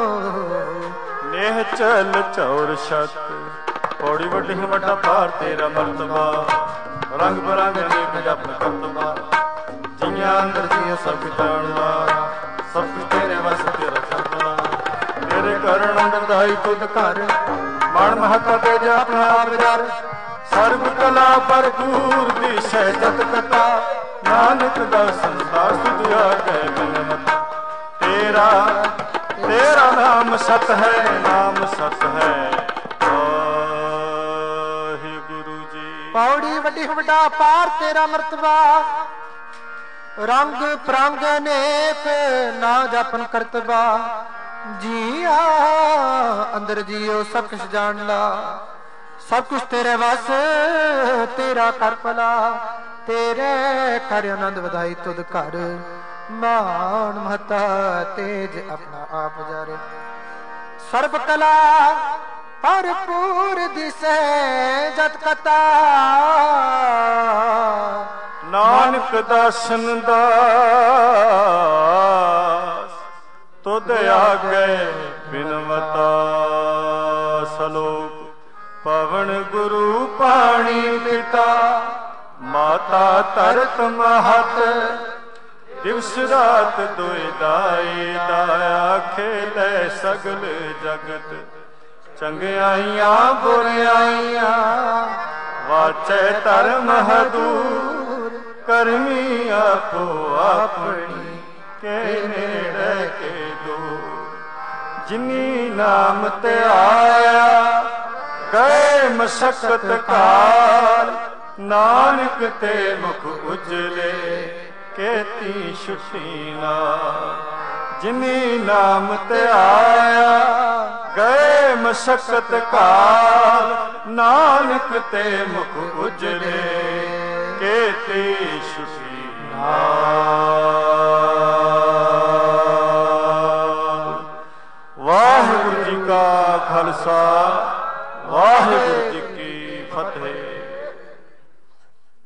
ਨੇਹ ਚਲ ਚੌਰ ਛਤ। ਪੌੜੀ ਵੱਡੀ ਵੱਡਾ ਭਾਰ ਤੇਰਾ ਮਰਤਬਾ, ਰੰਗ ਬਰੰਗ ਨੇ ਜਪ ਕਰਤਬਾ। ਜੀਆਂ ਅੰਦਰ ਜੀ ਸਭ ਜਾਣਦਾ, ਸਭ ਕੁਝ ਤੇਰੇ ਵਸ ਤੇਰਾ ਕਰਨਾ। ਤੇਰੇ ਕਰਣ ਅੰਦਾਈ ਤੁਧ ਘਰ, ਮਨ ਮਹਤਾ ਤੇ ਆਪਣਾ ਆਪ ਜਰ। ਸਰਬ ਕਲਾ ਭਰਪੂਰ ਦੀ ਸਹਿਜਤ ਕਥਾ, ਨਾਨਕ ਦਾ ਸੰਸਾਰ ਸੁਧ ਆਗੇ ਮਨਮਤ। ਤੇਰਾ ਤੇਰਾ ਨਾਮ ਸਤ ਹੈ, ਨਾਮ ਸਤ ਹੈ। ਵਾਹਿਗੁਰੂ ਜੀ। ਪੌੜੀ ਵੱਡੀ ਵੱਡਾ ਪਾਰ ਤੇਰਾ ਮਰਤਬਾ, ਰੰਗ ਪ੍ਰੰਗ ਅਨੇਕ ਨਾ ਜਪਨ ਕਰਤਬਾ, ਜੀਆ ਅੰਦਰ ਜੀਓ ਸਭ ਕੁਛ ਜਾਣ ਲਾ, ਸਭ ਕੁਛ ਤੇਰੇ ਵਸ ਤੇਰਾ ਕਰ ਭਲਾ, ਤੇਰੇ ਕਰ ਆਨੰਦ ਵਧਾਈ ਤੁਧ ਘਰ, ਮਾਨ ਮਹਤਾ ਤੇਜ ਆਪਣਾ ਆਪ ਜਾਰੇ, ਸਰਬ ਕਲਾ ਭਰਪੂਰ ਦਿਸੈ ਜਤ ਕਤਾ, ਨਾਨਕ ਦਾਸਨ ਦਾਸ ਤੁਧ ਆਗੇ ਬਿਨਵਤਾ, ਸਲੋਕ ਪਵਨ ਗੁਰੂ ਪਾਣੀ ਪਿਤਾ, ਮਾਤਾ ਤਰਤ ਮਹਤ, ਦਿਵਸ ਰਾਤ ਦੁਇ ਦਾਈ, ਦਾਇਆ ਖੇਲੇ ਸਗਲ ਜਗਤ, ਚੰਗਿਆਈਆਂ ਬੁਰਿਆਈਆਂ ਵਾਚੈ ਧਰਮ ਹਦੂਰ, ਕਰਮੀ ਆਪੋ ਆਪਣੀ ਕੇ ਨੇੜੇ ਕੇ ਦੂਰ, ਜਿਨੀ ਨਾਮ ਤੇ ਆਇਆ ਗਏ ਮਸਕਤ ਕਾਲ, ਨਾਨਕ ਤੇ ਮੁਖ ਉਜਲੇ ਕੇਤੀ ਛੁੱਟੀ ਨਾਲ, ਜਿਨੀ ਨਾਮ ਤੇ ਆਇਆ ਗਏ ਮਸਕਤ ਕਾਲ, ਨਾਨਕ ਤੇ ਮੁਖ ਉਜਲੇ ਕੇਤੀ ਛੁੱਟੀ ਨਾਲ। ਵਾਹਿਗੁਰੂ ਜੀ ਕਾ ਖਾਲਸਾ, ਵਾਹਿਗੁਰੂ ਜੀ ਕੀ ਫਤਿਹ।